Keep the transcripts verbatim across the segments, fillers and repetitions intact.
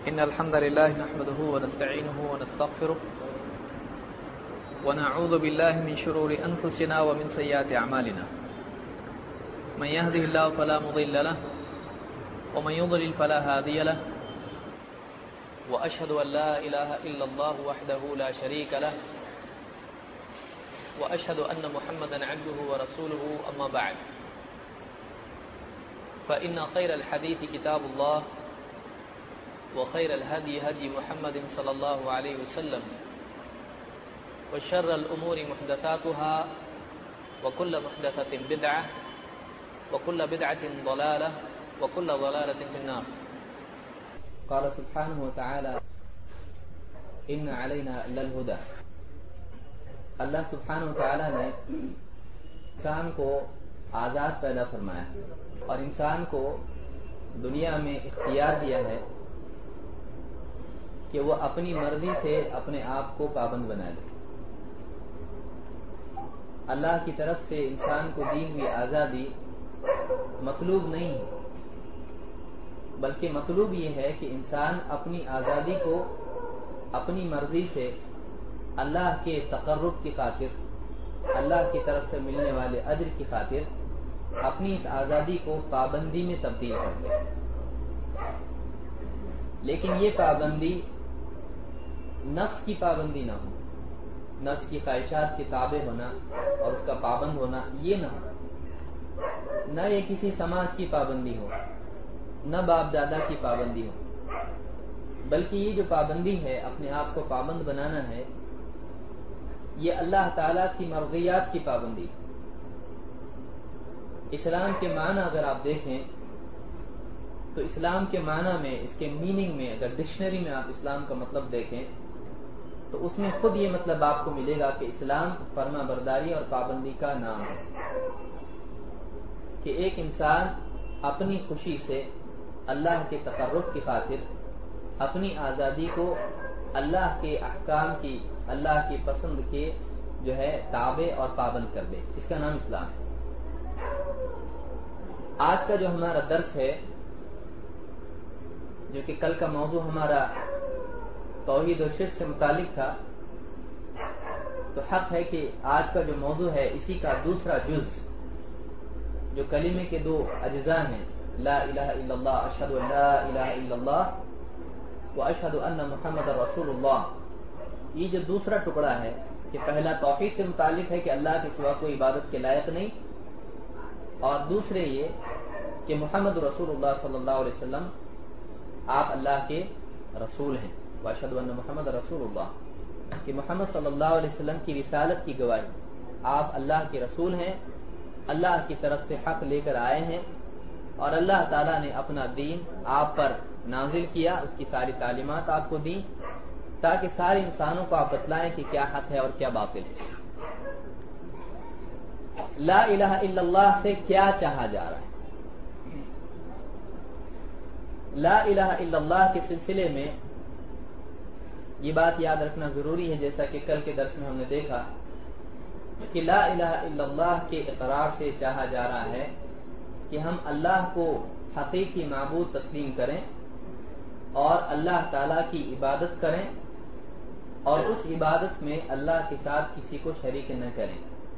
إن الحمد لله نحمده ونستعينه ونستغفره ونعوذ بالله من شرور أنفسنا ومن سيئات أعمالنا من يهده الله فلا مضل له ومن يضلل فلا هادي له وأشهد أن لا إله إلا الله وحده لا شريك له وأشهد أن محمدا عبده ورسوله أما بعد فإن خير الحديث كتاب الله وخير الهدي هدي محمد صلى الله عليه وسلم وشر الأمور محدثاتها وكل محدثة بدعة وكل بدعة ضلالة وكل ضلالة في النار. قال سبحانه وتعالى إن علينا للهدى. اللہ سبحانہ وتعالی نے انسان کو آزاد پیدا فرمایا اور انسان کو دنیا میں اختیار دیا ہے کہ وہ اپنی مرضی سے اپنے آپ کو پابند بنا لے. اللہ کی طرف سے انسان کو دی ہوئی آزادی مطلوب نہیں ہے، بلکہ مطلوب یہ ہے کہ انسان اپنی آزادی کو اپنی مرضی سے اللہ کے تقرب کی خاطر، اللہ کی طرف سے ملنے والے اجر کی خاطر اپنی اس آزادی کو پابندی میں تبدیل کر دے. لیکن یہ پابندی نفس کی پابندی نہ ہو، نفس کی خواہشات کے تابع ہونا اور اس کا پابند ہونا یہ نہ ہو، نہ یہ کسی سماج کی پابندی ہو، نہ باپ دادا کی پابندی ہو، بلکہ یہ جو پابندی ہے اپنے آپ کو پابند بنانا ہے، یہ اللہ تعالیٰ کی مرضیات کی پابندی. اسلام کے معنی اگر آپ دیکھیں تو اسلام کے معنی میں، اس کے میننگ میں، اگر ڈکشنری میں آپ اسلام کا مطلب دیکھیں تو اس میں خود یہ مطلب آپ کو ملے گا کہ اسلام فرما برداری اور پابندی کا نام ہے، کہ ایک انسان اپنی خوشی سے اللہ کے تقرب کی خاطر اپنی آزادی کو اللہ کے احکام کی، اللہ کی پسند کے جو ہے تابع اور پابند کر دے. اس کا نام اسلام ہے. آج کا جو ہمارا درس ہے، جو کہ کل کا موضوع ہمارا توحید و شرک سے متعلق تھا، تو حق ہے کہ آج کا جو موضوع ہے اسی کا دوسرا جز، جو کلمے کے دو اجزاء ہیں، لا الہ الا اللہ، اشہد ان لا الہ الا اللہ واشہد ان محمد رسول اللہ، یہ جو دوسرا ٹکڑا ہے کہ پہلا توحید سے متعلق ہے کہ اللہ کے سوا کوئی عبادت کے لائق نہیں، اور دوسرے یہ کہ محمد رسول اللہ صلی اللہ علیہ وسلم آپ اللہ کے رسول ہیں. واشہد ان محمد رسول اللہ، کہ محمد صلی اللہ علیہ وسلم کی رسالت کی گواہی، آپ اللہ کے رسول ہیں، اللہ کی طرف سے حق لے کر آئے ہیں، اور اللہ تعالیٰ نے اپنا دین آپ پر نازل کیا، اس کی ساری تعلیمات آپ کو دیں تاکہ سارے انسانوں کو آپ بتلائیں کہ کیا حق ہے اور کیا باطل ہے. لا الہ الا اللہ سے کیا چاہا جا رہا ہے؟ لا الہ الا اللہ کے سلسلے میں یہ بات یاد رکھنا ضروری ہے، جیسا کہ کل کے درس میں ہم نے دیکھا کہ لا الہ الا اللہ کے اقرار سے چاہا جا رہا ہے کہ ہم اللہ کو حقیقی معبود تسلیم کریں اور اللہ تعالیٰ کی عبادت کریں، اور اس عبادت میں اللہ کے ساتھ کسی کو شریک نہ کریں.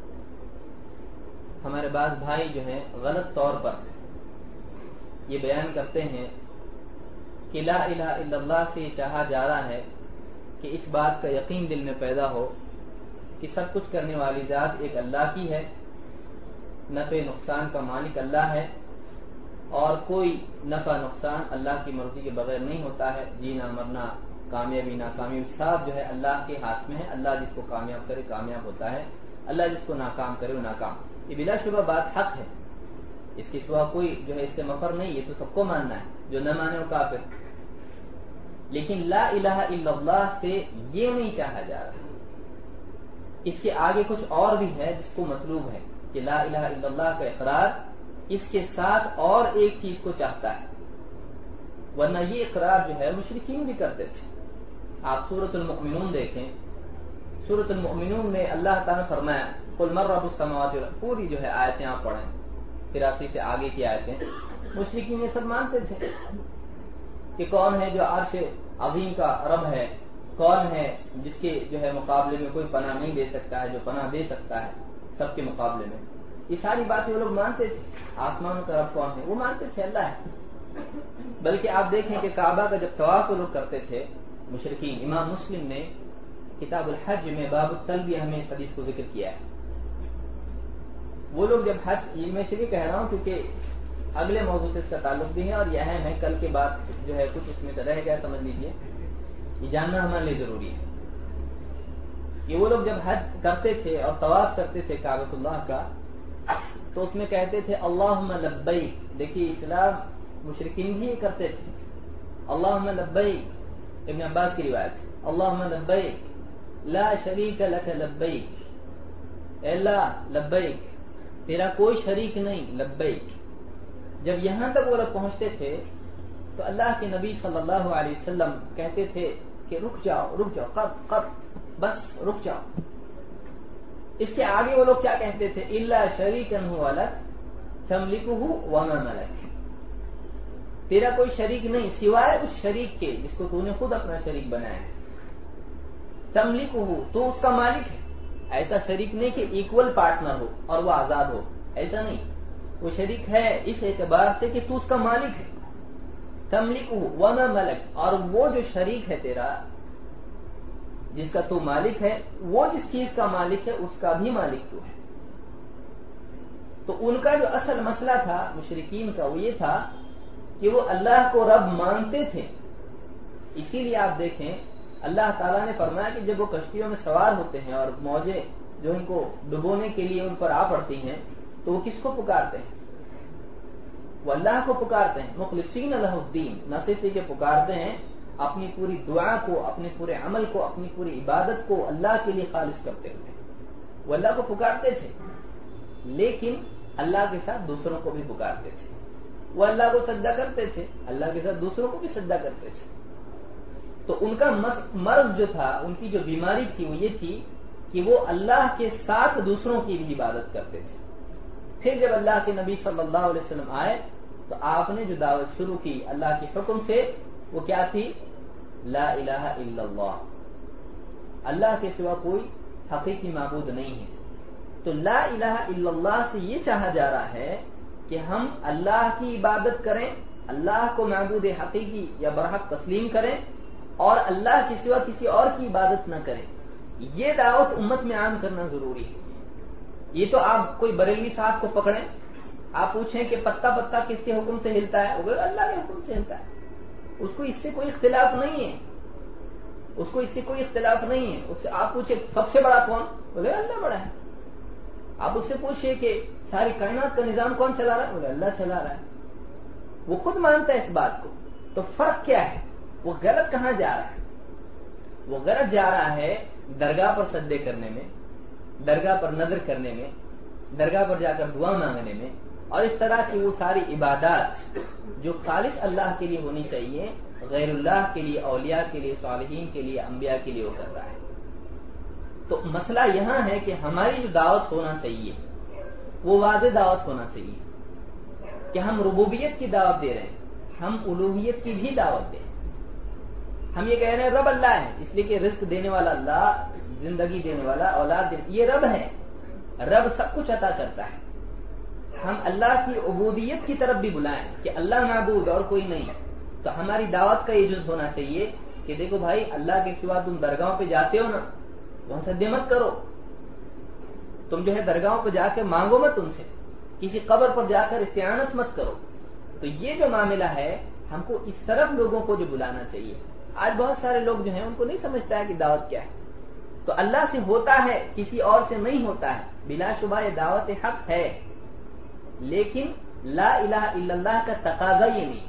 ہمارے بعض بھائی جو ہیں غلط طور پر یہ بیان کرتے ہیں کہ لا الہ الا اللہ سے چاہا جا رہا ہے کہ اس بات کا یقین دل میں پیدا ہو کہ سب کچھ کرنے والی ذات ایک اللہ کی ہے، نفع نقصان کا مالک اللہ ہے، اور کوئی نفع نقصان اللہ کی مرضی کے بغیر نہیں ہوتا ہے، جینا مرنا، کامیابی ناکامی سب جو ہے اللہ کے ہاتھ میں ہے. اللہ جس کو کامیاب کرے کامیاب ہوتا ہے، اللہ جس کو ناکام کرے وہ ناکام. یہ بلا شبہ بات حق ہے، اس کے سوا کوئی جو ہے اس سے مفر نہیں، یہ تو سب کو ماننا ہے، جو نہ مانے وہ کافر. لیکن لا الہ الا اللہ سے یہ نہیں چاہا جا رہا، اس کے آگے کچھ اور بھی ہے جس کو مطلوب ہے کہ لا الہ الا اللہ کا اقرار اس کے ساتھ اور ایک چیز کو چاہتا ہے، ورنہ یہ اقرار جو ہے مشرکین بھی کرتے تھے. آپ سورۃ المؤمنون دیکھیں، سورۃ المؤمنون میں اللہ تعالیٰ نے فرمایا قل من رب السماوات والارض، پوری جو ہے آیتیں آپ پڑھیں، تراسی سے آگے کی آیتیں، مشرکین یہ سب مانتے تھے کہ کون ہے جو عرش عظیم کا رب ہے، کون ہے جس کے جو ہے مقابلے میں کوئی پناہ نہیں دے سکتا ہے، جو پناہ دے سکتا ہے سب کے مقابلے میں. یہ ساری باتیں وہ لوگ مانتے تھے. آسمانوں کا رب کون ہے وہ مانتے تھے اللہ ہے. بلکہ آپ دیکھیں کہ کعبہ کا جب طواف وہ لوگ کرتے تھے مشرکین، امام مسلم نے کتاب الحج میں باب التلبیہ ہمیں اس حدیث کو ذکر کیا ہے. وہ لوگ جب حج، یہ میں سے بھی کہہ رہا ہوں کیونکہ اگلے موضوع سے اس کا تعلق بھی ہے اور یہ اہم ہے، کل کے بعد جو ہے کچھ اس میں سے رہ گیا سمجھ لیجیے، یہ جاننا ہمارے لیے ضروری ہے کہ وہ لوگ جب حج کرتے تھے اور طواف کرتے تھے کعبۃ اللہ کا تو اس میں کہتے تھے اللہم لبیک. دیکھیے اسلام مشرکین بھی کرتے تھے. اللہم لبیک، ابن عباس کی روایت، اللہم لبیک لا شریک لک لبیک، اے اللہ لبیک تیرا کوئی شریک نہیں، لبیک. جب یہاں تک وہ لوگ پہنچتے تھے تو اللہ کے نبی صلی اللہ علیہ وسلم کہتے تھے کہ رک جاؤ رک جاؤ قب قب بس رک جاؤ. اس کے آگے وہ لوگ کیا کہتے تھے؟ الا شریکا هو لک تملکہ وما ملک، تیرا کوئی شریک نہیں سوائے اس شریک کے جس کو تو نے خود اپنا شریک بنایا ہے. تملکہ، تو اس کا مالک ہے. ایسا شریک نہیں کہ ایکول پارٹنر ہو اور وہ آزاد ہو، ایسا نہیں. وہ شریک ہے اس اعتبار سے کہ تو اس کا مالک ہے. تملکہ وما ملک، اور وہ جو شریک ہے تیرا جس کا تو مالک ہے، وہ جس چیز کا مالک ہے اس کا بھی مالک تو ہے. تو ان کا جو اصل مسئلہ تھا مشرکین کا وہ یہ تھا کہ وہ اللہ کو رب مانتے تھے. اسی لیے آپ دیکھیں اللہ تعالیٰ نے فرمایا کہ جب وہ کشتیوں میں سوار ہوتے ہیں اور موجیں جو ان کو ڈبونے کے لیے ان پر آ پڑتی ہیں تو وہ کس کو پکارتے ہیں؟ وہ اللہ کو پکارتے ہیں. مخلصین لہ الدین، نہ صرف کہ پکارتے ہیں، اپنی پوری دعا کو، اپنے پورے عمل کو، اپنی پوری عبادت کو اللہ کے لیے خالص کرتے ہوئے وہ اللہ کو پکارتے تھے. لیکن اللہ کے ساتھ دوسروں کو بھی پکارتے تھے. وہ اللہ کو سجدہ کرتے تھے، اللہ کے ساتھ دوسروں کو بھی سجدہ کرتے تھے. تو ان کا مرض جو تھا، ان کی جو بیماری تھی وہ یہ تھی کہ وہ اللہ کے ساتھ دوسروں کی بھی عبادت کرتے تھے. پھر جب اللہ کے نبی صلی اللہ علیہ وسلم آئے تو آپ نے جو دعوت شروع کی اللہ کے حکم سے وہ کیا تھی؟ لا الہ الا اللہ، اللہ کے سوا کوئی حقیقی معبود نہیں ہے. تو لا الہ الا اللہ سے یہ چاہا جا رہا ہے کہ ہم اللہ کی عبادت کریں، اللہ کو معبود حقیقی یا برحق تسلیم کریں اور اللہ کے سوا کسی اور کی عبادت نہ کریں. یہ دعوت امت میں عام کرنا ضروری ہے. یہ تو آپ کوئی بریلوی صاحب کو پکڑیں، آپ پوچھیں کہ پتا پتا کس کے حکم سے ہلتا ہے، وہ اللہ کے حکم سے ہلتا ہے. اس کو اس سے کوئی اختلاف نہیں ہے، اس کو اس سے کوئی اختلاف نہیں ہے. اس سے آپ پوچھیں سب سے بڑا کون، بولے اللہ بڑا ہے. آپ اس سے پوچھیں کہ ساری کائنات کا نظام کون چلا رہا ہے، بولے اللہ چلا رہا ہے. وہ خود مانتا ہے اس بات کو. تو فرق کیا ہے؟ وہ غلط کہاں جا رہا ہے؟ وہ غلط جا رہا ہے درگاہ پر سجدے کرنے میں، درگاہ پر نظر کرنے میں، درگاہ پر جا کر دعا مانگنے میں، اور اس طرح کی وہ ساری عبادات جو خالص اللہ کے لیے ہونی چاہیے غیر اللہ کے لیے، اولیاء کے لیے، صالحین کے لیے، انبیاء کے لیے وہ کر رہا ہے. تو مسئلہ یہاں ہے کہ ہماری جو دعوت ہونا چاہیے وہ واضح دعوت ہونا چاہیے کہ ہم ربوبیت کی دعوت دے رہے ہیں، ہم الوہیت کی بھی دعوت دیں. ہم یہ کہہ رہے ہیں رب اللہ ہے اس لیے کہ رزق دینے والا اللہ، زندگی دینے والا، اولاد دینے، یہ رب ہے، رب سب کچھ عطا کرتا ہے. ہم اللہ کی عبودیت کی طرف بھی بلائیں کہ اللہ معبود اور کوئی نہیں. تو ہماری دعوت کا یہ جز ہونا چاہیے کہ دیکھو بھائی اللہ کے سوا تم درگاہوں پہ جاتے ہو نا، وہاں سجدے مت کرو. تم جو ہے درگاہوں پہ جا کے مانگو مت ان سے، کسی قبر پر جا کر استعانت مت کرو. تو یہ جو معاملہ ہے ہم کو اس طرف لوگوں کو جو بلانا چاہیے. آج بہت سارے لوگ جو ہیں ان کو نہیں سمجھتا ہے کہ دعوت کیا ہے. تو اللہ سے ہوتا ہے، کسی اور سے نہیں ہوتا ہے. بلا شبہ یہ دعوت حق ہے، لیکن لا الہ الا اللہ کا تقاضا یہ نہیں.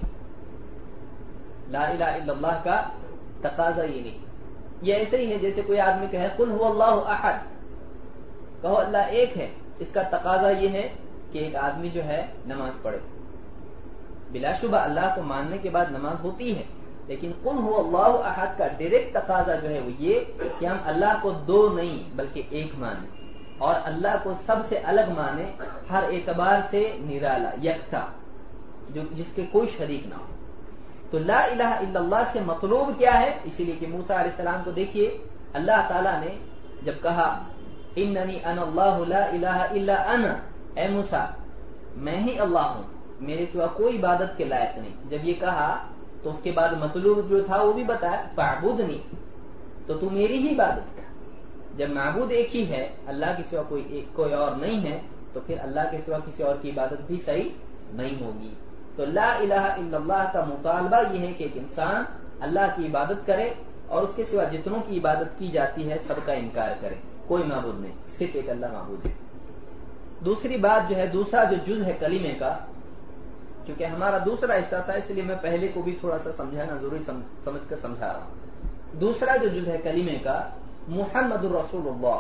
لا الہ الا اللہ کا تقاضا یہ نہیں. یہ ایسے ہی ہے جیسے کوئی آدمی کہے قل هو اللہ احد، کہو اللہ ایک ہے. اس کا تقاضا یہ ہے کہ ایک آدمی جو ہے نماز پڑھے. بلا شبہ اللہ کو ماننے کے بعد نماز ہوتی ہے، لیکن قل هو اللہ احد کا ڈائریکٹ تقاضا جو ہے وہ یہ کہ ہم اللہ کو دو نہیں بلکہ ایک مانیں اور اللہ کو سب سے الگ مانیں، ہر اعتبار سے نرالا، یکساں، جو جس کے کوئی شریک نہ ہو. تو لا الہ الا اللہ سے مطلوب کیا ہے؟ اسی لیے کہ موسیٰ علیہ السلام کو دیکھیے اللہ تعالیٰ نے جب کہا اننی انا اللہ لا الہ الا انا، اے موسیٰ میں ہی اللہ ہوں، میرے سوا کوئی عبادت کے لائق نہیں، جب یہ کہا تو اس کے بعد مطلوب جو تھا وہ بھی بتایا فاعبدنی، تو تو میری ہی عبادت کر۔ جب معبود ایک ہی ہے، اللہ کے سوا کوئی ایک کوئی اور نہیں ہے، تو پھر اللہ کے سوا کسی اور کی عبادت بھی صحیح نہیں ہوگی۔ تو لا الہ الا اللہ کا مطالبہ یہ ہے کہ ایک انسان اللہ کی عبادت کرے اور اس کے سوا جتنوں کی عبادت کی جاتی ہے سب کا انکار کرے، کوئی معبود نہیں، صرف ایک اللہ معبود ہے۔ دوسری بات جو ہے، دوسرا جو جز ہے کلمے کا، کیونکہ ہمارا دوسرا حصہ تھا اس لیے میں پہلے کو بھی تھوڑا سا سمجھانا ضروری سمجھ کر سمجھا رہا ہوں۔ دوسرا جو جز ہے کلمے کا، محمد الرسول اللہ،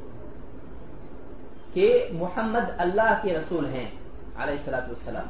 کہ محمد اللہ کے رسول ہیں علیہ الصلوۃ والسلام۔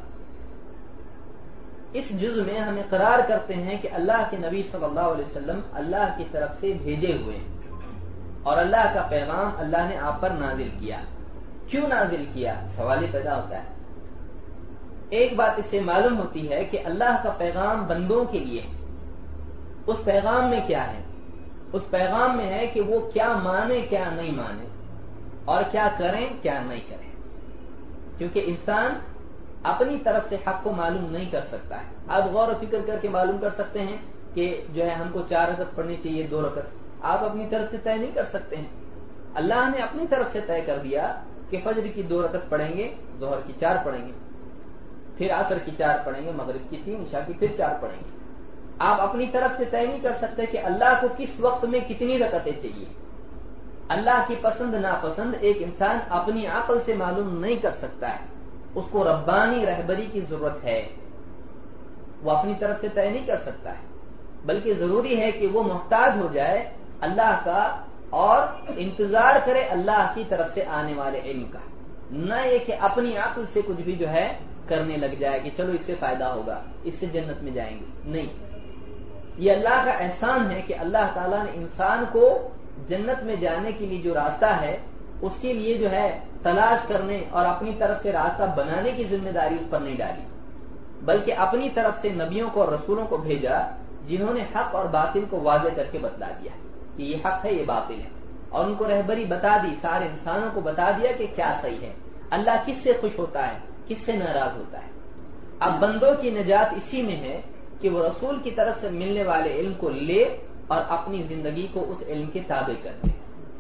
اس جز میں ہم اقرار کرتے ہیں کہ اللہ کے نبی صلی اللہ علیہ وسلم اللہ کی طرف سے بھیجے ہوئے ہیں اور اللہ کا پیغام اللہ نے آپ پر نازل کیا۔ کیوں نازل کیا؟ سوال پیدا ہوتا ہے۔ ایک بات اس سے معلوم ہوتی ہے کہ اللہ کا پیغام بندوں کے لیے ہے۔ اس پیغام میں کیا ہے؟ اس پیغام میں ہے کہ وہ کیا مانے کیا نہیں مانے، اور کیا کریں کیا نہیں کریں، کیونکہ انسان اپنی طرف سے حق کو معلوم نہیں کر سکتا ہے۔ آپ غور و فکر کر کے معلوم کر سکتے ہیں کہ جو ہے ہم کو چار رکعت پڑھنی چاہیے، دو رکعت، آپ اپنی طرف سے طے نہیں کر سکتے ہیں۔ اللہ نے اپنی طرف سے طے کر دیا کہ فجر کی دو رکعت پڑھیں گے، ظہر کی چار پڑھیں گے، پھر عصر کی چار پڑھیں گے، مغرب کی تین، عشاء کی پھر چار پڑھیں گے۔ آپ اپنی طرف سے طے نہیں کر سکتے کہ اللہ کو کس وقت میں کتنی رکعتیں چاہیے۔ اللہ کی پسند ناپسند ایک انسان اپنی عقل سے معلوم نہیں کر سکتا ہے، اس کو ربانی رہبری کی ضرورت ہے، وہ اپنی طرف سے طے نہیں کر سکتا ہے، بلکہ ضروری ہے کہ وہ محتاج ہو جائے اللہ کا اور انتظار کرے اللہ کی طرف سے آنے والے علم کا، نہ یہ کہ اپنی عقل سے کچھ بھی جو ہے کرنے لگ جائے کہ چلو اس سے فائدہ ہوگا، اس سے جنت میں جائیں گے۔ نہیں، یہ اللہ کا احسان ہے کہ اللہ تعالیٰ نے انسان کو جنت میں جانے کے لیے جو راستہ ہے اس کے لیے جو ہے تلاش کرنے اور اپنی طرف سے راستہ بنانے کی ذمہ داری اس پر نہیں ڈالی، بلکہ اپنی طرف سے نبیوں کو اور رسولوں کو بھیجا جنہوں نے حق اور باطل کو واضح کر کے بتلا دیا کہ یہ حق ہے یہ باطل ہے، اور ان کو رہبری بتا دی، سارے انسانوں کو بتا دیا کہ کیا صحیح ہے، اللہ کس سے خوش ہوتا ہے کس سے ناراض ہوتا ہے۔ اب بندوں کی نجات اسی میں ہے کہ وہ رسول کی طرف سے ملنے والے علم کو لے اور اپنی زندگی کو اس علم کے تابع کر دے۔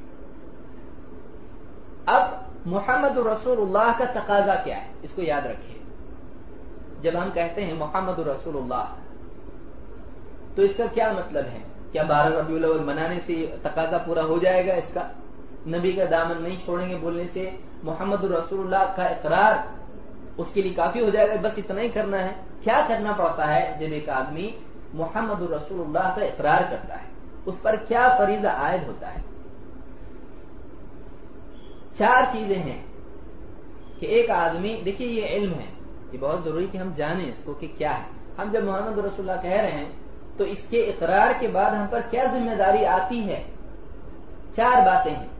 اب محمد رسول اللہ کا تقاضا کیا ہے، اس کو یاد رکھیں۔ جب ہم کہتے ہیں محمد رسول اللہ تو اس کا کیا مطلب ہے؟ کیا بارہ ربیع الاول منانے سے تقاضا پورا ہو جائے گا؟ اس کا نبی کا دامن نہیں چھوڑیں گے بولنے سے محمد رسول اللہ کا اقرار اس کے لیے کافی ہو جائے گا؟ بس اتنا ہی کرنا ہے؟ کیا کرنا پڑتا ہے جب ایک آدمی محمد رسول اللہ کا اقرار کرتا ہے؟ اس پر کیا فریضہ عائد ہوتا ہے؟ چار چیزیں ہیں کہ ایک آدمی، دیکھیے یہ علم ہے، یہ بہت ضروری کہ ہم جانیں اس کو کہ کیا ہے۔ ہم جب محمد رسول اللہ کہہ رہے ہیں تو اس کے اقرار کے بعد ہم پر کیا ذمہ داری آتی ہے؟ چار باتیں ہیں۔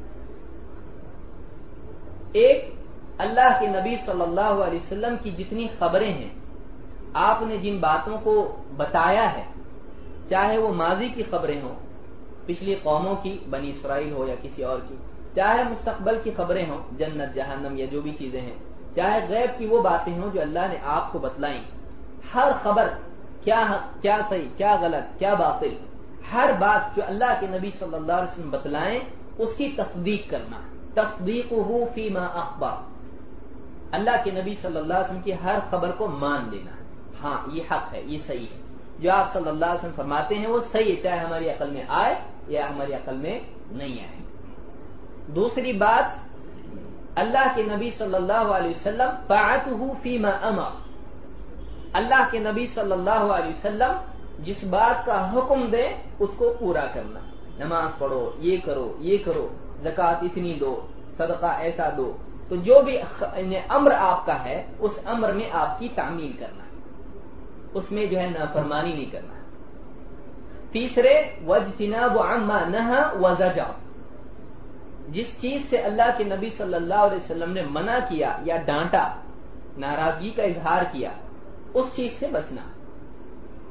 ایک، اللہ کے نبی صلی اللہ علیہ وسلم کی جتنی خبریں ہیں، آپ نے جن باتوں کو بتایا ہے، چاہے وہ ماضی کی خبریں ہوں، پچھلی قوموں کی، بنی اسرائیل ہو یا کسی اور کی، چاہے مستقبل کی خبریں ہوں، جنت جہنم یا جو بھی چیزیں ہیں، چاہے غیب کی وہ باتیں ہوں جو اللہ نے آپ کو بتلائیں، ہر خبر کیا کیا صحیح کیا غلط کیا باطل، ہر بات جو اللہ کے نبی صلی اللہ علیہ وسلم بتلائیں اس کی تصدیق کرنا، تصدیقہ فیما اخبر، اللہ کے نبی صلی اللہ علیہ وسلم کی ہر خبر کو مان لینا، ہاں یہ حق ہے یہ صحیح ہے، جو آپ صلی اللہ علیہ وسلم فرماتے ہیں وہ صحیح ہے، چاہے ہماری عقل میں آئے یا ہماری عقل میں نہیں آئے۔ دوسری بات، اللہ کے نبی صلی اللہ علیہ وسلم طاعتہ فیما امر، اللہ کے نبی صلی اللہ علیہ وسلم جس بات کا حکم دے اس کو پورا کرنا، نماز پڑھو، یہ کرو یہ کرو، زکوٰۃ اتنی دو، صدقہ ایسا دو، تو جو بھی امر آپ کا ہے اس امر میں آپ کی تعمیل کرنا، اس میں جو ہے نافرمانی نہیں کرنا۔ تیسرے، واجتناب عما نہى وزجر، جس چیز سے اللہ کے نبی صلی اللہ علیہ وسلم نے منع کیا یا ڈانٹا، ناراضگی کا اظہار کیا، اس چیز سے بچنا۔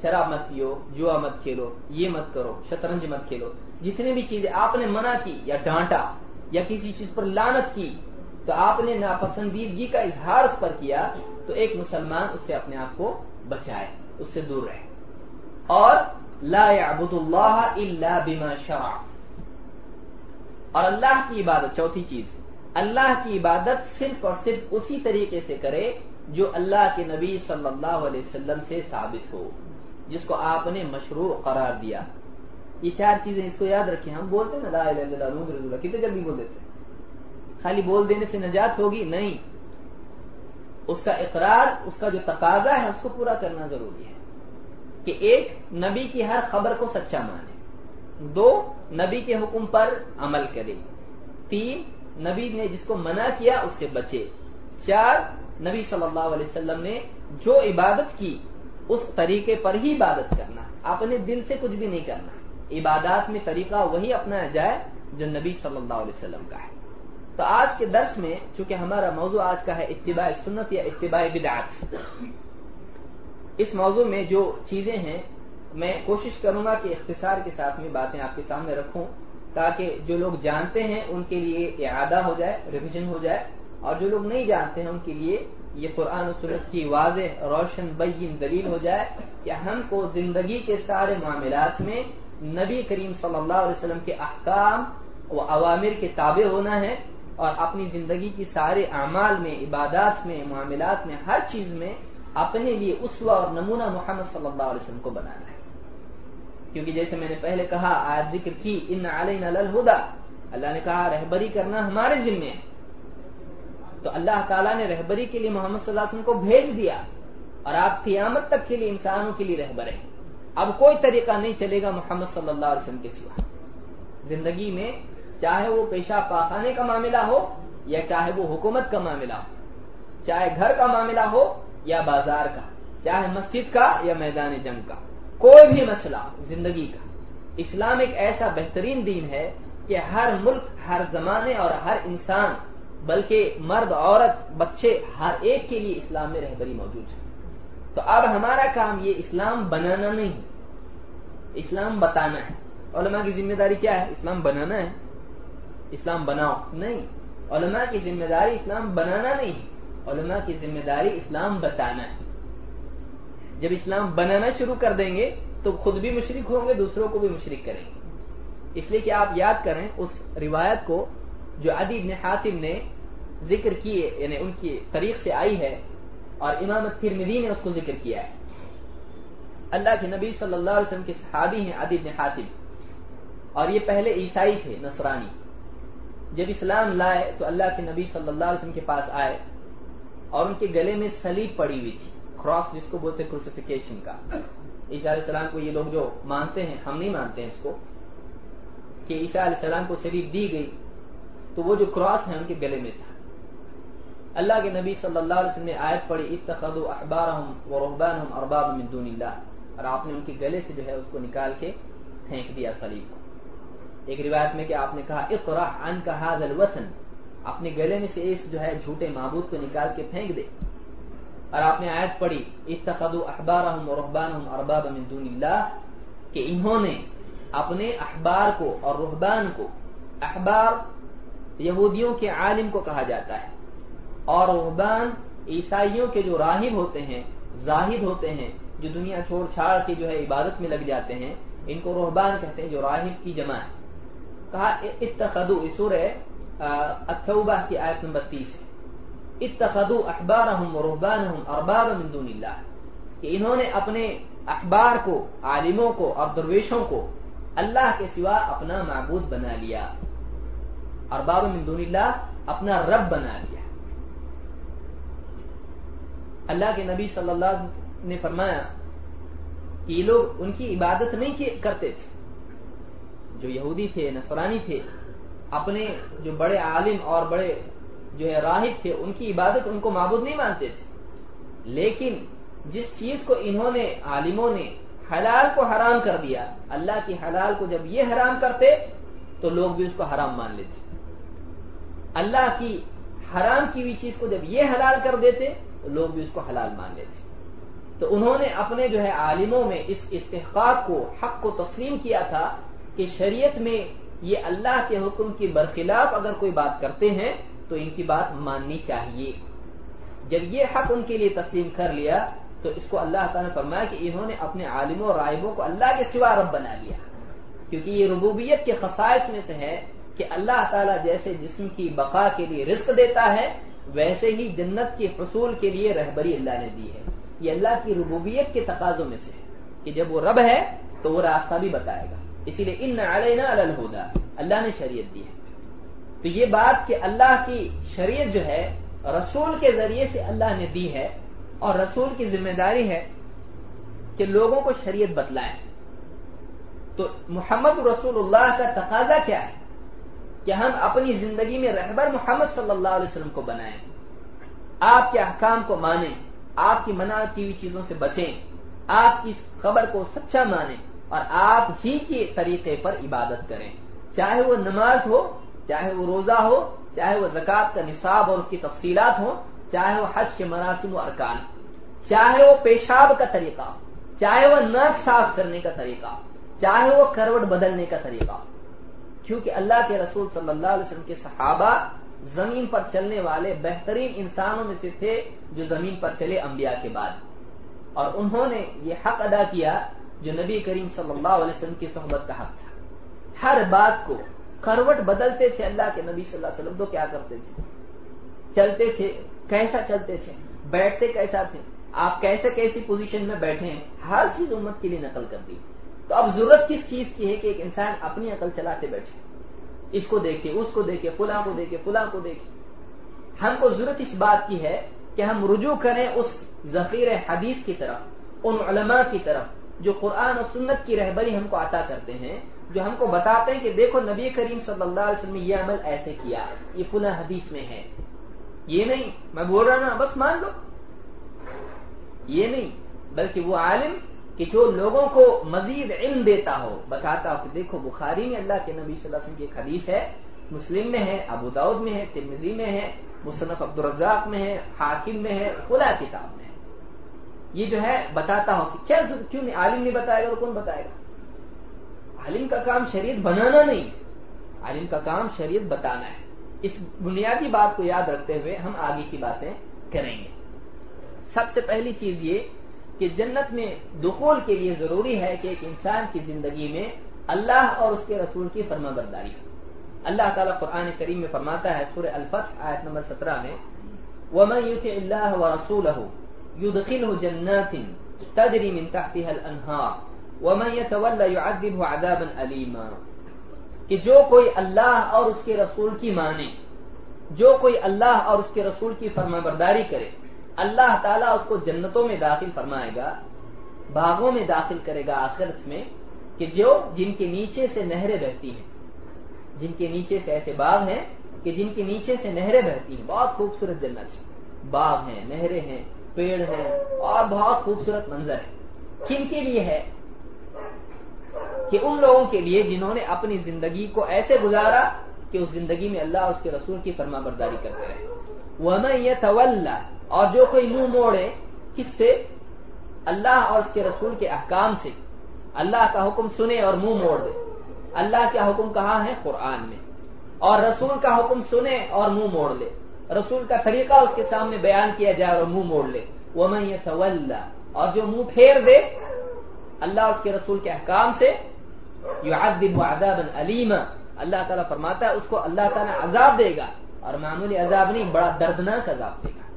شراب مت پیو، جوا مت کھیلو، یہ مت کرو، شطرنج مت کھیلو، جتنی بھی چیزیں آپ نے منع کی یا ڈانٹا یا کسی چیز پر لعنت کی تو آپ نے ناپسندیدگی کا اظہار اس پر کیا، تو ایک مسلمان اس سے اپنے آپ کو بچائے، اس سے دور رہے. اور لا يعبد اللہ الا بما شرع، اور اللہ کی عبادت، چوتھی چیز، اللہ کی عبادت صرف اور صرف اسی طریقے سے کرے جو اللہ کے نبی صلی اللہ علیہ وسلم سے ثابت ہو، جس کو آپ نے مشروع قرار دیا. یہ چار چیزیں اس کو یاد رکھیں. ہم بولتے ہیں نا لا الہ الا اللہ محمد رسول اللہ، کتنے جلدی بول دیتے ہیں. خالی بول دینے سے نجات ہوگی؟ نہیں، اس کا اقرار، اس کا جو تقاضا ہے اس کو پورا کرنا ضروری ہے کہ ایک، نبی کی ہر خبر کو سچا مانے. دو، نبی کے حکم پر عمل کرے. تین، نبی نے جس کو منع کیا اس سے بچے. چار، نبی صلی اللہ علیہ وسلم نے جو عبادت کی اس طریقے پر ہی عبادت کرنا، اپنے دل سے کچھ بھی نہیں کرنا. عبادات میں طریقہ وہی اپنایا جائے جو نبی صلی اللہ علیہ وسلم کا ہے. تو آج کے درس میں چونکہ ہمارا موضوع آج کا ہے اتباع سنت یا اتباع بدعت، اس موضوع میں جو چیزیں ہیں میں کوشش کروں گا کہ اختصار کے ساتھ میں باتیں آپ کے سامنے رکھوں تاکہ جو لوگ جانتے ہیں ان کے لیے اعادہ ہو جائے، ریویژن ہو جائے، اور جو لوگ نہیں جانتے ہیں ان کے لیے یہ قرآن و سنت کی واضح روشن بین دلیل ہو جائے کہ ہم کو زندگی کے سارے معاملات میں نبی کریم صلی اللہ علیہ وسلم کے احکام و اوامر کے تابع ہونا ہے، اور اپنی زندگی کی سارے اعمال میں، عبادات میں، معاملات میں، ہر چیز میں اپنے لیے اسوہ اور نمونہ محمد صلی اللہ علیہ وسلم کو بنانا ہے. کیونکہ جیسے میں نے پہلے کہا، آیت ذکر کی ان علینا للہدی، اللہ نے کہا رہبری کرنا ہمارے ذمہ ہے. تو اللہ تعالیٰ نے رہبری کے لیے محمد صلی اللہ علیہ وسلم کو بھیج دیا، اور آپ قیامت تک کے لیے انسانوں کے لیے رہبر ہیں. اب کوئی طریقہ نہیں چلے گا محمد صلی اللہ علیہ وسلم کے سوا زندگی میں، چاہے وہ پیشاب پاخانے کا معاملہ ہو یا چاہے وہ حکومت کا معاملہ ہو، چاہے گھر کا معاملہ ہو یا بازار کا، چاہے مسجد کا یا میدان جنگ کا، کوئی بھی مسئلہ زندگی کا. اسلام ایک ایسا بہترین دین ہے کہ ہر ملک، ہر زمانے اور ہر انسان، بلکہ مرد، عورت، بچے، ہر ایک کے لیے اسلام میں رہبری موجود ہے. تو اب ہمارا کام یہ اسلام بنانا نہیں، اسلام بتانا ہے. علماء کی ذمہ داری کیا ہے؟ اسلام بنانا ہے. اسلام بناؤ نہیں، علماء کی ذمہ داری اسلام بنانا نہیں، علماء کی ذمہ داری اسلام بتانا ہے. جب اسلام بنانا شروع کر دیں گے تو خود بھی مشرک ہوں گے، دوسروں کو بھی مشرک کریں گے. اس لیے کہ آپ یاد کریں اس روایت کو جو عدی بن حاتم نے ذکر کی ہے، یعنی ان کی طریق سے آئی ہے، اور امام ترمذی نے اس کو ذکر کیا ہے. اللہ کے نبی صلی اللہ علیہ وسلم کے صحابی ہیں عدی بن حاتم، اور یہ پہلے عیسائی تھے، نصرانی. جب اسلام لائے تو اللہ کے نبی صلی اللہ علیہ وسلم کے پاس آئے، اور ان کے گلے میں صلیب پڑی ہوئی تھی، کراس جس کو بولتے کروسیفیکیشن کا. عیسیٰ علیہ السلام کو یہ لوگ جو مانتے ہیں، ہم نہیں مانتے ہیں اس کو، کہ عیسیٰ علیہ السلام کو صلیب دی گئی تو وہ جو کراس ہے ان کے گلے میں تھا. اللہ کے نبی صلی اللہ علیہ وسلم نے آیت پڑھی اتخذوا احبارهم ورهبانهم اربابا من دون اللہ، اور آپ نے ان کے گلے سے جو ہے اس کو نکال کے پھینک دیا صلیب کو. ایک روایت میں کہ آپ نے کہا اطرح عنك هذا الوثن، اپنے گلے میں سے اس جو ہے جھوٹے معبود کو نکال کے پھینک دے. اور آپ نے آیت پڑھی اتخذوا احبارهم ورهبانهم اربابا من دون اللہ، کہ انہوں نے اپنے احبار کو اور رہبان کو، احبار یہودیوں کے عالم کو کہا جاتا ہے، اور رہبان عیسائیوں کے جو راہب ہوتے ہیں، زاہد ہوتے ہیں، جو دنیا چھوڑ چھاڑ کے جو ہے عبادت میں لگ جاتے ہیں، ان کو رہبان کہتے ہیں، جو راہب کی جمع ہے. کہا اتخذوا، سورہ التوبہ کی آیت نمبر تیس ہے، اتخذوا احبارهم ورهبانهم اربابا من دون اللہ، کہ انہوں نے اپنے احبار کو، عالموں کو اور درویشوں کو اللہ کے سوا اپنا معبود بنا لیا. ارباب من دون اللہ اپنا رب بنا لیا. اللہ کے نبی صلی اللہ علیہ وسلم نے فرمایا کہ یہ لوگ ان کی عبادت نہیں کرتے تھے، جو یہودی تھے، نصرانی تھے، اپنے جو بڑے عالم اور بڑے جو ہے راہب تھے ان کی عبادت، ان کو معبود نہیں مانتے تھے. لیکن جس چیز کو انہوں نے، عالموں نے حلال کو حرام کر دیا، اللہ کی حلال کو جب یہ حرام کرتے تو لوگ بھی اس کو حرام مان لیتے. اللہ کی حرام کی ہوئی چیز کو جب یہ حلال کر دیتے تو لوگ بھی اس کو حلال مان لیتے. تو انہوں نے اپنے جو ہے عالموں میں اس استحقاق کو، حق کو تسلیم کیا تھا کہ شریعت میں یہ اللہ کے حکم کی برخلاف اگر کوئی بات کرتے ہیں تو ان کی بات ماننی چاہیے۔ جب یہ حق ان کے لیے تسلیم کر لیا تو اس کو اللہ تعالیٰ نے فرمایا کہ انہوں نے اپنے عالموں اور رائبوں کو اللہ کے سوا رب بنا لیا، کیونکہ یہ ربوبیت کے خصائص میں سے ہے کہ اللہ تعالیٰ جیسے جسم کی بقا کے لیے رزق دیتا ہے، ویسے ہی جنت کے حصول کے لیے رہبری اللہ نے دی ہے۔ یہ اللہ کی ربوبیت کے تقاضوں میں سے ہے کہ جب وہ رب ہے تو وہ راستہ بھی بتائے گا، اسی لیے ان علینا للہدی، اللہ نے شریعت دی ہے۔ تو یہ بات کہ اللہ کی شریعت جو ہے رسول کے ذریعے سے اللہ نے دی ہے، اور رسول کی ذمہ داری ہے کہ لوگوں کو شریعت بتلائیں۔ تو محمد رسول اللہ کا تقاضا کیا ہے کہ ہم اپنی زندگی میں رہبر محمد صلی اللہ علیہ وسلم کو بنائیں، آپ کے احکام کو مانیں، آپ کی منع کی ہوئی چیزوں سے بچیں، آپ کی خبر کو سچا مانیں، اور آپ ہی کے طریقے پر عبادت کریں، چاہے وہ نماز ہو، چاہے وہ روزہ ہو، چاہے وہ زکوٰۃ کا نصاب اور اس کی تفصیلات ہوں، چاہے وہ حج کے مراسم و ارکان، چاہے وہ پیشاب کا طریقہ، چاہے وہ ناک صاف کرنے کا طریقہ، چاہے وہ کروٹ بدلنے کا طریقہ، کیونکہ اللہ کے رسول صلی اللہ علیہ وسلم کے صحابہ زمین پر چلنے والے بہترین انسانوں میں سے تھے جو زمین پر چلے انبیاء کے بعد، اور انہوں نے یہ حق ادا کیا جو نبی کریم صلی اللہ علیہ وسلم کی صحبت کا حق تھا۔ ہر بات کو کروٹ بدلتے تھے اللہ کے نبی صلی اللہ علیہ وسلم، تو کیا کرتے تھے؟ چلتے تھے کیسا چلتے تھے، بیٹھتے کیسا تھے، آپ کیسے کیسی پوزیشن میں بیٹھے ہیں، ہر چیز امت کے لیے نقل کر دی۔ تو اب ضرورت کس چیز کی ہے کہ ایک انسان اپنی عقل چلاتے بیٹھے، اس کو دیکھے، اس کو دیکھے، فلاں کو دیکھے، فلاں کو دیکھے۔ ہم کو ضرورت اس بات کی ہے کہ ہم رجوع کریں اس ذخیر حدیث کی طرف، ان علماء کی طرف جو قرآن اور سنت کی رہبری ہم کو عطا کرتے ہیں، جو ہم کو بتاتے ہیں کہ دیکھو نبی کریم صلی اللہ علیہ وسلم نے یہ عمل ایسے کیا، یہ فلاں حدیث میں ہے۔ یہ نہیں میں بول رہا نا بس مان لو، یہ نہیں، بلکہ وہ عالم کہ جو لوگوں کو مزید علم دیتا ہو، بتاتا ہو کہ دیکھو بخاری میں اللہ کے نبی صلی اللہ علیہ وسلم کی ایک حدیث ہے، مسلم میں ہے، ابو داؤد میں ہے، ترمذی میں ہے، مصنف عبدالرزاق میں ہے، حاکم میں ہے، فلاں کتاب میں ہے، یہ جو ہے بتاتا ہو کہ کیا کیوں نہیں، عالم نہیں بتائے گا تو کون بتائے گا؟ عالم کا کام شریعت بنانا نہیں، عالم کا کام شریعت بتانا ہے۔ اس بنیادی بات کو یاد رکھتے ہوئے ہم آگے کی باتیں کریں گے۔ سب سے پہلی چیز یہ کہ جنت میں دخول کے لیے ضروری ہے کہ ایک انسان کی زندگی میں اللہ اور اس کے رسول کی فرما برداری ہو۔ اللہ تعالیٰ قرآن کریم میں فرماتا ہے سورہ الفتح آیت نمبر سترہ میں، وَمَن يُطِعِ اللَّهَ وَرَسُولَهُ يُدْخِلْهُ جَنَّاتٍ تَجْرِي مِن تَحْتِهَا الْأَنْهَارُ وَمَن يَتَوَلَّ يُعَذِّبْهُ عَذَابًا أَلِيمًا، کہ جو کوئی اللہ اور اس کے رسول کی مانے، جو کوئی اللہ اور اس کے رسول کی فرما برداری کرے، اللہ تعالیٰ اس کو جنتوں میں داخل فرمائے گا، باغوں میں داخل کرے گا آخرت میں، کہ جو جن کے نیچے سے نہریں بہتی ہیں، جن کے نیچے سے ایسے باغ ہیں کہ جن کے نیچے سے نہریں بہتی ہیں، بہت خوبصورت جنت ہے، باغ ہیں، نہریں ہیں، پیڑ ہیں، اور بہت خوبصورت منظر ہے۔ کن کے لیے ہے؟ کہ ان لوگوں کے لیے جنہوں نے اپنی زندگی کو ایسے گزارا کہ اس زندگی میں اللہ اور اس کے رسول کی فرما برداری کرتے رہے۔ وَمَن يَتَوَلَّ، اور جو کوئی منہ موڑے، کس سے؟ اللہ اور اس کے رسول کے احکام سے، اللہ کا حکم سنے اور منہ موڑ دے۔ اللہ کا حکم کہاں ہے؟ قرآن میں، اور رسول کا حکم سنے اور منہ موڑ لے، رسول کا طریقہ اس کے سامنے بیان کیا جائے اور منہ موڑ لے۔ وَمَن يَتَوَلَّ، اور جو منہ پھیر دے اللہ اور اس کے رسول کے احکام سے، يُعَذِّبْهُ عَذَابًا أَلِيمًا، اللہ تعالیٰ فرماتا ہے اس کو اللہ تعالیٰ عذاب دے گا، اور معمولی عذاب نہیں، بڑا دردناک عذاب دے گا۔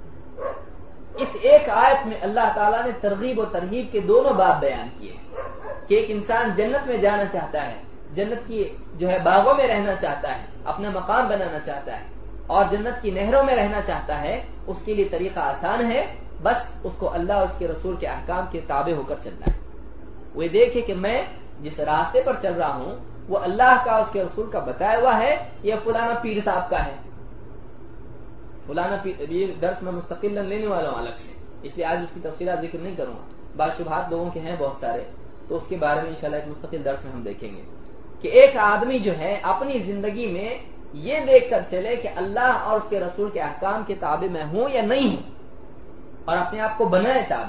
اس ایک آیت میں اللہ تعالیٰ نے ترغیب و ترہیب کے دونوں باب بیان کیے کہ ایک انسان جنت میں جانا چاہتا ہے، جنت کی جو ہے باغوں میں رہنا چاہتا ہے، اپنا مقام بنانا چاہتا ہے، اور جنت کی نہروں میں رہنا چاہتا ہے، اس کے لیے طریقہ آسان ہے، بس اس کو اللہ اور اس کے رسول کے احکام کے تابع ہو کر چلنا ہے۔ وہ دیکھے کہ میں جس راستے پر چل رہا ہوں وہ اللہ کا اس کے رسول کا بتایا ہوا ہے یا فلانا پیر صاحب کا ہے۔ فلانا پیر، یہ درس میں مستقل لینے والا ہوں الگ سے، اس لیے آج اس کی تفصیلات ذکر نہیں کروں گا، بعض شبہات لوگوں کے ہیں بہت سارے، تو اس کے بارے میں انشاءاللہ ایک مستقل درس میں ہم دیکھیں گے کہ ایک آدمی جو ہے اپنی زندگی میں یہ دیکھ کر چلے کہ اللہ اور اس کے رسول کے احکام کے تابع میں ہوں یا نہیں ہوں، اور اپنے آپ کو بنائے تابع۔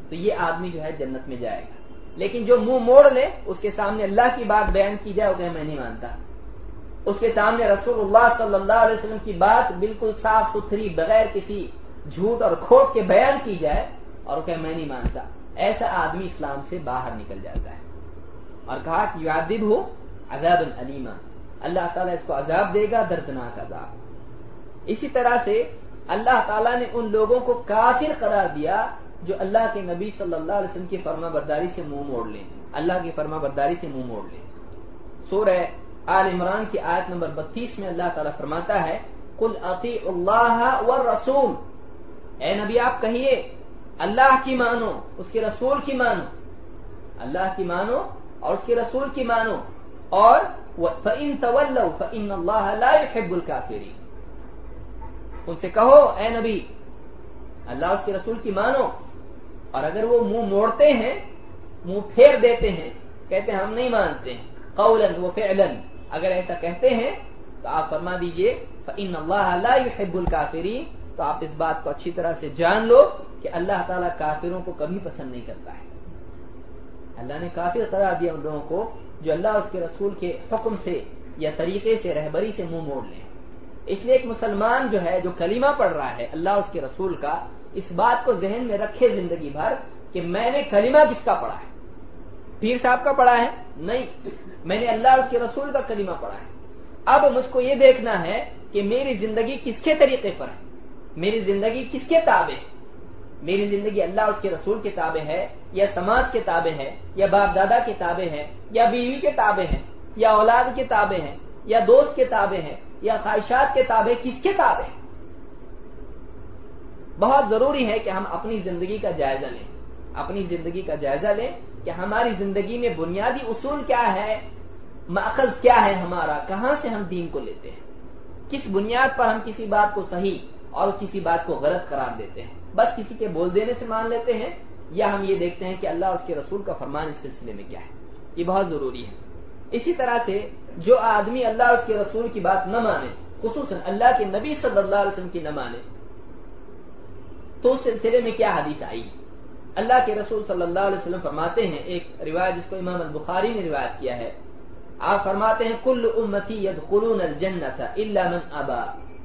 تو یہ آدمی جو ہے جنت میں جائے گا. لیکن جو منہ موڑ لے، اس کے سامنے اللہ کی بات بیان کی جائے، وہ کہ میں نہیں مانتا، اس کے سامنے رسول اللہ صلی اللہ علیہ وسلم کی بات بالکل صاف ستھری بغیر کسی جھوٹ اور کھوٹ کے بیان کی جائے اور کہ میں نہیں مانتا، ایسا آدمی اسلام سے باہر نکل جاتا ہے. اور کہا کہ یعذبہ عذابا علیما، اللہ تعالیٰ اس کو عذاب دے گا، دردناک عذاب. اسی طرح سے اللہ تعالیٰ نے ان لوگوں کو کافر قرار دیا جو اللہ کے نبی صلی اللہ علیہ وسلم کی فرما برداری سے منہ موڑ لیں، اللہ کی فرما برداری سے منہ موڑ لیں. سورہ آل عمران کی آیت نمبر بتیس میں اللہ تعالیٰ فرماتا ہے قل اطیعوا اللہ والرسول، اے نبی آپ کہیے اللہ کی مانو، اس کے رسول کی مانو، اللہ کی مانو اور اس کے رسول کی مانو. اور فَإِن تَوَلَّوْا فَإِنَّ اللَّهَ لَا يُحِبُّ الْكَافِرِينَ، ان سے کہو اے نبی اللہ اس کے رسول کی مانو، اور اگر وہ منہ موڑتے ہیں، منہ پھیر دیتے ہیں، کہتے ہیں ہم نہیں مانتے ہیں، قولا و فعلا، اگر ایسا کہتے ہیں تو آپ فرما دیجئے فإن اللہ لا يحب الکافرین، تو آپ اس بات کو اچھی طرح سے جان لو کہ اللہ تعالیٰ کافروں کو کبھی پسند نہیں کرتا ہے. اللہ نے کافر قرار دیا ان لوگوں کو جو اللہ اس کے رسول کے حکم سے یا طریقے سے رہبری سے منہ موڑ لیں. اس لیے ایک مسلمان جو ہے جو کلمہ پڑھ رہا ہے اللہ اس کے رسول کا، اس بات کو ذہن میں رکھے زندگی بھر کہ میں نے کلمہ کس کا پڑھا ہے، پیر صاحب کا پڑھا ہے؟ نہیں، میں نے اللہ اس کے رسول کا کلمہ پڑھا ہے. اب مجھ کو یہ دیکھنا ہے کہ میری زندگی کس کے طریقے پر ہے، میری زندگی کس کے تابع ہے. میری زندگی اللہ اس کے رسول کے تابع ہے یا سماج کے تابع ہے یا باپ دادا کے تابع ہے یا بیوی کے تابع ہے یا اولاد کے تابع ہے یا دوست کے تابع ہے یا خواہشات کے تابع، کس کے تابع ہے؟ بہت ضروری ہے کہ ہم اپنی زندگی کا جائزہ لیں، اپنی زندگی کا جائزہ لیں کہ ہماری زندگی میں بنیادی اصول کیا ہے، ماخذ کیا ہے ہمارا، کہاں سے ہم دین کو لیتے ہیں، کس بنیاد پر ہم کسی بات کو صحیح اور کسی بات کو غلط قرار دیتے ہیں. بس کسی کے بول دینے سے مان لیتے ہیں یا ہم یہ دیکھتے ہیں کہ اللہ اور اس کے رسول کا فرمان اس سلسلے میں کیا ہے. یہ بہت ضروری ہے. اسی طرح سے جو آدمی اللہ اور اس کے رسول کی بات نہ مانے، خصوصاً اللہ کے نبی صلی اللہ علیہ وسلم کی نہ مانے، تو اس سلسلے میں کیا حدیث آئی؟ اللہ کے رسول صلی اللہ علیہ وسلم فرماتے ہیں، ایک روایت جس کو امام البخاری نے روایت کیا ہے، آپ فرماتے ہیں کل امتی یدخلون الجنۃ الا من ابا،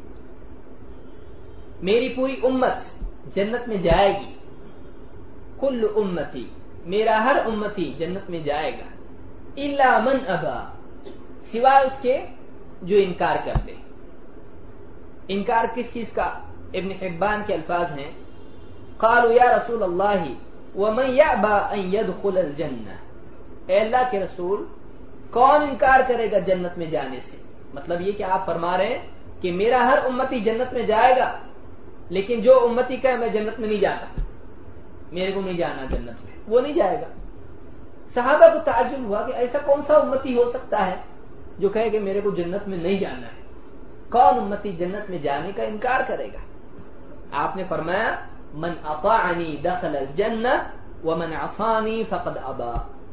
میری پوری امت جنت میں جائے گی. کل امتی، میرا ہر امتی جنت میں جائے گا، الا من ابا، سوائے اس کے جو انکار کر دے. انکار کس چیز کا؟ ابن حبان کے الفاظ ہیں قالوا یا رسول اللہ ومن یأبى ان يدخل الجنہ، اے اللہ کے رسول کون انکار کرے گا جنت میں جانے سے؟ مطلب یہ کہ آپ فرما رہے ہیں کہ میرا ہر امتی جنت میں جائے گا، لیکن جو امتی کا میں جنت میں نہیں جاتا، میرے کو نہیں جانا جنت میں، وہ نہیں جائے گا. صحابہ کو تعجب ہوا کہ ایسا کون سا امتی ہو سکتا ہے جو کہے کہ میرے کو جنت میں نہیں جانا ہے، کون امتی جنت میں جانے کا انکار کرے گا؟ آپ نے فرمایا من اطاعنی دخل الجنہ ومن عصانی فقد ابا،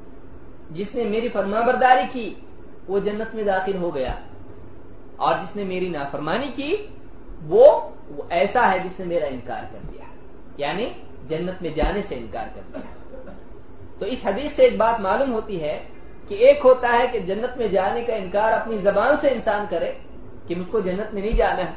جس نے میری فرمانبرداری کی وہ جنت میں داخل ہو گیا، اور جس نے میری نافرمانی کی وہ ایسا ہے جس نے میرا انکار کر دیا، یعنی جنت میں جانے سے انکار کر دیا. تو اس حدیث سے ایک بات معلوم ہوتی ہے کہ ایک ہوتا ہے کہ جنت میں جانے کا انکار اپنی زبان سے انسان کرے کہ مجھ کو جنت میں نہیں جانا ہے،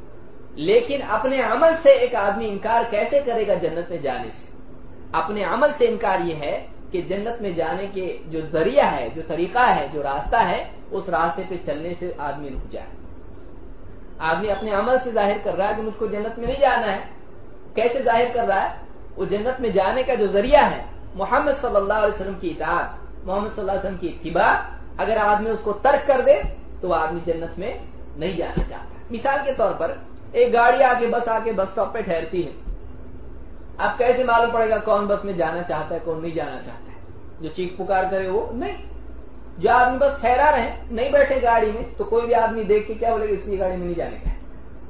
لیکن اپنے عمل سے ایک آدمی انکار کیسے کرے گا جنت میں جانے سے؟ اپنے عمل سے انکار یہ ہے کہ جنت میں جانے کے جو ذریعہ ہے، جو طریقہ ہے، جو راستہ ہے، اس راستے پہ چلنے سے آدمی رک جائے. آدمی اپنے عمل سے ظاہر کر رہا ہے کہ مجھ کو جنت میں نہیں جانا ہے. کیسے ظاہر کر رہا ہے؟ وہ جنت میں جانے کا جو ذریعہ ہے محمد صلی اللہ علیہ وسلم کی اطاعت، محمد صلی اللہ علیہ وسلم کی اتباع، اگر آدمی اس کو ترک کر دے تو وہ آدمی جنت میں نہیں جانا چاہتا. مثال کے طور پر ایک گاڑی آ کے بس آ کے بس اسٹاپ پہ ٹھہرتی ہے، اب کیسے معلوم پڑے گا کون بس میں جانا چاہتا ہے کون نہیں جانا چاہتا ہے؟ جو چیخ پکار کرے وہ نہیں. جو آدمی بس ٹھہرا رہے نہیں بیٹھے گاڑی میں تو کوئی بھی آدمی دیکھ کے کیا بولے گا اس کی گاڑی میں نہیں جانے کا ہے.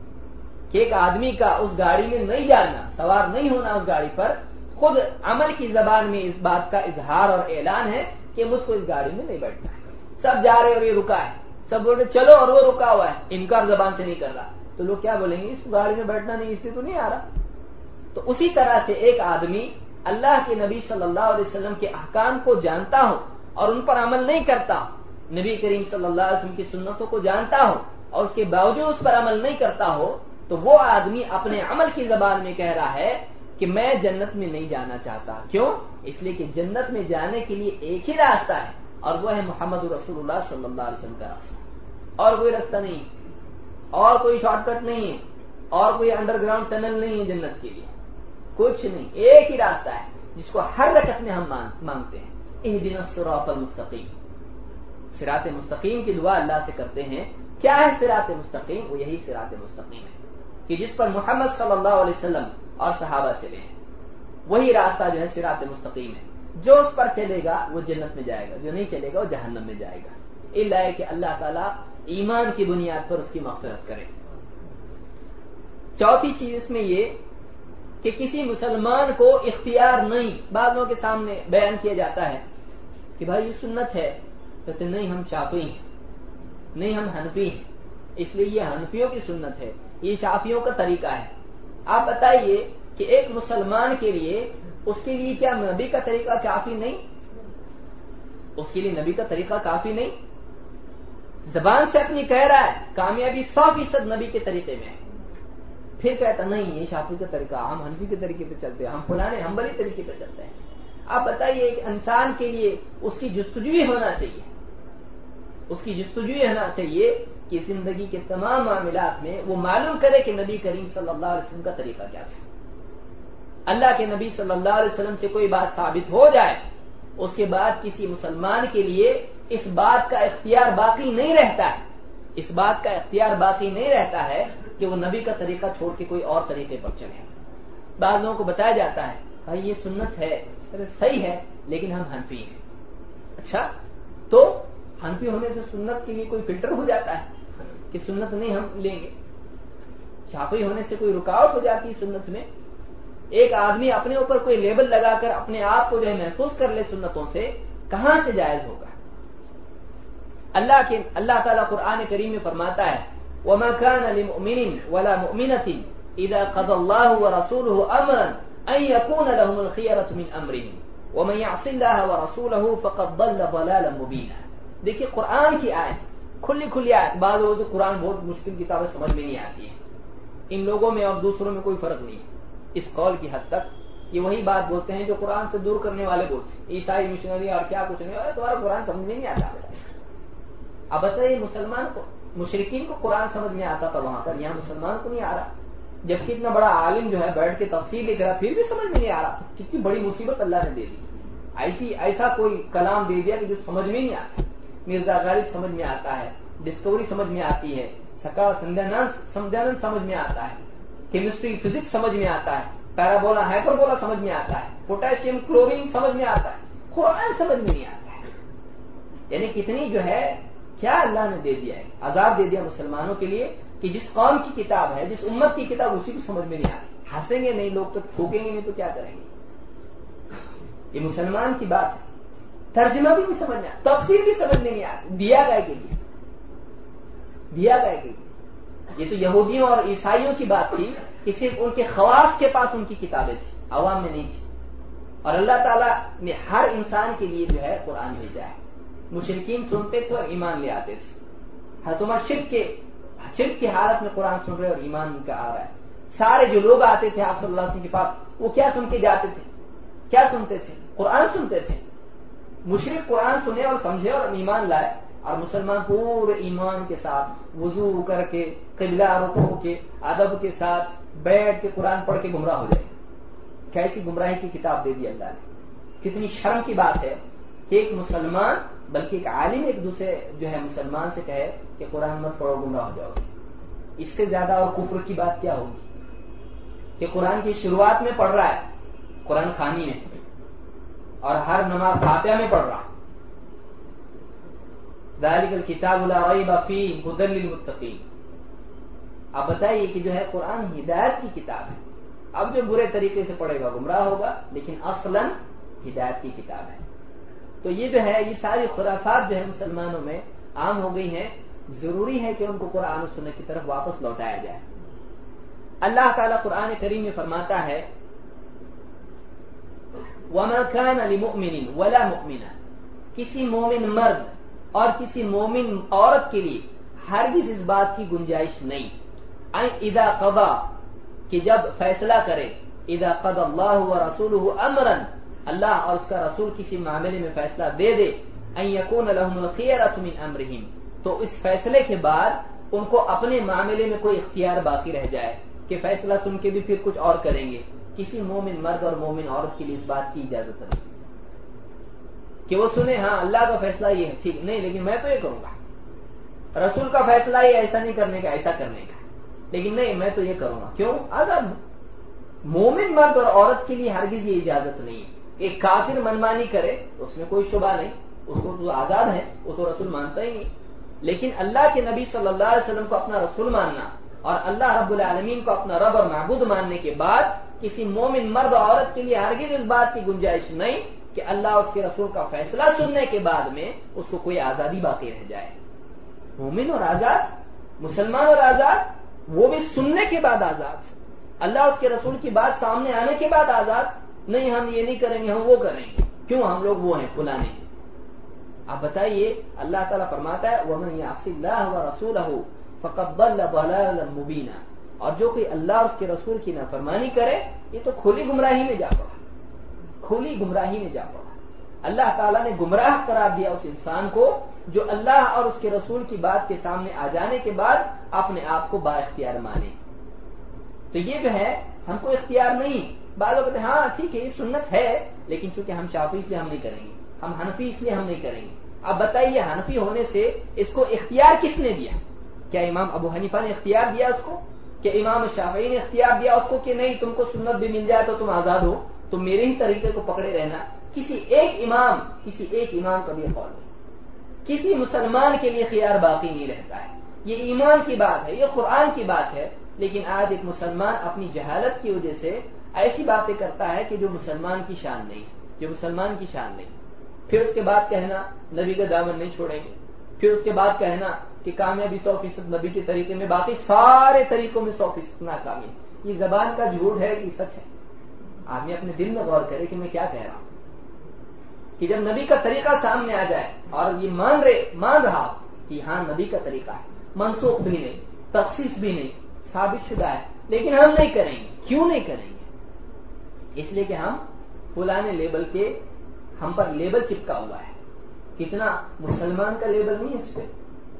کہ ایک آدمی کا اس گاڑی میں نہیں جانا، سوار نہیں ہونا اس گاڑی پر، خود عمل کی زبان میں اس بات کا اظہار اور اعلان ہے کہ مجھ کو اس گاڑی میں نہیں بیٹھنا ہے. سب جا رہے اور یہ رکا ہے، سب بول رہے چلو اور وہ رکا ہوا ہے، انکار زبان سے نہیں کر رہا، تو لوگ کیا بولیں گے اس گاڑی میں بیٹھنا نہیں، اس لیے تو نہیں آ رہا. تو اسی طرح سے ایک آدمی اللہ کے نبی صلی اللہ علیہ وسلم کے احکام کو جانتا ہو اور ان پر عمل نہیں کرتا ہو، نبی کریم صلی اللہ علیہ وسلم کی سنتوں کو جانتا ہو اور اس کے باوجود اس پر عمل نہیں کرتا ہو، تو وہ آدمی اپنے عمل کی زبان میں کہہ رہا ہے کہ میں جنت میں نہیں جانا چاہتا۔ کیوں؟ اس لیے کہ جنت میں جانے کے لیے ایک ہی راستہ ہے اور وہ ہے محمد رسول اللہ صلی اللہ علیہ وسلم کا راستہ، اور کوئی راستہ نہیں، اور کوئی شارٹ کٹ نہیں ہے، اور کوئی انڈر گراؤنڈ ٹنل نہیں ہے جنت کے لیے، کچھ نہیں، ایک ہی راستہ ہے جس کو ہر رکعت میں ہم مانگتے ہیں، اہدنا الصراط المستقیم۔ صراط مستقیم کی دعا اللہ سے کرتے ہیں۔ کیا ہے صراط مستقیم؟ وہ یہی صراط مستقیم ہے کہ جس پر محمد صلی اللہ علیہ وسلم اور صحابہ چلے ہیں، وہی راستہ جو ہے صراط مستقیم ہے۔ جو اس پر چلے گا وہ جنت میں جائے گا، جو نہیں چلے گا وہ جہنم میں جائے گا، الا کہ اللہ تعالیٰ ایمان کی بنیاد پر اس کی مغفرت کرے۔ چوتھی چیز اس میں یہ کہ کسی مسلمان کو اختیار نہیں، بعض لوگوں کے سامنے بیان کیا جاتا ہے کہ بھائی یہ سنت ہے، کہتے نہیں ہم شافعی ہیں، نہیں ہم حنفی ہیں، اس لیے یہ حنفیوں کی سنت ہے، یہ شافعیوں کا طریقہ ہے۔ آپ بتائیے کہ ایک مسلمان کے لیے اس کے لیے کیا نبی کا طریقہ کافی نہیں؟ اس کے لیے نبی کا طریقہ کافی نہیں؟ زبان سے اپنی کہہ رہا ہے کامیابی سو فیصد نبی کے طریقے میں ہے، پھر کہتا نہیں یہ شافعی کا طریقہ، ہم حنفی کے طریقے پہ چلتے ہیں، ہم فلانے حنبلی طریقے پہ چلتے ہیں۔ آپ بتائیے ایک انسان کے لیے اس کی جستجوی ہونا چاہیے، اس کی جستجوی ہونا چاہیے کہ زندگی کے تمام معاملات میں وہ معلوم کرے کہ نبی کریم صلی اللہ علیہ وسلم کا طریقہ کیا تھا۔ اللہ کے نبی صلی اللہ علیہ وسلم سے کوئی بات ثابت ہو جائے، اس کے بعد کسی مسلمان کے لیے اس بات کا اختیار باقی نہیں رہتا ہے، اس بات کا اختیار باقی نہیں رہتا ہے کہ وہ نبی کا طریقہ چھوڑ کے کوئی اور طریقے پر چلے۔ بعض لوگوں کو بتایا جاتا ہے بھائی یہ سنت ہے، صحیح ہے لیکن ہم حنفی ہیں۔ اچھا، تو حنفی ہونے سے سنت کے لیے کوئی فلٹر ہو جاتا ہے کہ سنت نہیں ہم لیں گے؟ شافعی ہونے سے کوئی رکاوٹ ہو جاتی ہے سنت میں؟ ایک آدمی اپنے اوپر کوئی لیبل لگا کر اپنے آپ کو جو ہے محفوظ کر لے سنتوں سے، کہاں سے جائز ہوگا؟ اللہ کے اللہ تعالیٰ قرآن کریم میں فرماتا ہے وَمَا كَانَ لِمُؤْمِنٍ وَلَا مُؤْمِنَةٍ إِذَا قَضَى اللَّهُ وَرَسُولُهُ أَمْرًا أَن يَكُونَ لَهُمُ الْخِيَرَةُ مِنْ أَمْرِهِمْ وَمَن يَعْصِ اللَّهَ وَرَسُولَهُ فَقَدْ ضَلَّ ضَلَالًا مُبِينًا۔ دیکھیے قرآن کی آیت، کھلی کھلی آیت۔ بعض لوگوں کو قرآن بہت مشکل کتابیں سمجھ میں نہیں آتی ہے، ان لوگوں میں اور دوسروں میں کوئی فرق نہیں ہے اس قول کی حد تک، یہ وہی بات بولتے ہیں جو قرآن سے دور کرنے والے بولتے ہیں، عیسائی مشنری اور کیا کچھ نہیں، اور تمہارا قرآن سمجھ میں نہیں آتا۔ اب بتائیے مسلمان کو، مشرکین کو قرآن سمجھ میں آتا تھا وہاں پر، یہاں مسلمان کو نہیں آ رہا، جبکہ اتنا بڑا عالم جو ہے بیٹھ کے تفسیر لکھ رہا پھر بھی سمجھ میں نہیں آ رہا۔ کتنی بڑی مصیبت اللہ نے دے دی، ایسی ایسا کوئی کلام دے دیا کہ جو سمجھ میں نہیں آتا۔ مرزا غالب سمجھ میں آتا ہے، ڈسکوری سمجھ میں آتی ہے، سکا سندھانند سمجھ میں آتا ہے، کیمسٹری فزکس سمجھ میں آتا ہے، پیرابولا ہائپربولا سمجھ میں آتا ہے، پوٹاشیم کلورین سمجھ میں آتا ہے، قرآن سمجھ میں نہیں آتا ہے۔ یعنی کتنی جو ہے کیا اللہ نے دے دیا ہے، عذاب دے دیا مسلمانوں کے لیے کہ جس قوم کی کتاب ہے، جس امت کی کتاب، اسی کو سمجھ میں نہیں آتی۔ ہنسیں گے نہیں لوگ تو، تھوکیں گے نہیں تو کیا کریں گے؟ یہ مسلمان کی بات ہے، ترجمہ بھی نہیں سمجھ میں آتا، تفسیر بھی سمجھ میں نہیں آتی، دیا گئے کے لیے دیا گئے کے لیے۔ یہ تو یہودیوں اور عیسائیوں کی بات تھی کہ صرف ان کے خواص کے پاس ان کی کتابیں تھیں، عوام میں نہیں تھی، اور اللہ تعالیٰ نے ہر انسان کے لیے جو ہے قرآن بھیجا ہے۔ مشرکین سنتے تھے اور ایمان لے آتے تھے، حضرت عمر شرک کے شرک کی حالت میں قرآن سن رہے اور ایمان ان کا آ رہا ہے۔ سارے جو لوگ آتے تھے آپ صلی اللہ علیہ وسلم کے پاس، وہ کیا سن کے جاتے تھے؟ کیا سنتے تھے؟ قرآن سنتے تھے۔ مشرک قرآن سنے اور سمجھے اور ایمان لائے، اور مسلمان پورے ایمان کے ساتھ وضو کر کے قبلہ رخ ہو کے ادب کے ساتھ بیٹھ کے قرآن پڑھ کے گمراہ ہو جائے۔ کیسی گمراہی کی کتاب دے دی اللہ نے! کتنی شرم کی بات ہے کہ ایک مسلمان بلکہ ایک عالم ایک دوسرے جو ہے مسلمان سے کہے کہ قرآن مت پڑھو گمراہ ہو جاؤ گے۔ اس سے زیادہ اور کفر کی بات کیا ہوگی کہ قرآن کی شروعات میں پڑھ رہا ہے، قرآن خوانی میں، اور ہر نماز فاتحہ میں پڑھ رہا ہے، ذالک الکتاب لا ریب فیہ ھدی للمتقین۔ آپ بتائیے کہ جو ہے قرآن ہدایت کی کتاب ہے، اب جو برے طریقے سے پڑھے گا گمراہ ہوگا، لیکن اصلاً ہدایت کی کتاب ہے۔ تو یہ جو ہے یہ ساری خرافات جو ہے مسلمانوں میں عام ہو گئی ہیں، ضروری ہے کہ ان کو قرآن و سنت کی طرف واپس لوٹایا جائے۔ اللہ تعالیٰ قرآن کریم میں فرماتا ہے وما كان لمؤمن ولا مؤمنة، کسی مومن مرد اور کسی مومن عورت کے لیے ہرگز اس بات کی گنجائش نہیں، اذا قضا کہ جب فیصلہ کرے، اذا قضى الله ورسوله امرا اللہ اور اس کا رسول کسی معاملے میں فیصلہ دے دے، ان يكون لهم الخيرة من امرهم، تو اس فیصلے کے بعد ان کو اپنے معاملے میں کوئی اختیار باقی رہ جائے کہ فیصلہ سن کے بھی پھر کچھ اور کریں گے، کسی مومن مرد اور مومن عورت کے لیے اس بات کی اجازت نہیں کہ وہ سنے ہاں اللہ کا فیصلہ یہ ہے ٹھیک نہیں، لیکن میں تو یہ کروں گا، رسول کا فیصلہ یہ ایسا نہیں کرنے کا ایسا کرنے کا، لیکن نہیں میں تو یہ کروں گا، کیوں؟ آزاد ہوں۔ مومن مرد اور عورت کے لیے ہرگز یہ اجازت نہیں ہے۔ ایک کافر منمانی کرے اس میں کوئی شبہ نہیں، اس کو تو آزاد ہے، وہ تو رسول مانتا ہی نہیں، لیکن اللہ کے نبی صلی اللہ علیہ وسلم کو اپنا رسول ماننا اور اللہ رب العالمین کو اپنا رب اور معبود ماننے کے بعد کسی مومن مرد اور عورت کے لیے ہرگز اس بات کی گنجائش نہیں کہ اللہ اور اس کے رسول کا فیصلہ سننے کے بعد میں اس کو کوئی آزادی باقی رہ جائے۔ مومن اور آزاد، مسلمان اور آزاد، وہ بھی سننے کے بعد آزاد، اللہ اس کے رسول کی بات سامنے آنے کے بعد آزاد نہیں، ہم یہ نہیں کریں گے ہم وہ کریں گے، کیوں؟ ہم لوگ وہ ہیں فلانے ہیں۔ آپ بتائیے، اللہ تعالیٰ فرماتا ہے وَمَن يَعْصِ اللَّهَ وَرَسُولَهُ فَقَدْ ضَلَّ ضَلَالًا مُبِينًا، اور جو کوئی اللہ اور اس کے رسول کی نافرمانی کرے یہ تو کھلی گمراہی میں جا پڑا، کھلی گمراہی میں جا پڑا۔ اللہ تعالیٰ نے گمراہ قرار دیا اس انسان کو جو اللہ اور اس کے رسول کی بات کے سامنے آ جانے کے بعد اپنے آپ کو با اختیار مانے۔ تو یہ جو ہے ہم کو اختیار نہیں، بعض لوگ کہتے ہیں ہاں ٹھیک ہے یہ سنت ہے، لیکن چونکہ ہم شافعی اس لیے ہم نہیں کریں گے، ہم حنفی اس لیے ہم نہیں کریں گے۔ اب بتائیے حنفی ہونے سے اس کو اختیار کس نے دیا؟ کیا امام ابو حنیفہ نے اختیار دیا اس کو؟ کہ امام شافعی نے اختیار دیا اس کو کہ نہیں تم کو سنت بھی مل جائے تو تم آزاد ہو، تم میرے ہی طریقے کو پکڑے رہنا؟ کسی ایک امام کسی ایک امام کا بھی قول نہیں، کسی مسلمان کے لیے خیار باقی نہیں رہتا ہے۔ یہ ایمان کی بات ہے، یہ قرآن کی بات ہے، لیکن آج ایک مسلمان اپنی جہالت کی وجہ سے ایسی باتیں کرتا ہے کہ جو مسلمان کی شان نہیں، جو مسلمان کی شان نہیں۔ پھر اس کے بعد کہنا نبی کا دامن نہیں چھوڑیں گے، پھر اس کے بعد کہنا کہ کامیابی سو فیصد نبی کے طریقے میں، باقی سارے طریقوں میں سو فیصد ناکامی۔ یہ زبان کا جھوٹ ہے کہ سچ ہے؟ آدمی اپنے دل میں غور کرے کہ میں کیا کہہ رہا ہوں، کہ جب نبی کا طریقہ سامنے آ جائے اور یہ مان رہے مان رہا کہ ہاں نبی کا طریقہ ہے، منسوخ بھی نہیں، تخصیص بھی نہیں، ثابت شدہ ہے، لیکن ہم نہیں کریں گے۔ کیوں نہیں کریں گے؟ اس لیے کہ ہم فلانے لیبل کے، ہم پر لیبل چپکا ہوا ہے۔ کتنا مسلمان کا لیبل نہیں اس پہ،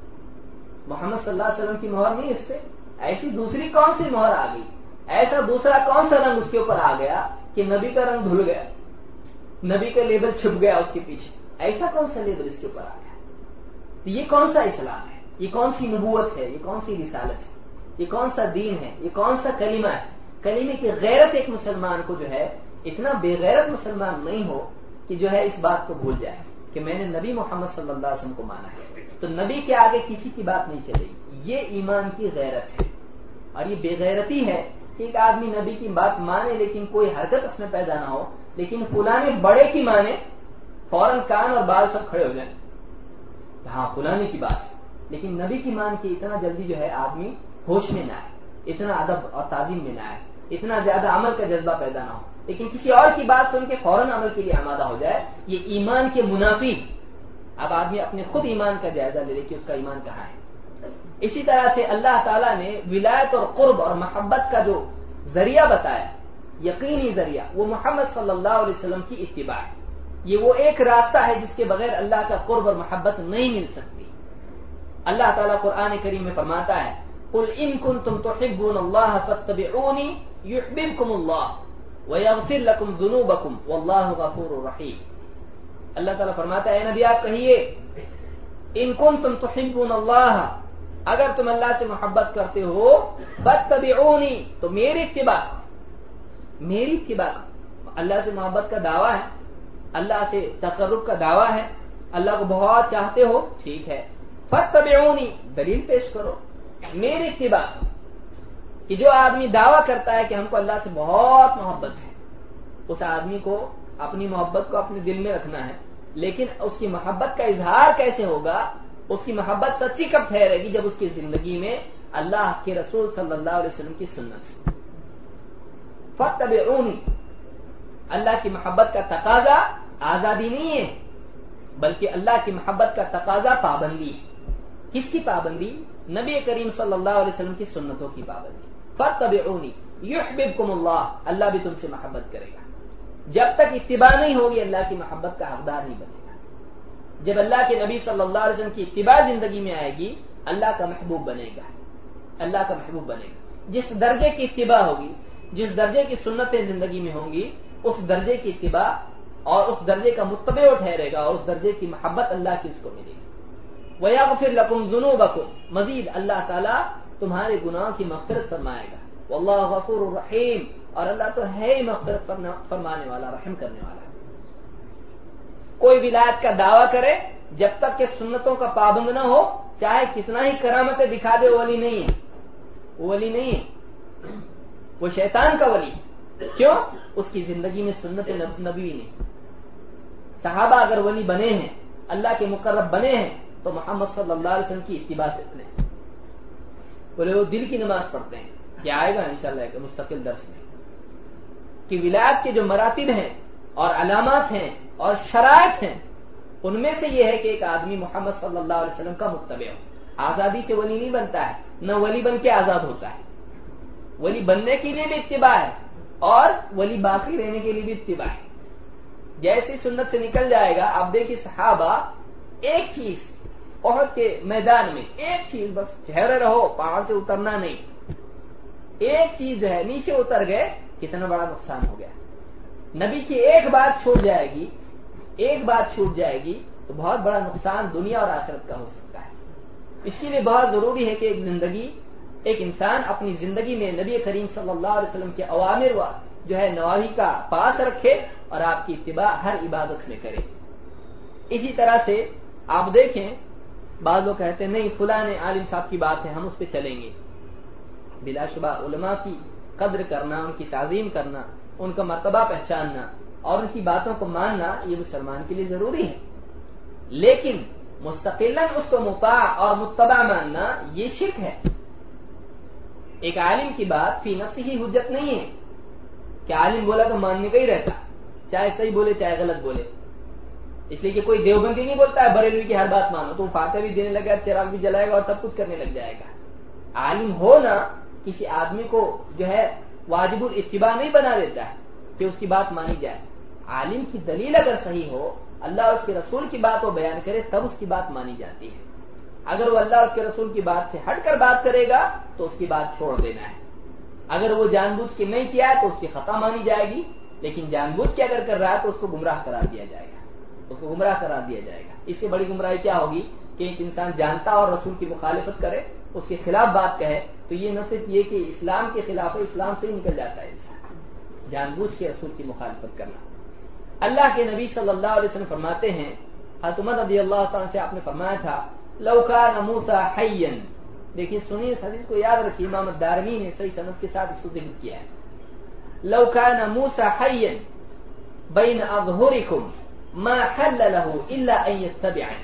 محمد صلی اللہ علیہ وسلم کی مہر نہیں اس پہ، ایسی دوسری کون سی مہر آ گئی؟ ایسا دوسرا کون سا رنگ اس کے اوپر آ گیا کہ نبی کا رنگ دھل گیا، نبی کا لیبل چھپ گیا اس کے پیچھے؟ ایسا کون سا لیبل اس کے اوپر آ گیا؟ تو یہ کون سا اسلام ہے؟ یہ کون سی نبوت ہے؟ یہ کون سی رسالت ہے؟ یہ کون سا دین ہے؟ یہ کون سا کلمہ ہے؟ کلمے کی غیرت ایک مسلمان کو جو ہے، اتنا بے غیرت مسلمان نہیں ہو کہ جو ہے اس بات کو بھول جائے کہ میں نے نبی محمد صلی اللہ علیہ وسلم کو مانا ہے، تو نبی کے آگے کسی کی بات نہیں چلے گی۔ یہ ایمان کی غیرت ہے، اور یہ بے غیرتی ہے کہ ایک آدمی نبی کی بات مانے لیکن کوئی حرکت اس میں پیدا نہ ہو، لیکن فلانے بڑے کی مانے فوراً کان اور بال سب کھڑے ہو جائیں، ہاں فلانے کی بات، لیکن نبی کی مان کی اتنا جلدی جو ہے آدمی ہوش میں نہ آئے، اتنا ادب اور تعظیم میں نہ آئے، اتنا زیادہ عمل کا جذبہ پیدا نہ ہو، لیکن کسی اور کی بات سن کے فوراً عمل کے لیے آمادہ ہو جائے، یہ ایمان کے منافی۔ اب آدمی اپنے خود ایمان کا جائزہ لے لے کہ اس کا ایمان کہاں ہے۔ اسی طرح سے اللہ تعالیٰ نے ولایت اور قرب اور محبت کا جو ذریعہ بتایا، یقینی ذریعہ، وہ محمد صلی اللہ علیہ وسلم کی اتباع ہے۔ یہ وہ ایک راستہ ہے جس کے بغیر اللہ کا قرب اور محبت نہیں مل سکتی۔ اللہ تعالیٰ قرآن کریم میں فرماتا ہے قُلْ إِن كُنتُمْ تُحِبُّونَ اللَّهَ فَاتَّبِعُونِي يُحْبِبْكُمُ اللَّهُ وَيَغْفِرْ لَكُمْ ذُنُوبَكُمْ وَاللَّهُ غَفُورٌ رَحِيمٌ۔ اللہ تعالیٰ فرماتا ہے اے نبی آپ کہیے ان کنتم تحبون اللہ، اگر تم اللہ سے محبت کرتے ہو، فاتبعونی تو میری اتباع، میری اتباع۔ اللہ سے محبت کا دعویٰ ہے، اللہ سے تقرب کا دعویٰ ہے، اللہ کو بہت چاہتے ہو، ٹھیک ہے، فاتبعونی دلیل پیش کرو، میری اتباع۔ کہ جو آدمی دعویٰ کرتا ہے کہ ہم کو اللہ سے بہت محبت ہے، اس آدمی کو اپنی محبت کو اپنے دل میں رکھنا ہے، لیکن اس کی محبت کا اظہار کیسے ہوگا؟ اس کی محبت سچی کب ٹھہرے گی؟ جب اس کی زندگی میں اللہ کے رسول صلی اللہ علیہ وسلم کی سنت۔ فاتبعونی اللہ کی محبت کا تقاضا آزادی نہیں ہے، بلکہ اللہ کی محبت کا تقاضا پابندی ہے۔ کس کی پابندی؟ نبی کریم صلی اللہ علیہ وسلم کی سنتوں کی پابندی۔ فاتبعونی یحببکم اللہ، اللہ بھی تم سے محبت کرے گا۔ جب تک اتباع نہیں ہوگی اللہ کی محبت کا حقدار نہیں بنے گا۔ جب اللہ کے نبی صلی اللہ علیہ وسلم کی اتباع زندگی میں آئے گی، اللہ کا محبوب بنے گا، اللہ کا محبوب بنے گا۔ جس درجے کی اتباع ہوگی، جس درجے کی سنتیں زندگی میں ہوں گی، اس درجے کی اتباع اور اس درجے کا متبع ٹھہرے گا، اور اس درجے کی محبت اللہ کی اس کو ملے گی۔ وَيَغْفِرْ لَكُمْ ذُنُوبَكُمْ، مزید اللہ تعالیٰ تمہارے گناہوں کی مغفرت فرمائے گا۔ وَاللَّهُ غَفُورٌ رَحِيمٌ، اور اللہ تو ہے ہی مغفرت فرمانے والا، رحم کرنے والا۔ کوئی ولایت کا دعویٰ کرے، جب تک کہ سنتوں کا پابند نہ ہو، چاہے کتنا ہی کرامتیں دکھا دے، وہ ولی نہیں ہے، وہ ولی نہیں ہے، وہ شیطان کا ولی۔ کیوں؟ اس کی زندگی میں سنت نبوی نہیں۔ صحابہ اگر ولی بنے ہیں، اللہ کے مقرب بنے ہیں، تو محمد صلی اللہ علیہ وسلم کی اتباع سے بنے۔ بولے وہ دل کی نماز پڑھتے ہیں، کیا آئے گا انشاءاللہ ایک مستقل درس میں، کہ ولایت کے جو مراتب ہیں اور علامات ہیں اور شرائط ہیں، ان میں سے یہ ہے کہ ایک آدمی محمد صلی اللہ علیہ وسلم کا متبع ہو۔ آزادی سے ولی نہیں بنتا ہے، نہ ولی بن کے آزاد ہوتا ہے۔ ولی بننے کے لیے بھی اتباع ہے، اور ولی باقی رہنے کے لیے بھی اتباع ہے۔ جیسی سنت سے نکل جائے گا، آپ دیکھیے صحابہ ایک چیز احد کے میدان میں، ایک چیز بس، ٹھہرے رہو، پہاڑ سے اترنا نہیں، ایک چیز جو ہے نیچے اتر گئے، کتنا بڑا نقصان ہو گیا۔ نبی کی ایک بات چھوٹ جائے گی، ایک بات چھوٹ جائے گی تو بہت بڑا نقصان دنیا اور آخرت کا ہو سکتا ہے۔ اس کے لیے بہت ضروری ہے کہ ایک زندگی ایک انسان اپنی زندگی میں نبی کریم صلی اللہ علیہ وسلم کے اوامر و جو ہے نواہی کا پاس رکھے، اور آپ کی اتباع ہر عبادت میں کرے۔ اسی طرح سے آپ دیکھیں، بعض لوگ کہتے ہیں نہیں فلاں عالم صاحب کی بات ہے، ہم اس پہ چلیں گے۔ بلا شبہ علماء کی قدر کرنا، ان کی تعظیم کرنا، ان کا مرتبہ پہچاننا اور ان کی باتوں کو ماننا، یہ مسلمان کے لیے ضروری ہے، لیکن مستقلاً اس کو مطاع اور متبع ماننا یہ شرک ہے۔ ایک عالم کی بات فی نفسہ ہی حجت نہیں ہے کہ عالم بولا تو ماننے کا ہی رہتا، چاہے صحیح بولے چاہے غلط بولے۔ اس لیے کہ کوئی دیوبندی نہیں بولتا ہے بریلوی کی ہر بات مانو، تو وہ فاتحہ بھی دینے لگا، چراغ بھی جلائے گا اور سب کچھ کرنے لگ جائے گا۔ عالم ہونا کسی آدمی کو جو ہے واجب الاتباع نہیں بنا دیتا ہے کہ اس کی بات مانی جائے۔ عالم کی دلیل اگر صحیح ہو، اللہ اور اس کے رسول کی بات وہ بیان کرے، تب اس کی بات مانی جاتی ہے۔ اگر وہ اللہ اور اس کے رسول کی بات سے ہٹ کر بات کرے گا تو اس کی بات چھوڑ دینا ہے۔ اگر وہ جان بوجھ کے نہیں کیا ہے تو اس کی خطا مانی جائے گی، لیکن جان بوجھ کے اگر کر رہا ہے تو اس کو گمراہ قرار دیا جائے گا، اس کو گمراہ قرار دیا جائے گا۔ اس سے بڑی گمراہی کیا ہوگی کہ ایک انسان جانتا اور رسول کی مخالفت کرے، اس کے خلاف بات کہے، تو یہ نہ صرف یہ کہ اسلام کے خلاف ہے، اسلام سے ہی نکل جاتا ہے انسان، جان بوجھ کے رسول کی مخالفت کرنا۔ اللہ کے نبی صلی اللہ علیہ وسلم فرماتے ہیں، حضرت عمر رضی اللہ تعالیٰ سے آپ نے فرمایا تھا، لو کان موسیٰ حیا، دیکھیے سنیے اس حدیث کو یاد رکھیے، امام الدارمی نے صحیح سند کے ساتھ اس کو ذکر کیا ہے۔ لو کان موسیٰ حیا بین اظہرکم ما حل له الا ان يتبعني،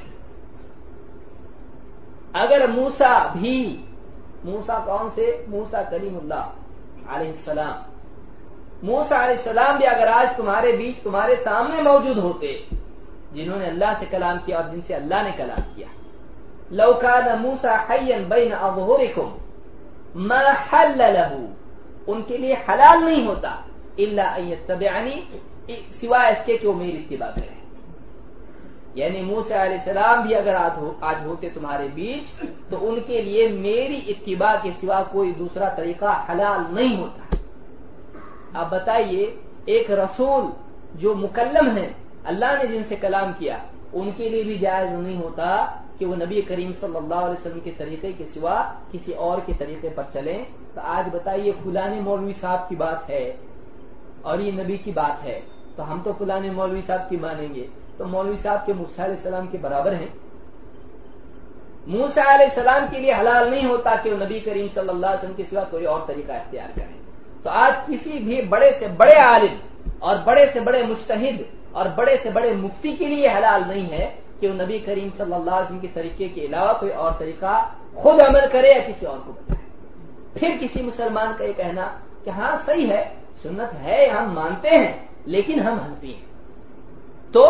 اگر موسیٰ بھی، موسیٰ کون سے؟ موسیٰ کلیم اللہ علیہ السلام، موسیٰ علیہ السلام بھی اگر آج تمہارے بیچ تمہارے سامنے موجود ہوتے، جنہوں نے اللہ سے کلام کیا اور جن سے اللہ نے کلام کیا، لو کان موسیٰ حیا بین اظہرکم ما حل له، ان کے لیے حلال نہیں ہوتا، الا ان یتبعنی، سوائے اس کے کہ وہ میری اتباع کریں۔ یعنی موسیٰ علیہ السلام بھی اگر آج ہوتے تمہارے بیچ تو ان کے لیے میری اتباع کے سوا کوئی دوسرا طریقہ حلال نہیں ہوتا۔ آپ بتائیے، ایک رسول جو مکلم ہیں، اللہ نے جن سے کلام کیا، ان کے لیے بھی جائز نہیں ہوتا کہ وہ نبی کریم صلی اللہ علیہ وسلم کے طریقے کے سوا کسی اور کے طریقے پر چلیں۔ تو آج بتائیے فلانے مولوی صاحب کی بات ہے اور یہ نبی کی بات ہے، تو ہم تو فلانے مولوی صاحب کی مانیں گے، تو مولوی صاحب کے موسیٰ علیہ السلام کے برابر ہیں؟ موسیٰ علیہ السلام کے لیے حلال نہیں ہوتا کہ وہ نبی کریم صلی اللہ علیہ وسلم کے سوا کوئی اور طریقہ اختیار کریں۔ تو آج کسی بھی بڑے سے بڑے عالم اور بڑے سے بڑے مجتہد اور بڑے سے بڑے مفتی کے لیے حلال نہیں ہے کہ وہ نبی کریم صلی اللہ علیہ وسلم کے طریقے کے علاوہ کوئی اور طریقہ خود عمل کرے یا کسی اور کو بتائے۔ پھر کسی مسلمان کا یہ کہنا کہ ہاں صحیح ہے، سنت ہے، ہم مانتے ہیں، لیکن ہم حنفی ہیں. تو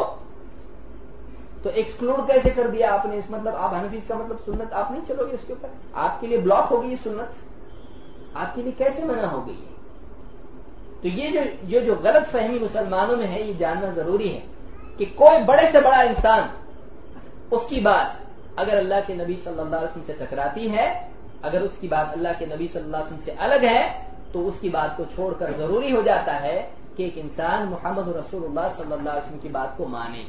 تو ایکسکلوڈ کیسے کر دیا آپ نے؟ اس مطلب آپ حنفی کا مطلب سنت آپ نہیں چلو گے اس کے اوپر، آپ کے لیے بلاک ہو گئی یہ سنت، آپ کے لیے کیسے منع ہو گئی ہے؟ تو یہ جو جو جو غلط فہمی مسلمانوں میں ہے یہ جاننا ضروری ہے کہ کوئی بڑے سے بڑا انسان اس کی بات اگر اللہ کے نبی صلی اللہ علیہ وسلم سے ٹکراتی ہے، اگر اس کی بات اللہ کے نبی صلی اللہ علیہ وسلم سے الگ ہے، تو اس کی بات کو چھوڑ کر ضروری ہو جاتا ہے کہ ایک انسان محمد رسول اللہ صلی اللہ علیہ وسلم کی بات کو مانے.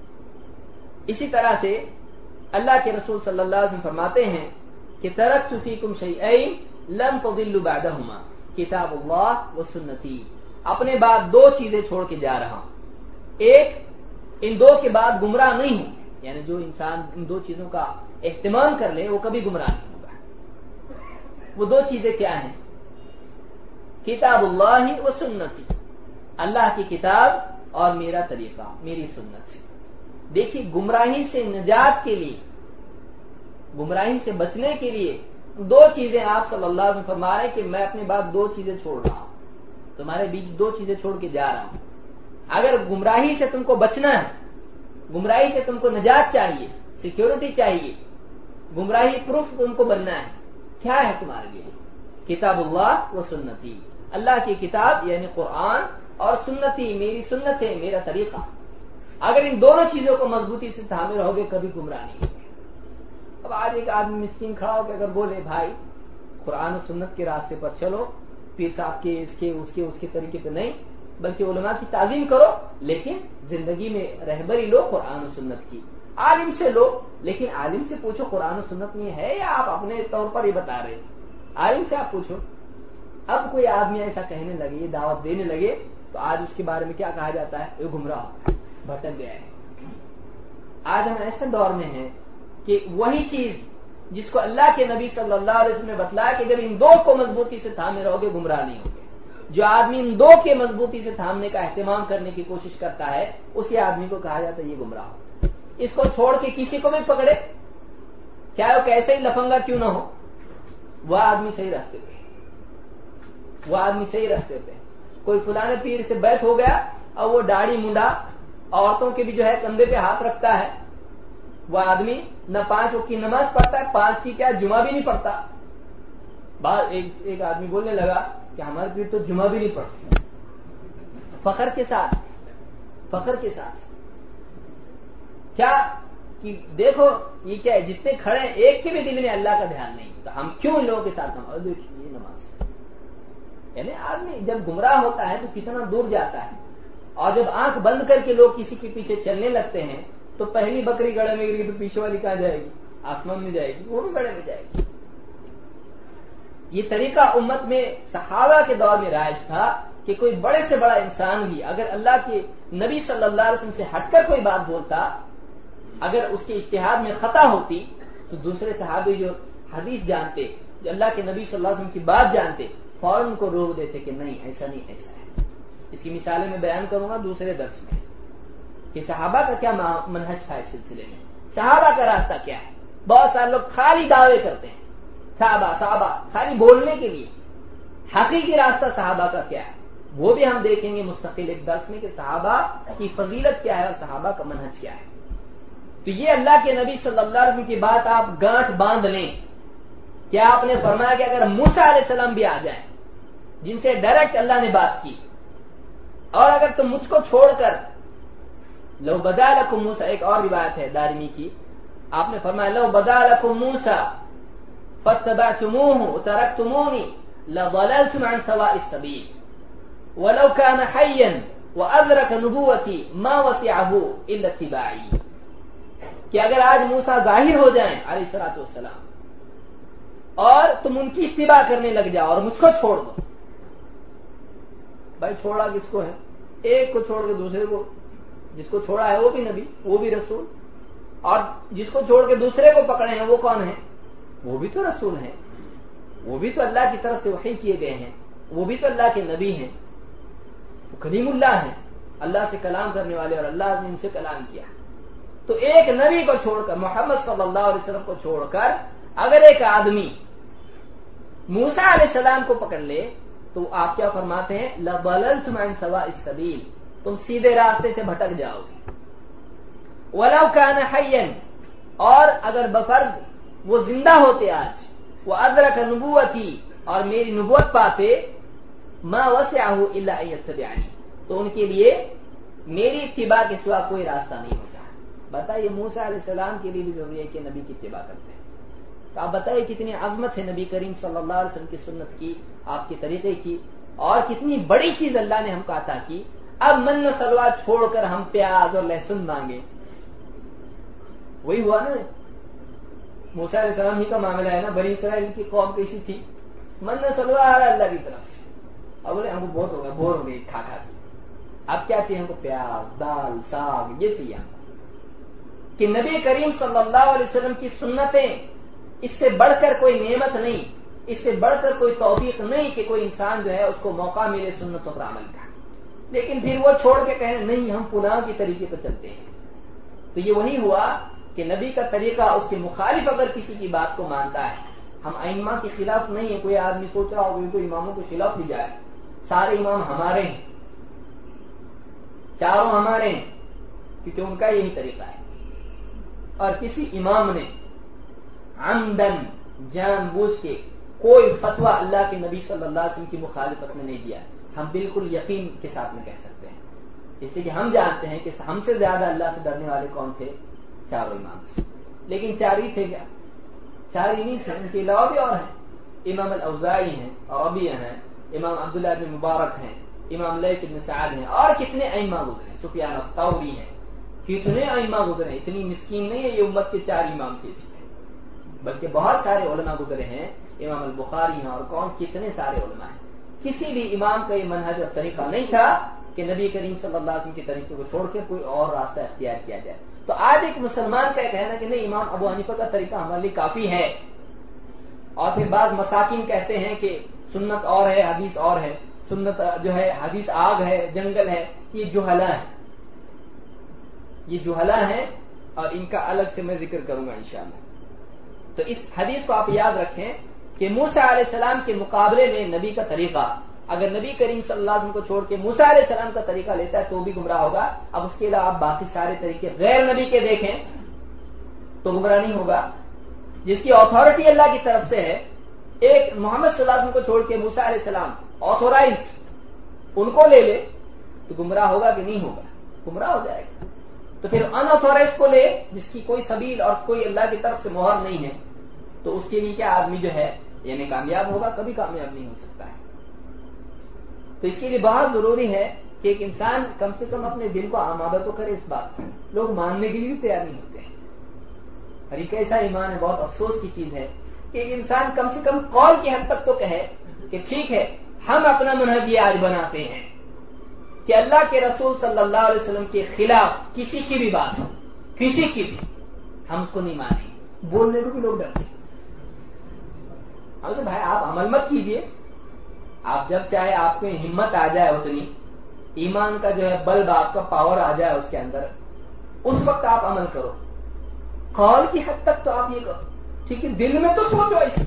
اسی طرح سے اللہ کے رسول صلی اللہ علیہ وسلم فرماتے ہیں کہ ترکت فیکم شیئین لن تضلوا بعدہما کتاب اللہ و سنتی، اپنے بعد دو چیزیں چھوڑ کے جا رہا ہوں، ایک ان دو کے بعد گمراہ نہیں ہوں، یعنی جو انسان ان دو چیزوں کا اہتمام کر لے وہ کبھی گمراہ نہیں ہوگا. وہ دو چیزیں کیا ہیں؟ کتاب اللہ و سنتی، اللہ کی کتاب اور میرا طریقہ، میری سنت. دیکھیے گمراہی سے نجات کے لیے، گمراہی سے بچنے کے لیے دو چیزیں آپ صلی اللہ علیہ وسلم فرما رہے ہیں کہ میں اپنے بعد دو چیزیں چھوڑ رہا ہوں، تمہارے بیچ دو چیزیں چھوڑ کے جا رہا ہوں. اگر گمراہی سے تم کو بچنا ہے، گمراہی سے تم کو نجات چاہیے، سیکیورٹی چاہیے، گمراہی پروف تم کو بننا ہے، کیا ہے تمہارے لیے؟ کتاب اللہ و سنتی، اللہ کی کتاب یعنی قرآن اور سنتی میری سنت ہے، میرا طریقہ. اگر ان دونوں چیزوں کو مضبوطی سے تھامے رہو گے کبھی گمراہ نہیں ہوگے. اب آج ایک آدمی مسکین کھڑا ہو کے اگر بولے بھائی قرآن و سنت کے راستے پر چلو، پیر صاحب کے اس کے اس کے اس کے طریقے پہ نہیں بلکہ علماء کی تعظیم کرو، لیکن زندگی میں رہبری لو قرآن و سنت کی، عالم سے لو، لیکن عالم سے پوچھو قرآن و سنت میں ہے یا آپ اپنے طور پر ہی بتا رہے؟ عالم سے آپ پوچھو. اب کوئی آدمی ایسا کہنے لگے، یہ دعوت دینے لگے، تو آج اس کے بارے میں کیا کہا جاتا ہے؟ یہ گمراہ ہوتا ہے، بھٹک گیا ہے. آج ہم ایسے دور میں ہیں کہ وہی چیز جس کو اللہ کے نبی صلی اللہ علیہ وسلم نے بتلایا کہ جب ان دو کو مضبوطی سے تھامے رہو گے گمراہ نہیں ہوگے، جو آدمی ان دو کے مضبوطی سے تھامنے کا اہتمام کرنے کی کوشش کرتا ہے اسی آدمی کو کہا جاتا ہے یہ گمراہ ہو. اس کو چھوڑ کے کسی کو بھی پکڑے، چاہے وہ کیسے ہی لفنگا کیوں نہ ہو، وہ آدمی صحیح راستے پہ، وہ آدمی صحیح راستے پہ. کوئی فلانے پیر سے بیعت ہو گیا اور وہ داڑھی منڈا عورتوں کے بھی جو ہے کندھے پہ ہاتھ رکھتا ہے، وہ آدمی نہ پانچ وقت کی نماز پڑھتا ہے، پانچ کی کیا جمعہ بھی نہیں پڑھتا. بعد ایک ایک آدمی بولنے لگا کہ ہمارے پیر تو جمعہ بھی نہیں پڑھتے، فخر کے ساتھ، فخر کے ساتھ. کیا کہ دیکھو یہ کیا ہے، جتنے کھڑے ہیں ایک کے بھی دل میں اللہ کا دھیان نہیں، تو ہم کیوں ان لوگوں کے ساتھ نماز؟ دیکھیے نماز، یعنی آدمی جب گمراہ ہوتا ہے تو کتنا دور جاتا ہے. اور جب آنکھ بند کر کے لوگ کسی کے پیچھے چلنے لگتے ہیں تو پہلی بکری گڑے میں گئی تو پیچھے والی کہاں جائے گی؟ آسمان میں جائے گی، وہ بھی گڑے میں جائے گی. یہ طریقہ امت میں صحابہ کے دور میں رائج تھا کہ کوئی بڑے سے بڑا انسان بھی اگر اللہ کے نبی صلی اللہ علیہ وسلم سے ہٹ کر کوئی بات بولتا، اگر اس کے اجتہاد میں خطا ہوتی تو دوسرے صحابی جو حدیث جانتے، جو اللہ کے نبی صلی اللہ علیہ وسلم کی بات جانتے، فوراً کو روک دیتے کہ نہیں ایسا نہیں، ایسا ہے. اس کی مثالیں میں بیان کروں گا دوسرے درس میں کہ صحابہ کا کیا منہج تھا اس سلسلے میں، صحابہ کا راستہ کیا ہے. بہت سارے لوگ خالی دعوے کرتے ہیں صحابہ صحابہ خالی بولنے کے لیے، حقیقی راستہ صحابہ کا کیا ہے وہ بھی ہم دیکھیں گے مستقل ایک درس میں کہ صحابہ کی فضیلت کیا ہے اور صحابہ کا منہج کیا ہے. تو یہ اللہ کے نبی صلی اللہ علیہ وسلم کی بات آپ گانٹھ باندھ لیں. کیا آپ نے فرمایا کہ اگر موسیٰ علیہ السلام بھی آ جائیں جن سے ڈائریکٹ اللہ نے بات کی، اور اگر تم مجھ کو چھوڑ کر لو بدا لکم موسیٰ، ایک اور روایت ہے دارمی کی، آپ نے فرمایا لو بدا لکم موسیٰ فاتبعتموه وتركتموني لضللتم عن سواء السبيل ولو كان حيا وادرك نبوتي ما وسعه الا اتباعي. کہ اگر آج موسیٰ ظاہر ہو جائیں علیہ الصلوۃ والسلام اور تم ان کی اتباع کرنے لگ جاؤ اور مجھ کو چھوڑ دو، بھائی چھوڑا کس کو ہے؟ ایک کو چھوڑ کے دوسرے کو، جس کو چھوڑا ہے وہ بھی نبی، وہ بھی رسول، اور جس کو چھوڑ کے دوسرے کو پکڑے ہیں وہ کون ہے؟ وہ بھی تو رسول ہیں، وہ بھی تو اللہ کی طرف سے وحی کیے گئے ہیں، وہ بھی تو اللہ کے نبی ہیں، وہ کلیم اللہ ہیں، اللہ سے کلام کرنے والے، اور اللہ نے ان سے کلام کیا. تو ایک نبی کو چھوڑ کر، محمد صلی اللہ علیہ وسلم کو چھوڑ کر اگر ایک آدمی موسیٰ علیہ السلام کو پکڑ لے تو آپ کیا فرماتے ہیں؟ لَضَلَلْتُمْ عَنْ سَوَاءِ السَّبِيلِ، तुम सीधे रास्ते से भटक जाओगे। वलौ कान हय्यन, और अगर बफर्ज वो जिंदा होते आज, वो अदरक नबुवती, और मेरी नबुवत पाते, मा वसिअहु इल्ला अन यत्तबिअनी, तो उनके लिए मेरी इत्तिबा के सिवा कोई रास्ता नहीं होता। बताइए मूसा अलैहिस्सलाम के लिए भी जरूरी है कि नबी की इत्तिबा करते हैं। तो आप बताइए कितनी अजमत है नबी करीम सल्लल्लाहु अलैहि वसल्लम की सुन्नत की, आपके तरीके की, और कितनी बड़ी चीज अल्लाह ने हमको अता की। अब मन सलवा छोड़कर हम प्याज और लहसुन मांगे, वही हुआ ना मूसा अलैहिस्सलाम ही का मामला है ना। बनी इस्राइल की कौम कैसी थी, मन सलवा आ रहा अल्लाह की तरफ से, अब बोले हमको बहुत हो गया, बोर हो गई खा खा के, अब क्या चाहिए हमको, प्याज, दाल, साग, ये चाहिए हमको। कि नबी करीम सल्लल्लाहु अलैहि वसल्लम की सुन्नतें, इससे बढ़कर कोई नेमत नहीं, इससे बढ़कर कोई तौफीक नहीं कि कोई इंसान जो है उसको मौका मिले सुन्नतों पर अमल का। लेकिन फिर वो छोड़ के कहें नहीं हम पुलाव के तरीके पर चलते हैं, तो ये वही हुआ कि नबी का तरीका, उसके मुखालिफ अगर किसी की बात को मानता है, हम अइम्मा के खिलाफ नहीं है। कोई आदमी सोच रहा होगा तो इमामों के खिलाफ भी जाए, सारे इमाम हमारे हैं, चारों हमारे हैं, क्योंकि उनका यही तरीका है। और किसी इमाम ने अमदन जानबूझ के कोई फतवा अल्लाह के नबी सल्लल्लाहु अलैहि वसल्लम की मुखालिफत में नहीं दिया, हम बिल्कुल यकीन के साथ में कह सकते हैं, इसलिए कि हम जानते हैं कि हमसे ज्यादा अल्लाह से डरने वाले कौन थे, चारों इमाम थे। लेकिन चार ही थे क्या, चार ही नहीं थे, उनके अलावा भी और हैं। इमाम अल-औज़ाई हैं, अरबिया हैं, इमाम अब्दुल्लाह इब्न मुबारक हैं, इमाम लैथ इब्न सअद हैं, और कितने अइम्मा गुजरे, सुफयान अत-तौरी हैं, कितने अइम्मा गुजरे। इतनी मिस्कीन नहीं है ये उम्मत के चार इमाम थे, बल्कि बहुत सारे उलमा गुजरे हैं, इमाम अल-बुखारी हैं, और कौन, कितने सारे उलमा हैं। किसी भी इमाम का ये मनहज और तरीका नहीं था कि नबी करीम सल्लल्लाहु अलैहि वसल्लम के तरीके को छोड़कर कोई और रास्ता इख्तियार किया जाए। तो आज एक मुसलमान का कहना कि नहीं इमाम अबू हनीफा का तरीका हमारे लिए काफी है, और फिर बाद मसाकिन कहते हैं कि सुन्नत और है हदीस और है, सुन्नत जो है हदीस आग है जंगल है, ये जुहला है, ये जुहला है, और इनका अलग से मैं जिक्र करूंगा इंशाअल्लाह। तो इस हदीस को आप याद रखें कि मूसा अलैहिस्सलाम के मुकाबले में नबी का तरीका, अगर नबी करीम सल्लल्लाहु अलैहि वसल्लम को छोड़ के मूसा अलैहिस्सलाम का तरीका लेता है तो भी गुमराह होगा। अब उसके अलावा आप बाकी सारे तरीके गैर नबी के देखें तो गुमराह नहीं होगा। जिसकी अथॉरिटी अल्लाह की तरफ से है, एक मोहम्मद सल्लल्लाहु अलैहि वसल्लम को छोड़ के मूसा अलैहिस्सलाम ऑथोराइज उनको ले ले तो गुमराह होगा कि नहीं होगा, गुमराह हो जाएगा। तो फिर अनऑथोराइज को ले जिसकी कोई सबील और कोई अल्लाह की तरफ से मोहर नहीं है, तो उसके लिए क्या आदमी जो है यानी कामयाब होगा, कभी कामयाब नहीं हो सकता है। तो इसके लिए बहुत जरूरी है कि एक इंसान कम से कम अपने दिल को आमादा तो करे इस बात पर। लोग मानने के लिए भी तैयार नहीं होते हैं, और एक ऐसा ईमान है, बहुत अफसोस की चीज है कि एक इंसान कम से कम कौल की हद तक तो कहे कि ठीक है हम अपना मनहज ये आज बनाते हैं कि अल्लाह के रसूल सल्लल्लाहु अलैहि वसल्लम के खिलाफ किसी की भी बात हो, किसी की भी, हम उसको नहीं मानेंगे। बोलने को भी लोग डरते हैं। हम तो भाई आप अमल मत कीजिए, आप जब चाहे आपको हिम्मत आ जाए उतनी, ईमान का जो है बल्ब आपका पावर आ जाए उसके अंदर, उस वक्त आप अमल करो। कौल की हद तक तो आप ये करो, ठीक है, दिल में तो सोचो ऐसे।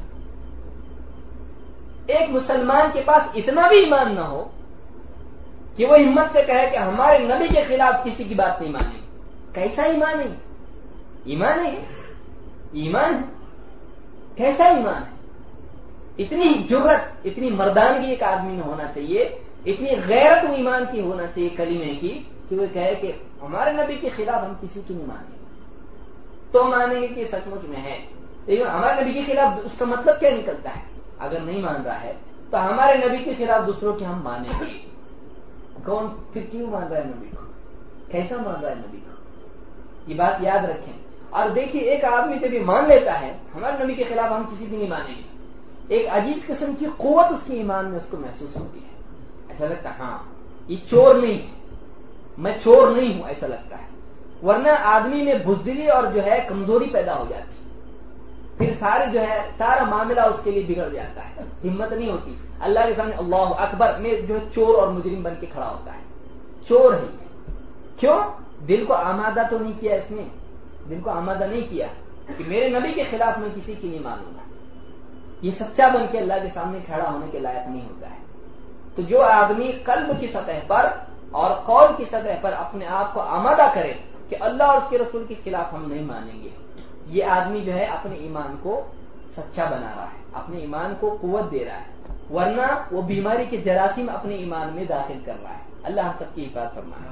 एक मुसलमान के पास इतना भी ईमान ना हो कि वो हिम्मत से कहे कि हमारे नबी के खिलाफ किसी की बात नहीं मानेंगे। कैसा ईमान है? ईमान है, ईमान है, कैसा ईमान है? इतनी जुर्रत, इतनी मर्दानगी एक आदमी में होना चाहिए, इतनी गैरत ईमान की होना चाहिए कलीमे की, कि वो कहे कि हमारे नबी के खिलाफ हम किसी की नहीं मानेंगे। तो मानेंगे कि सचमुच में है, लेकिन हमारे नबी के खिलाफ उसका मतलब क्या निकलता है? अगर नहीं मान रहा है तो हमारे नबी के खिलाफ दूसरों के हम मानेंगे। कौन फिर क्यों मान रहा है नबी को? कैसा मान रहा है नबी को? ये बात याद रखें। और देखिए एक आदमी जब ये मान लेता है हमारे नबी के खिलाफ हम किसी की नहीं मानेंगे, एक अजीब किस्म की कुव्वत उसके ईमान में उसको महसूस होती है। ऐसा लगता है हाँ ये चोर नहीं है, मैं चोर नहीं हूं, ऐसा लगता है। वरना आदमी में बुज़दिली और जो है कमजोरी पैदा हो जाती है, फिर सारे जो है सारा मामला उसके लिए बिगड़ जाता है, हिम्मत नहीं होती। अल्लाह के सामने अल्लाह अकबर में जो है चोर और मुजरिम बन के खड़ा होता है, चोर है। क्यों? दिल को आमादा तो नहीं किया इसने, दिल को आमादा नहीं किया कि मेरे नबी के खिलाफ मैं किसी की नहीं मानूंगा। ये सच्चा बन के अल्लाह के सामने खड़ा होने के लायक नहीं होता है। तो जो आदमी कल्ब की सतह पर اور قول کی سطح پر اپنے آپ کو آمادہ کرے کہ اللہ اور اس کے رسول کے خلاف ہم نہیں مانیں گے، یہ آدمی جو ہے اپنے ایمان کو سچا بنا رہا ہے، اپنے ایمان کو قوت دے رہا ہے، ورنہ وہ بیماری کے جراثیم اپنے ایمان میں داخل کر رہا ہے۔ اللہ ہم سب کی حفاظت فرمائے۔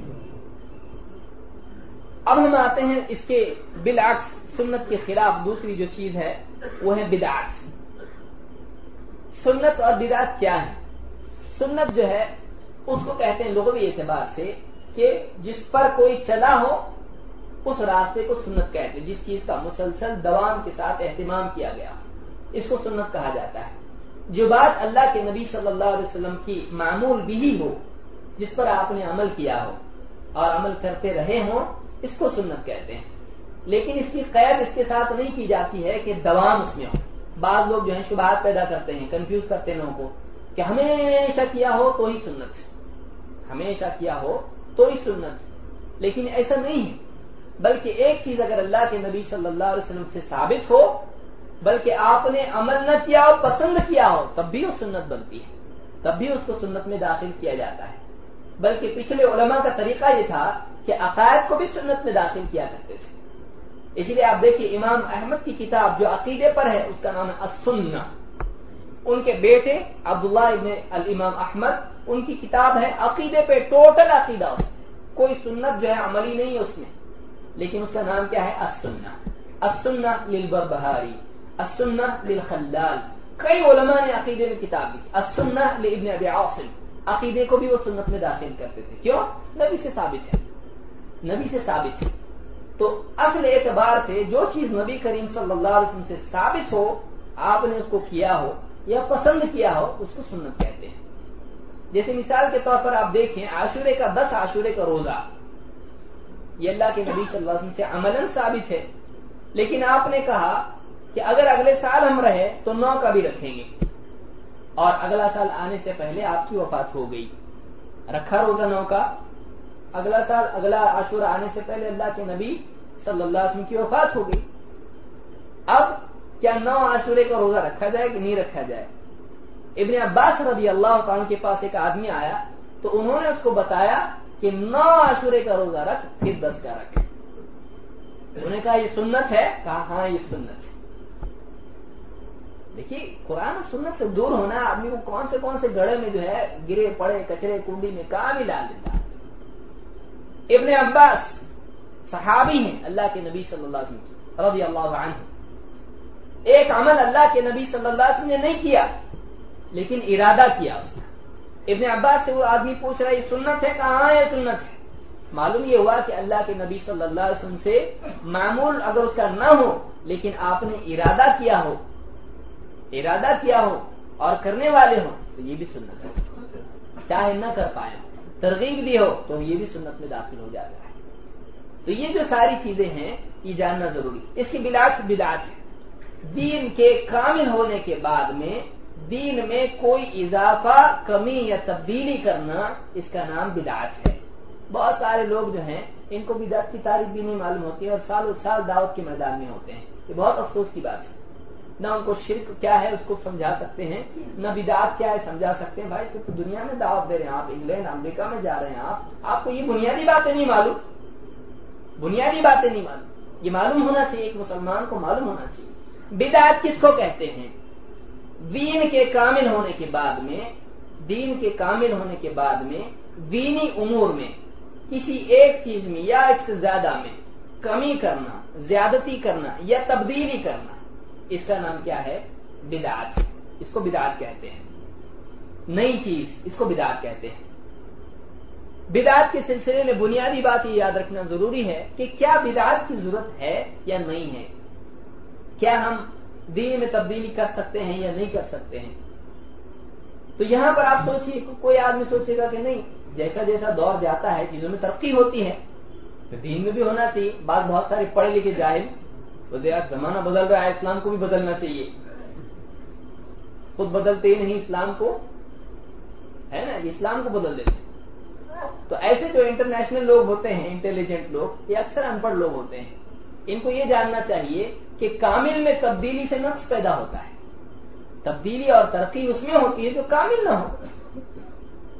اب ہم آتے ہیں اس کے بالعکس، سنت کے خلاف دوسری جو چیز ہے وہ ہے بدعت۔ سنت اور بدعت کیا ہے؟ سنت جو ہے اس کو کہتے ہیں لغوی اعتبار سے کہ جس پر کوئی چلا ہو اس راستے کو سنت کہتے ہیں، جس چیز کا مسلسل دوام کے ساتھ اہتمام کیا گیا اس کو سنت کہا جاتا ہے۔ جو بات اللہ کے نبی صلی اللہ علیہ وسلم کی معمول بھی ہو، جس پر آپ نے عمل کیا ہو اور عمل کرتے رہے ہوں، اس کو سنت کہتے ہیں۔ لیکن اس کی قید اس کے ساتھ نہیں کی جاتی ہے کہ دوام اس میں ہو۔ بعض لوگ جو ہیں شبہات پیدا کرتے ہیں، کنفیوز کرتے ہیں لوگوں کو کہ ہمیشہ کیا ہو تو ہی سنت، ہمیشہ کیا ہو تو ہی سنت، لیکن ایسا نہیں ہے۔ بلکہ ایک چیز اگر اللہ کے نبی صلی اللہ علیہ وسلم سے ثابت ہو، بلکہ آپ نے عمل نہ کیا ہو، پسند کیا ہو، تب بھی وہ سنت بنتی ہے، تب بھی اس کو سنت میں داخل کیا جاتا ہے۔ بلکہ پچھلے علماء کا طریقہ یہ تھا کہ عقائد کو بھی سنت میں داخل کیا کرتے تھے۔ اسی لیے آپ دیکھیے امام احمد کی کتاب جو عقیدے پر ہے اس کا نام ہے السنہ۔ ان کے بیٹے عبداللہ ابن الامام احمد، ان کی کتاب ہے عقیدے پہ، ٹوٹل عقیدہ، کوئی سنت جو ہے عملی نہیں ہے اس میں، لیکن اس کا نام کیا ہے؟ السنہ۔ السنہ للبربہاری، السنہ للخلال، کئی علماء نے عقیدے میں کتاب لکھی۔ السنہ لابن ابی عاصم، عقیدے کو بھی وہ سنت میں داخل کرتے تھے۔ کیوں؟ نبی سے ثابت ہے، نبی سے ثابت ہے۔ تو اصل اعتبار سے جو چیز نبی کریم صلی اللہ علیہ وسلم سے ثابت ہو، آپ نے اس کو کیا ہو یا پسند کیا ہو، اس کو سنت کہتے ہیں۔ جیسے مثال کے طور پر آپ دیکھیں عاشورے کا دس عاشورے کا روزہ، یہ اللہ کے نبی صلی اللہ علیہ وسلم سے عملاً ثابت ہے، لیکن آپ نے کہا کہ اگر اگلے سال ہم رہے تو نو کا بھی رکھیں گے، اور اگلا سال آنے سے پہلے آپ کی وفات ہو گئی، رکھا روزہ نو کا، اگلا سال اگلا عاشورہ آنے سے پہلے اللہ کے نبی صلی اللہ علیہ وسلم کی وفات ہو گئی۔ اب کیا نو عاشورے کا روزہ رکھا جائے کہ نہیں رکھا جائے؟ ابن عباس رضی اللہ عنہ کے پاس ایک آدمی آیا تو انہوں نے اس کو بتایا کہ نو عاشورے کا روزہ رکھ، پھر دس کا رکھ۔ انہوں نے کہا یہ سنت ہے؟ کہا ہاں یہ سنت ہے۔ دیکھیے قرآن اور سنت سے دور ہونا آدمی کو کون سے کون سے گڑھے میں جو ہے گرے پڑے کچرے کنڈی میں کہاں بھی ڈال دیتا۔ ابن عباس صحابی ہیں اللہ کے نبی صلی اللہ علیہ وسلم رضی اللہ عنہ، ایک عمل اللہ کے نبی صلی اللہ علیہ وسلم نے نہیں کیا لیکن ارادہ کیا اس نے۔ ابن عباس سے وہ آدمی پوچھ رہا ہے یہ سنت ہے؟ کہاں ہے سنت ہے؟ معلوم یہ ہوا کہ اللہ کے نبی صلی اللہ علیہ وسلم سے معمول اگر اس کا نہ ہو لیکن آپ نے ارادہ کیا ہو، ارادہ کیا ہو اور کرنے والے ہوں تو یہ بھی سنت ہے، چاہے نہ کر پائے، ترغیب دی ہو تو یہ بھی سنت میں داخل ہو جاتا ہے۔ تو یہ جو ساری چیزیں ہیں یہ جاننا ضروری۔ اس کی بلاک بدعت ہے، دین کے کامل ہونے کے بعد میں دین میں کوئی اضافہ، کمی یا تبدیلی کرنا، اس کا نام بدعت ہے۔ بہت سارے لوگ جو ہیں ان کو بدعت کی تعریف بھی نہیں معلوم ہوتی ہے اور سالوں سال دعوت کے میدان میں ہوتے ہیں، یہ بہت افسوس کی بات ہے۔ نہ ان کو شرک کیا ہے اس کو سمجھا سکتے ہیں، نہ بدعت کیا ہے سمجھا سکتے ہیں۔ بھائی تو دنیا میں دعوت دے رہے ہیں آپ، انگلینڈ امریکہ میں جا رہے ہیں آپ آپ کو یہ بنیادی باتیں نہیں معلوم، بنیادی باتیں نہیں معلوم، یہ معلوم ہونا چاہیے، ایک مسلمان کو معلوم ہونا چاہیے بدعت کس کو کہتے ہیں۔ دین کے کامل ہونے کے بعد میں دین کے کامل ہونے کے بعد میں دینی امور میں کسی ایک چیز میں یا ایک سے زیادہ میں کمی کرنا، زیادتی کرنا یا تبدیلی کرنا، اس کا نام کیا ہے؟ بدعت۔ اس کو بدعت کہتے ہیں، نئی چیز، اس کو بدعت کہتے ہیں۔ بدعت کے سلسلے میں بنیادی بات یہ یاد رکھنا ضروری ہے کہ کیا بدعت کی ضرورت ہے یا نہیں ہے، کیا ہم دین میں تبدیلی کر سکتے ہیں یا نہیں کر سکتے ہیں۔ تو یہاں پر آپ سوچیے، کوئی آدمی سوچے گا کہ نہیں، جیسا جیسا دور جاتا ہے چیزوں میں ترقی ہوتی ہے تو دین میں بھی ہونا چاہیے۔ بعض بہت سارے پڑھے لکھے جاہل بولتے یار زمانہ بدل رہا ہے، اسلام کو بھی بدلنا چاہیے، خود بدلتے ہی نہیں اسلام کو، ہے نا، اسلام کو بدل دیتے ہیں۔ تو ایسے جو انٹرنیشنل لوگ ہوتے ہیں، انٹیلیجنٹ لوگ، یہ اکثر ان پڑھ لوگ ہوتے ہیں، ان کو یہ جاننا چاہیے کہ کامل میں تبدیلی سے نقص پیدا ہوتا ہے، تبدیلی اور ترقی اس میں ہوتی ہے جو کامل نہ ہو۔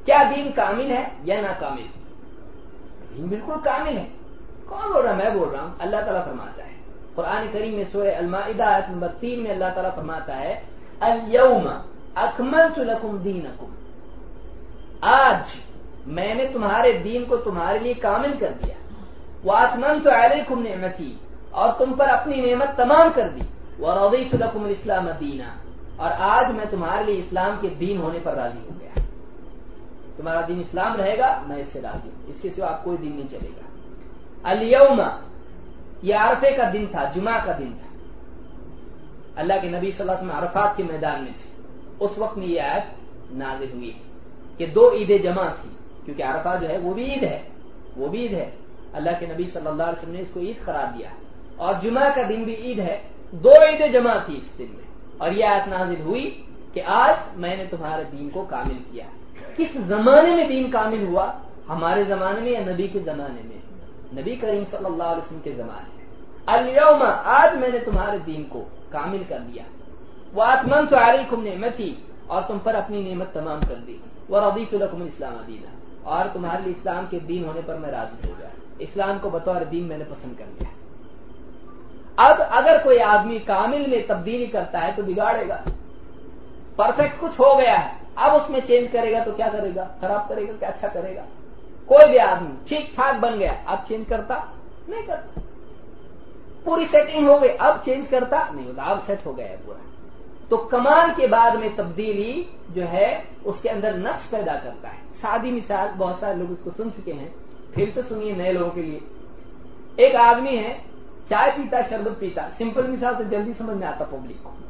کیا دین کامل ہے یا ناکامل؟ دین بالکل کامل ہے. کون بول رہا؟ میں بول رہا ہوں. اللہ تعالیٰ فرماتا ہے قرآن کریم میں سورہ المائدہ آیت نمبر تین میں اللہ تعالیٰ فرماتا ہے الیوم اکملت لکم دینکم، آج میں نے تمہارے دین کو تمہارے لیے کامل کر دیا. واتممت علیکم نعمتی، اور تم پر اپنی نعمت تمام کر دی. ورضیت لکم الاسلام دینا، اور آج میں تمہارے لیے اسلام کے دین ہونے پر راضی ہو گیا. تمہارا دین اسلام رہے گا، میں اس سے راضی ہوں، اس کے سوا آپ کوئی دین نہیں چلے گا. الیوم یہ عرفے کا دن تھا، جمعہ کا دن تھا. اللہ کے نبی صلی اللہ علیہ وسلم عرفات کے میدان میں تھے. اس وقت میں یہ آیت نازل ہوئی کہ دو عیدیں جمع تھی، کیونکہ عرفات جو ہے وہ بھی عید ہے، وہ بھی عید ہے. اللہ کے نبی صلی اللہ علیہ وسلم نے اس کو عید قرار دیا، اور جمعہ کا دن بھی عید ہے. دو عیدیں جمع تھی اس دن میں، اور یہ آیت نازل ہوئی کہ آج میں نے تمہارے دین کو کامل کیا. کس زمانے میں دین کامل ہوا؟ ہمارے زمانے میں یا نبی کے زمانے میں؟ نبی کریم صلی اللہ علیہ وسلم کے زمانے میں. الیوم آج میں نے تمہارے دین کو کامل کر دیا. واتممت علیکم نعمتی، اور تم پر اپنی نعمت تمام کر دی. ورضیت لکم الاسلام دینا، اور تمہارے لیے اسلام کے دین ہونے پر میں راضی ہو گیا. اسلام کو بطور دین میں نے پسند کر لیا. اب اگر کوئی آدمی کامل میں تبدیلی کرتا ہے تو بگاڑے گا. پرفیکٹ کچھ ہو گیا ہے، اب اس میں چینج کرے گا تو کیا کرے گا؟ خراب کرے گا کہ اچھا کرے گا؟ کوئی بھی آدمی ٹھیک ٹھاک بن گیا، اب چینج کرتا نہیں کرتا. پوری سیٹنگ ہو گئی، اب چینج کرتا نہیں ہوتا، اب سیٹ ہو گیا ہے پورا. تو کمال کے بعد میں تبدیلی جو ہے اس کے اندر نقص پیدا کرتا ہے. سادی مثال، بہت سارے لوگ اس کو سن چکے ہیں، پھر سے سنیے نئے لوگوں کے لیے. ایک آدمی ہے، چائے پیتا، شربت پیتا. سمپل مثال سے جلدی سمجھ میں آتا پبلک کو.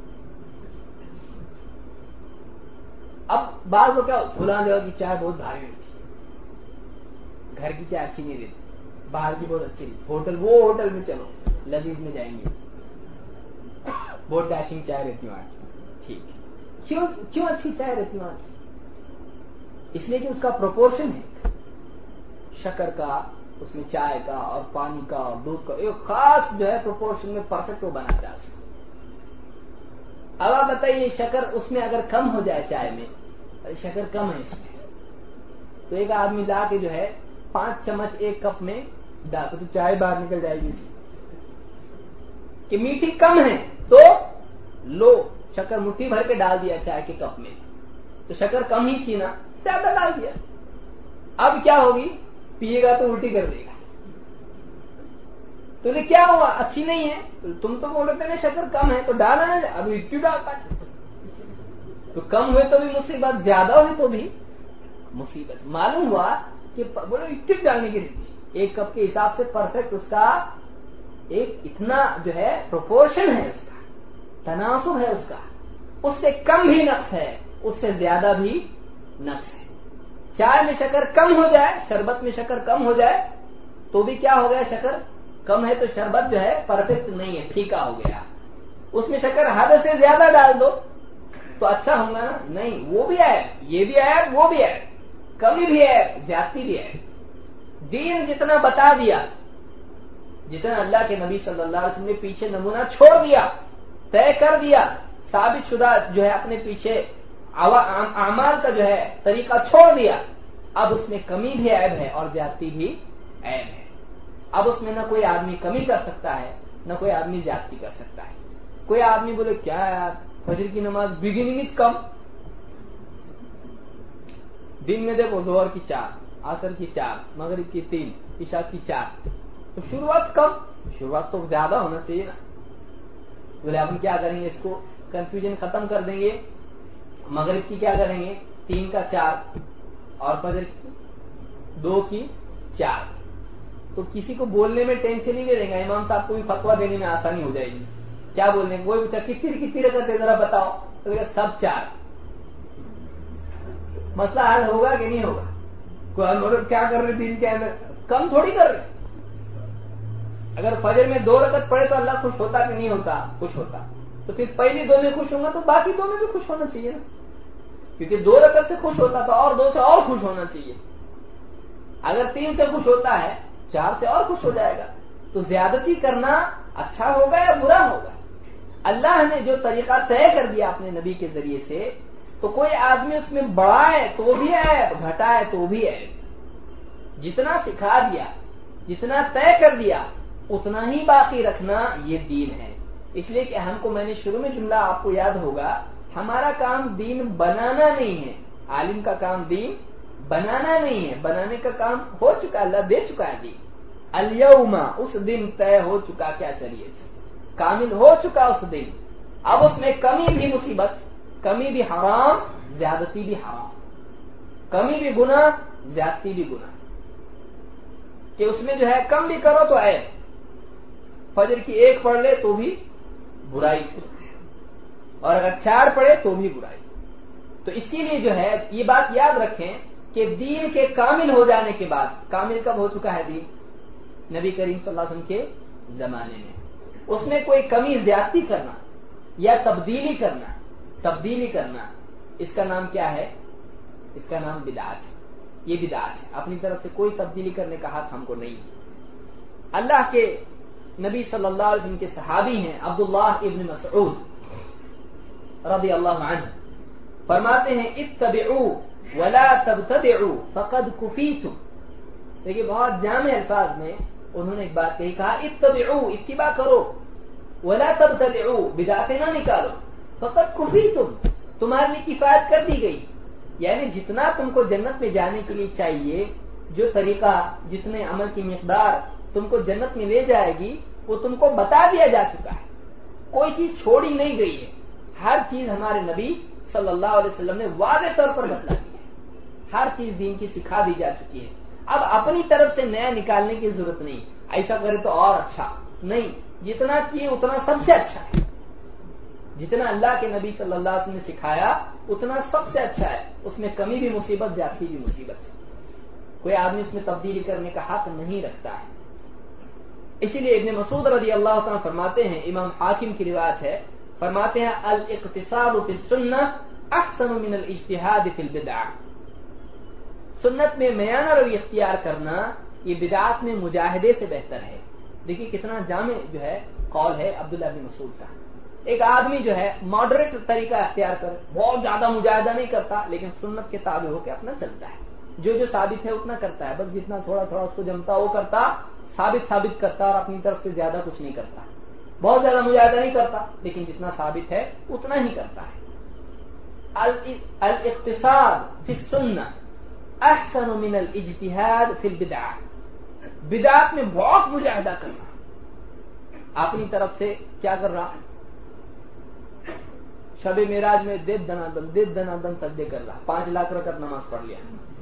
اب بعض لوگ کیا فلاں جگہ کی چائے بہت بھاری ہوتی ہے، گھر کی چائے اچھی نہیں رہتی، باہر کی بہت اچھی رہتی، ہوٹل وہ ہوٹل میں چلو لذیذ میں جائیں گے، بہت ڈیشنگ چائے رہتی وہاں کی. ٹھیک ہے، کیوں کیوں اچھی چائے رہتی وہاں کی؟ اس لیے کہ اس کا پروپورشن ہے شکر کا، اس میں چائے کا اور پانی کا اور دودھ کا ایک خاص جو ہے پروپورشن میں پرفیکٹ وہ بناتا ہے. اب آپ بتائیے شکر اس میں اگر کم ہو جائے چائے میں، شکر کم ہے اس میں، تو ایک آدمی لا کے جو ہے پانچ چمچ ایک کپ میں ڈال تو چائے باہر نکل جائے گی. کہ میٹھی کم ہے تو لو شکر مٹھی بھر کے ڈال دیا چائے کے کپ میں، تو شکر کم ہی تھی نا، زیادہ ڈال دیا. اب کیا ہوگی؟ پیے گا تو الٹی کر دے گا. تو کیا ہوا؟ اچھی نہیں ہے. تم تو بول رہے تھے نا شکر کم ہے تو ڈالا نا، ابھی کیوں ڈالتا ہے؟ تو کم ہوئے تو بھی مصیبت، زیادہ ہوئی تو بھی مصیبت. معلوم ہوا کہ بولو اتنی ڈالنے کی نہیں، ایک کپ کے حساب سے پرفیکٹ اس کا ایک اتنا جو ہے پروپورشن ہے، اس کا تناسب ہے، اس کا اس سے کم بھی نقص ہے، اس سے زیادہ بھی نقص ہے. چائے میں شکر کم ہو جائے، شربت میں شکر کم ہو جائے تو بھی کیا ہو گیا؟ شکر کم ہے تو شربت جو ہے پرفیکٹ نہیں ہے، پھیکا ہو گیا. اس میں شکر حد سے زیادہ ڈال دو تو اچھا ہوگا نا؟ نہیں، وہ بھی ہے، یہ بھی ہے، وہ بھی ہے، کمی بھی ہے، زیادتی بھی ہے. دین جتنا بتا دیا، جتنا اللہ کے نبی صلی اللہ علیہ وسلم نے پیچھے نمونہ چھوڑ دیا، طے کر دیا، ثابت شدہ جو ہے اپنے پیچھے اعمال کا جو ہے طریقہ چھوڑ دیا، اب اس میں کمی بھی عیب ہے اور زیادتی بھی عیب ہے. اب اس میں نہ کوئی آدمی کمی کر سکتا ہے، نہ کوئی آدمی زیادتی کر سکتا ہے. کوئی آدمی بولے کیا یار فجر کی نماز بگننگ از کم، دن میں دیکھو ظہر کی چار، عصر کی چار، مغرب کی تین، عشاء کی چار، تو شروعات کم، شروعات تو زیادہ ہونا چاہیے نا. بولے ہم کیا کریں گے؟ اس کو کنفیوژن ختم کر دیں گے. مغرب کی کیا کریں گے؟ تین کا چار، اور فجر کی دو کی چار. تو کسی کو بولنے میں ٹینشن ہی نہیں رہے گا، امام صاحب کو بھی فتوا دینے میں آسانی ہو جائے گی. کیا بولنے کو کوئی پوچھا کتنی کتنی رکعت ہے ذرا بتاؤ، تو سب چار. مسئلہ حل ہوگا کہ نہیں ہوگا؟ کوئی کیا کر رہے دین کے اندر؟ کم تھوڑی کر رہے. اگر فجر میں دو رکعت پڑے تو اللہ خوش ہوتا کہ نہیں ہوتا؟ خوش ہوتا. تو پھر پہلی دو میں خوش ہوگا تو باقی دو میں بھی خوش ہونا چاہیے نا، کیونکہ دو رکعت سے خوش ہوتا تو اور دو سے اور خوش ہونا چاہیے. اگر تین سے خوش ہوتا ہے چار سے اور خوش ہو جائے گا. تو زیادتی کرنا اچھا ہوگا یا برا ہوگا؟ اللہ نے جو طریقہ طے کر دیا اپنے نبی کے ذریعے سے تو کوئی آدمی اس میں بڑا ہے تو بھی عیب، گھٹا ہے تو بھی عیب. جتنا سکھا دیا، جتنا طے کر دیا، اتنا ہی باقی رکھنا یہ دین ہے. اس لیے کہ ہم کو، میں نے شروع میں جملہ آپ کو یاد ہوگا، ہمارا کام دین بنانا نہیں ہے. عالم کا کام دین بنانا نہیں ہے، بنانے کا کام ہو چکا، اللہ دے چکا ہے دین. الیوم، اس دن طے ہو چکا کیا شریعت، کامل ہو چکا اس دن. اب اس میں کمی بھی مصیبت، کمی بھی حرام، زیادتی بھی حرام، کمی بھی گناہ، زیادتی بھی گناہ. کہ اس میں جو ہے کم بھی کرو تو عیب، فجر کی ایک پڑھ لے تو بھی برائی، اور اگر چار پڑھے تو بھی برائی. تو اسی لیے جو ہے یہ بات یاد رکھیں کہ دین کے کامل ہو جانے کے بعد، کامل کب ہو چکا ہے دین؟ نبی کریم صلی اللہ علیہ وسلم کے زمانے میں. اس میں کوئی کمی زیادتی کرنا یا تبدیلی کرنا، تبدیلی کرنا، اس کا نام کیا ہے؟ اس کا نام بدعت ہے. یہ بدعت ہے. اپنی طرف سے کوئی تبدیلی کرنے کا حق ہم کو نہیں ہے. اللہ کے نبی صلی اللہ علیہ وسلم کے صحابی ہیں عبداللہ ابن مسعود رضی اللہ عنہ، فرماتے ہیں اتبعوا ولا تبتدعوا فقد کفیتم. دیکھیے بہت جامع الفاظ میں انہوں نے ایک بات کہی، کہا اتبعوا، اتباع کرو، ولا تبتدعوا، بدعتیں نہ نکالو، فقد کفیتم، تمہارے لیے کفایت کر دی گئی. یعنی جتنا تم کو جنت میں جانے کے لیے چاہیے، جو طریقہ، جتنے عمل کی مقدار تم کو جنت میں لے جائے گی، وہ تم کو بتا دیا جا چکا ہے. کوئی چیز چھوڑی نہیں گئی ہے. ہر چیز ہمارے نبی صلی اللہ علیہ وسلم نے واضح طور پر بتلا دی ہے. ہر چیز دین کی سکھا دی جا چکی ہے. اب اپنی طرف سے نیا نکالنے کی ضرورت نہیں، ایسا کرے تو اور اچھا نہیں. جتنا کیے اتنا سب سے اچھا ہے. جتنا اللہ کے نبی صلی اللہ علیہ وسلم نے سکھایا اتنا سب سے اچھا ہے. اس میں کمی بھی مصیبت، زیادتی بھی مصیبت ہے. کوئی آدمی اس میں تبدیلی کرنے کا حق نہیں رکھتا ہے. اسی لیے ابن مسعود رضی اللہ عنہ فرماتے ہیں، امام حاکم کی روایت ہے، فرماتے ہیں الاقتصاد فی السنہ احسن من الاجتہاد فی البدع. سنت میں میانہ روی اختیار کرنا یہ بدعات میں مجاہدے سے بہتر ہے. دیکھیے کتنا جامع جو ہے قول ہے عبداللہ بن مسعود کا. ایک آدمی جو ہے ماڈریٹ طریقہ اختیار کر، بہت زیادہ مجاہدہ نہیں کرتا، لیکن سنت کے تابع ہو کے اپنا چلتا ہے. جو جو ثابت ہے اتنا کرتا ہے، بس جتنا تھوڑا تھوڑا اس کو جمتا وہ کرتا، ثابت ثابت کرتا، اور اپنی طرف سے زیادہ کچھ نہیں کرتا. بہت زیادہ مجاہدہ نہیں کرتا، لیکن جتنا ثابت ہے اتنا ہی کرتا ہے. الاقتصاد فی السنہ احسن من الاجتہاد فی البدع. بدعات میں بہت مجاہدہ کرنا، اپنی طرف سے کیا کر رہا، شب معراج میں دے دنا دن دے دنا دن سجدے کر رہا، پانچ لاکھ رکعت نماز پڑھ لیا.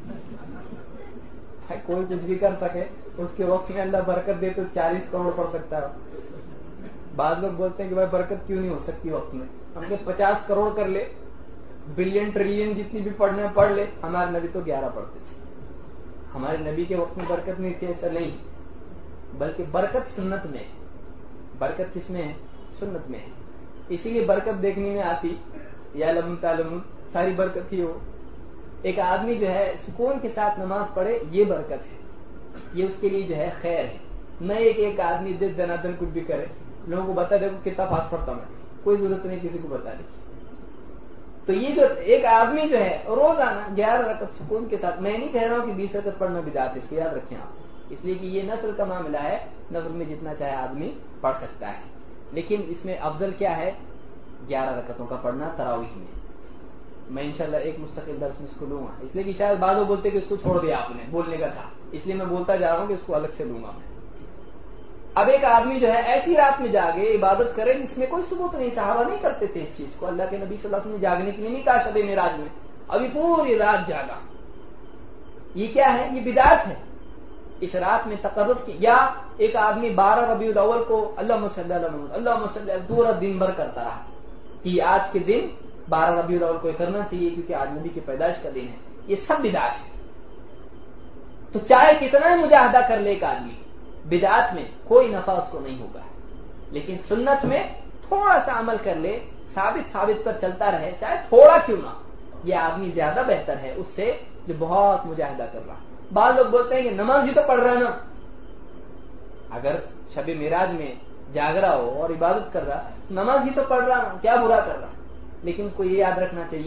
کوئی کچھ بھی کر سکے، اس کے وقت میں اللہ برکت دے تو چالیس کروڑ پڑھ سکتا ہے. بعض لوگ بولتے ہیں کہ بھائی برکت کیوں نہیں ہو سکتی وقت میں، ہم کہ پچاس کروڑ کر لے، بلین ٹریلین جتنی بھی پڑھنے پڑھ لے. ہمارے نبی تو گیارہ پڑھتے تھے. ہمارے نبی کے وقت میں برکت نہیں تھی، ایسا نہیں، بلکہ برکت سنت میں، برکت کس میں ہے؟ سنت میں ہے. اسی لیے برکت دیکھنے میں آتی، یا لمن تعلمون، ساری برکت ہی ہو. ایک آدمی جو ہے سکون کے ساتھ نماز پڑھے، یہ برکت ہے، یہ اس کے لیے جو ہے خیر ہے. نہ ایک ایک آدمی دن دنادن کچھ بھی کرے، لوگوں کو بتا دے کتنا پاس پڑتا میں، کوئی ضرورت نہیں کسی کو بتا دے. تو یہ جو ایک آدمی جو ہے روزانہ گیارہ رکعت سکون کے ساتھ، میں نہیں کہہ رہا ہوں کہ بیس رکعت پڑھنا بدعت ہے، اس کو یاد رکھیں آپ، اس لیے کہ یہ نفل کا معاملہ ہے، نفل میں جتنا چاہے آدمی پڑھ سکتا ہے. لیکن اس میں افضل کیا ہے؟ گیارہ رکعتوں کا پڑھنا تراویح میں. میں انشاءاللہ ایک مستقل درس میں اس کو لوں گا، اس لیے کہ شاید بعض لوگ بولتے کہ اس کو چھوڑ دیا آپ نے، بولنے کا تھا، اس لیے میں بولتا جا رہا ہوں کہ اس کو الگ سے لوں گا میں. اب ایک آدمی جو ہے ایسی رات میں جاگے، عبادت کرے جس میں کوئی ثبوت نہیں، صحابہ نہیں کرتے تھے اس چیز کو، اللہ کے نبی صلی اللہ علیہ وسلم نے جاگنے کے لیے نہیں کہا شب معراج میں، ابھی پوری رات جاگا، یہ کیا ہے؟ یہ بدعت ہے. اس رات میں تقرب کی. یا ایک آدمی بارہ ربیع الاول کو اللہم صلی اللہ علیہ اللہم صلی اللہ پورا دن بھر کرتا رہا کہ آج کے دن بارہ ربیع الاول کو کرنا چاہیے کیونکہ آج نبی کی پیدائش کا دن ہے. یہ سب بدعت ہے. تو چاہے کتنا ہی مجاہدہ کر لے ایک آدمی، بدعت میں کوئی نفع اس کو نہیں ہوگا. لیکن سنت میں تھوڑا سا عمل کر لے، ثابت ثابت پر چلتا رہے، چاہے تھوڑا کیوں نہ، یہ آدمی زیادہ بہتر ہے اس سے جو بہت مجاہدہ کر رہا. بعض لوگ بولتے ہیں کہ نماز ہی تو پڑھ رہا ہے نا، اگر شب معراج میں جاگ رہا ہو اور عبادت کر رہا، نماز ہی تو پڑھ رہا نا، کیا برا کر رہا. لیکن کو یہ یاد رکھنا چاہیے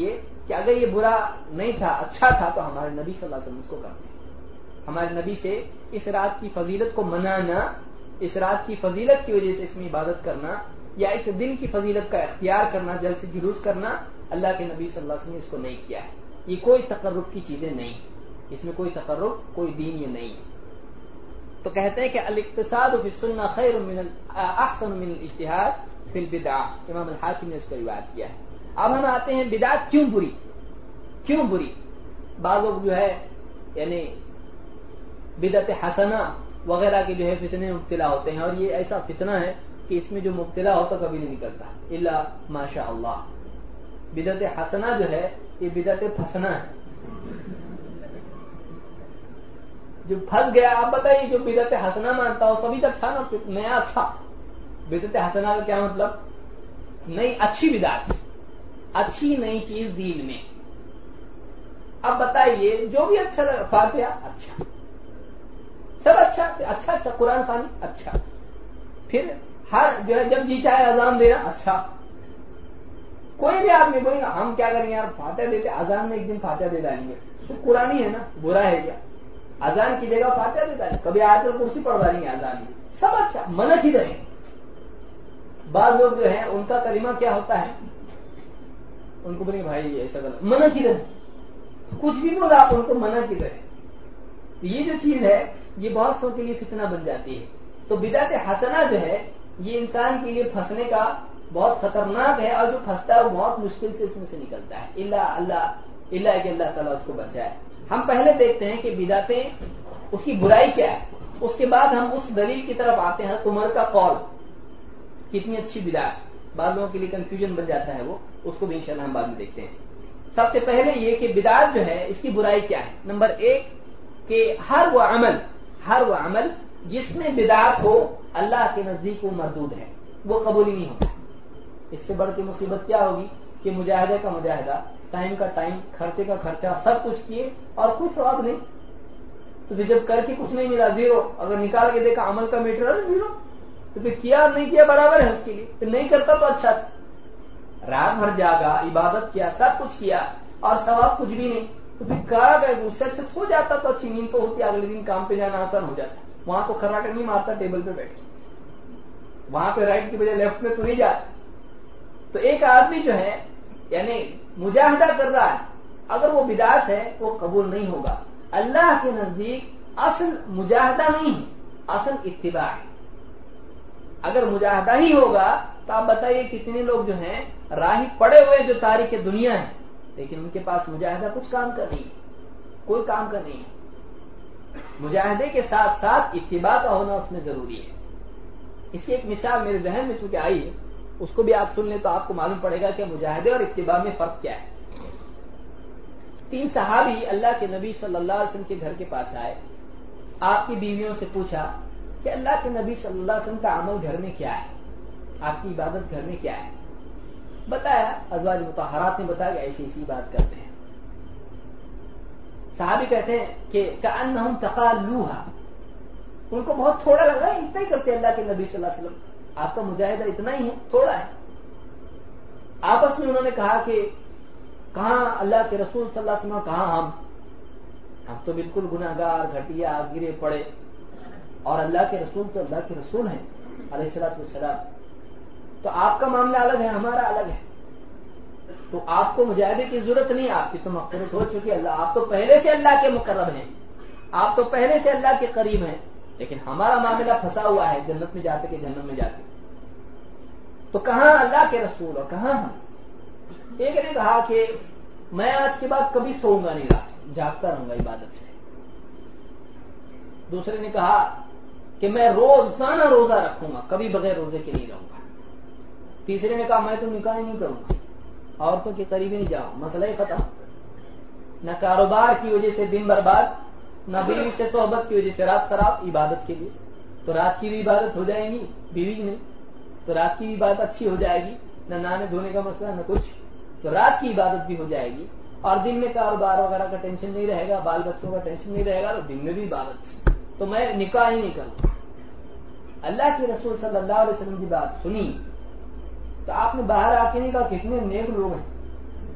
کہ اگر یہ برا نہیں تھا اچھا تھا تو ہمارے نبی صلی اللہ علیہ وسلم اس کو کرتے ہیں. ہمارے نبی سے اس رات کی فضیلت کو منانا، اس رات کی فضیلت کی وجہ سے اس میں عبادت کرنا یا اس دن کی فضیلت کا اختیار کرنا، جلسے جلوس کرنا، اللہ کے نبی صلی اللہ علیہ وسلم نے اس کو نہیں کیا ہے. یہ کوئی تقرب کی چیزیں نہیں، اس میں کوئی تقرب، کوئی دین یہ نہیں ہے. تو کہتے ہیں کہ الاقتصاد فی السنہ خیر من احسن من الاجتہاد فی البدعہ. امام الحاکم نے اس کو روایت کیا ہے. اب ہم آتے ہیں بدعت کیوں بری، کیوں بری. بعض لوگ جو ہے یعنی بدعت حسنہ وغیرہ کے جو ہے فتنے میں مبتلا ہوتے ہیں، اور یہ ایسا فتنہ ہے کہ اس میں جو مبتلا ہوتا کبھی نہیں نکلتا الا ماشاء اللہ. بدعت حسنہ جو ہے یہ بدعت پھنسنا ہے. جو پھنس گیا، آپ بتائیے جو بدعت حسنہ مانتا ہو سبھی تک تھا نا، نیا تھا. بدعت حسنہ کا کیا مطلب؟ نئی اچھی بدعت، اچھی نئی چیز دین میں. اب بتائیے جو بھی اچھا لگا، فاتحہ اچھا، سب اچھا اچھا اچھا، قرآن خوانی اچھا، پھر ہر جو ہے جب جی چاہے اذان دینا اچھا. کوئی بھی آدمی بولے گا ہم کیا کریں گے یار، فاتحہ دیتے اذان میں ایک دن فاتحہ دے ڈالیں گے، تو قرآن ہی ہے نا، برا ہے کیا؟ اذان کی جگہ فاتحہ دے ڈالیں، کبھی آیت الکرسی پڑھوا لیں گے اذان میں، سب اچھا، منع کی رہے. بعض لوگ جو ہیں ان کا کلمہ کیا ہوتا ہے، ان کو بولیں بھائی ایسا غلط، منع کی رہے، کچھ بھی بولا آپ ان کو منع کی رہے. یہ جو چیز ہے یہ بہت سو کے لیے فتنہ بن جاتی ہے. تو بدعت حسنہ جو ہے یہ انسان کے لیے پھنسنے کا بہت خطرناک ہے، اور جو پھنستا ہے وہ بہت مشکل سے اس میں سے نکلتا ہے، اللہ اللہ اللہ کہ اللہ تعالیٰ اس کو بچائے. ہم پہلے دیکھتے ہیں کہ بدعتیں اس کی برائی کیا ہے، اس کے بعد ہم اس دلیل کی طرف آتے ہیں. عمر کا قول کتنی اچھی بدعت، بعض لوگوں کے لیے کنفیوژن بن جاتا ہے، وہ اس کو بھی انشاءاللہ ہم بعد میں دیکھتے ہیں. سب سے پہلے یہ کہ بدعت جو ہے اس کی برائی کیا ہے. نمبر ایک کہ ہر وہ عمل ہر وہ عمل جس میں بدعت ہو اللہ کے نزدیک وہ مردود ہے، وہ قبول ہی نہیں ہوتا. اس سے بڑھ کے مصیبت کیا ہوگی کہ مجاہدے کا مجاہدہ، ٹائم کا ٹائم، خرچے کا خرچہ، سب کچھ کیے اور کوئی ثواب نہیں. تو پھر جب کر کے کچھ نہیں ملا، زیرو. اگر نکال کے دیکھا عمل کا میٹر زیرو، تو پھر کیا اور نہیں کیا برابر ہے اس کے لیے. پھر نہیں کرتا تو اچھا، رات بھر جاگا، عبادت کیا، سب کچھ کیا اور ثواب کچھ بھی نہیں، تو پھر کہا گیا دوسرے سے سو جاتا تو اچھی نیند تو ہوتی، اگلے دن کام پہ جانا آسان ہو جاتا. وہاں تو کراٹک نہیں مارتا ٹیبل پہ بیٹھ، وہاں پہ رائٹ کی بجائے لیفٹ میں تو نہیں جاتا. تو ایک آدمی جو ہے یعنی مجاہدہ کر رہا ہے، اگر وہ بدعت ہے وہ قبول نہیں ہوگا. اللہ کے نزدیک اصل مجاہدہ نہیں ہے، اصل اتباع ہے. اگر مجاہدہ ہی ہوگا تو آپ بتائیے کتنے لوگ جو ہیں راہی پڑے ہوئے جو تاریخ دنیا ہے، لیکن ان کے پاس مجاہدہ کچھ کام کا نہیں ہے، کوئی کام کا نہیں ہے. مجاہدے کے ساتھ ساتھ اتباع کا ہونا اس میں ضروری ہے. اس کی ایک مثال میرے ذہن میں چونکہ آئی ہے، اس کو بھی آپ سن لیں تو آپ کو معلوم پڑے گا کہ مجاہدے اور اتباع میں فرق کیا ہے. تین صحابی اللہ کے نبی صلی اللہ علیہ وسلم کے گھر کے پاس آئے، آپ کی بیویوں سے پوچھا کہ اللہ کے نبی صلی اللہ علیہ وسلم کا عمل گھر میں کیا ہے، آپ کی عبادت گھر میں کیا ہے. بتایا، ازواج مطہرات نے بتایا کہ ایسی ایسی بات کرتے ہیں. صحابی کہتے ہیں کہ کأنہم تقالوہا، ان کو بہت تھوڑا لگ رہا ہے، اتنا ہی کرتے اللہ کے نبی صلی اللہ علیہ وسلم، آپ کا مجاہدہ اتنا ہی ہے، تھوڑا ہے. آپس میں انہوں نے کہا کہ کہاں اللہ کے رسول صلی اللہ علیہ وسلم، کہاں ہم ہم تو بالکل گناہگار، گھٹیا، گرے پڑے، اور اللہ کے رسول تو اللہ کے رسول ہیں علیہ الصلوۃ والسلام. تو آپ کا معاملہ الگ ہے، ہمارا الگ ہے. تو آپ کو مجاہدے کی ضرورت نہیں، آپ کی تو مغفرت ہو چکی. اللہ آپ تو پہلے سے اللہ کے مقرب ہیں، آپ تو پہلے سے اللہ کے قریب ہیں، لیکن ہمارا معاملہ پھنسا ہوا ہے، جنت میں جاتے کہ جہنم میں جاتے. تو کہاں اللہ کے رسول اور کہاں ہم. ایک نے کہا کہ میں آج کے بعد کبھی سوؤں گا نہیں، رات جاگتا رہوں گا عبادت سے. دوسرے نے کہا کہ میں روزانہ روزہ رکھوں گا، کبھی بغیر روزے کے نہیں رہوں گا. تیسرے نے کہا میں تو نکاح ہی نہیں کروں گا، عورتوں کے قریب ہی نہیں جاؤں. مسئلہ ہی ختم. نہ کاروبار کی وجہ سے دن برباد، نہ بیوی سے صحبت کی وجہ سے رات خراب. عبادت کے لیے تو رات کی بھی عبادت ہو جائے گی، بیوی نہیں تو رات کی بھی عبادت اچھی ہو جائے گی، نہ نہانے دھونے کا مسئلہ نہ کچھ، تو رات کی عبادت بھی ہو جائے گی. اور دن میں کاروبار وغیرہ کا ٹینشن نہیں رہے گا، بال بچوں کا ٹینشن نہیں رہے گا، تو دن میں بھی عبادت. تو میں نکاح ہی نہیں کروں. اللہ کے رسول صلی اللہ علیہ وسلم کی بات سنی تو آپ نے باہر آ کے نہیں کہا کتنے نیک لوگ ہیں،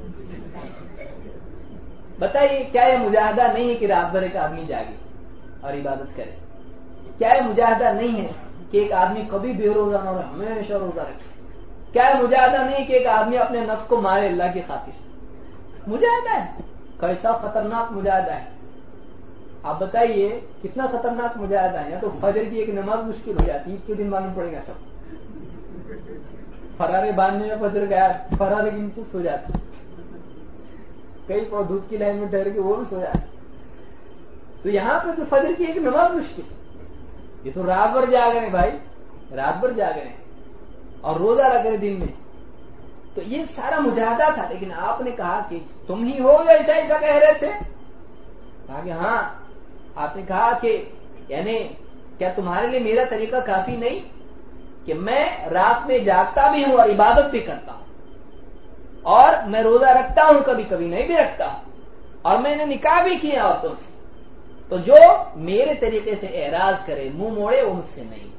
بتائیے کیا یہ مجاہدہ نہیں ہے کہ رات بھر ایک آدمی جاگے اور عبادت کرے؟ کیا یہ مجاہدہ نہیں ہے کہ ایک آدمی کبھی بے روزہ نہ رہے، ہمیشہ روزہ رکھے؟ کیا یہ مجاہدہ نہیں کہ ایک آدمی اپنے نفس کو مارے اللہ کی خاطر؟ مجاہدہ ہے. کیسا خطرناک مجاہدہ ہے! آپ بتائیے کتنا خطرناک مجاہدہ ہے. یا تو فجر کی ایک نماز مشکل ہو جاتی ہے، عید کے دن معلوم پڑے گا سب. فرارے باندھنے میں فجر گیا، فرارے کی نیچے سو جاتی، کئی اور دودھ کی لائن میں ٹھہر کے وہ بھی سو جاتی. تو یہاں پہ تو فجر کی ایک نماز مشکل، یہ تو رات بھر جاگ رہے بھائی، رات بھر جاگ رہے اور روزہ رکھ رہے دن میں. تو یہ سارا مجاہدہ تھا. لیکن آپ نے کہا کہ تم ہی ہو یا ایسا ایسا کہہ رہے تھے؟ کہا کہ ہاں. آپ نے کہا کہ یعنی کیا تمہارے لیے میرا طریقہ کافی نہیں کہ میں رات میں جاگتا بھی ہوں اور عبادت بھی کرتا ہوں، اور میں روزہ رکھتا ہوں، کبھی کبھی نہیں بھی رکھتا ہوں، اور میں نے نکاح بھی کیا عورتوں سے. تو جو میرے طریقے سے اعراض کرے، منہ موڑے، وہ مجھ سے نہیں.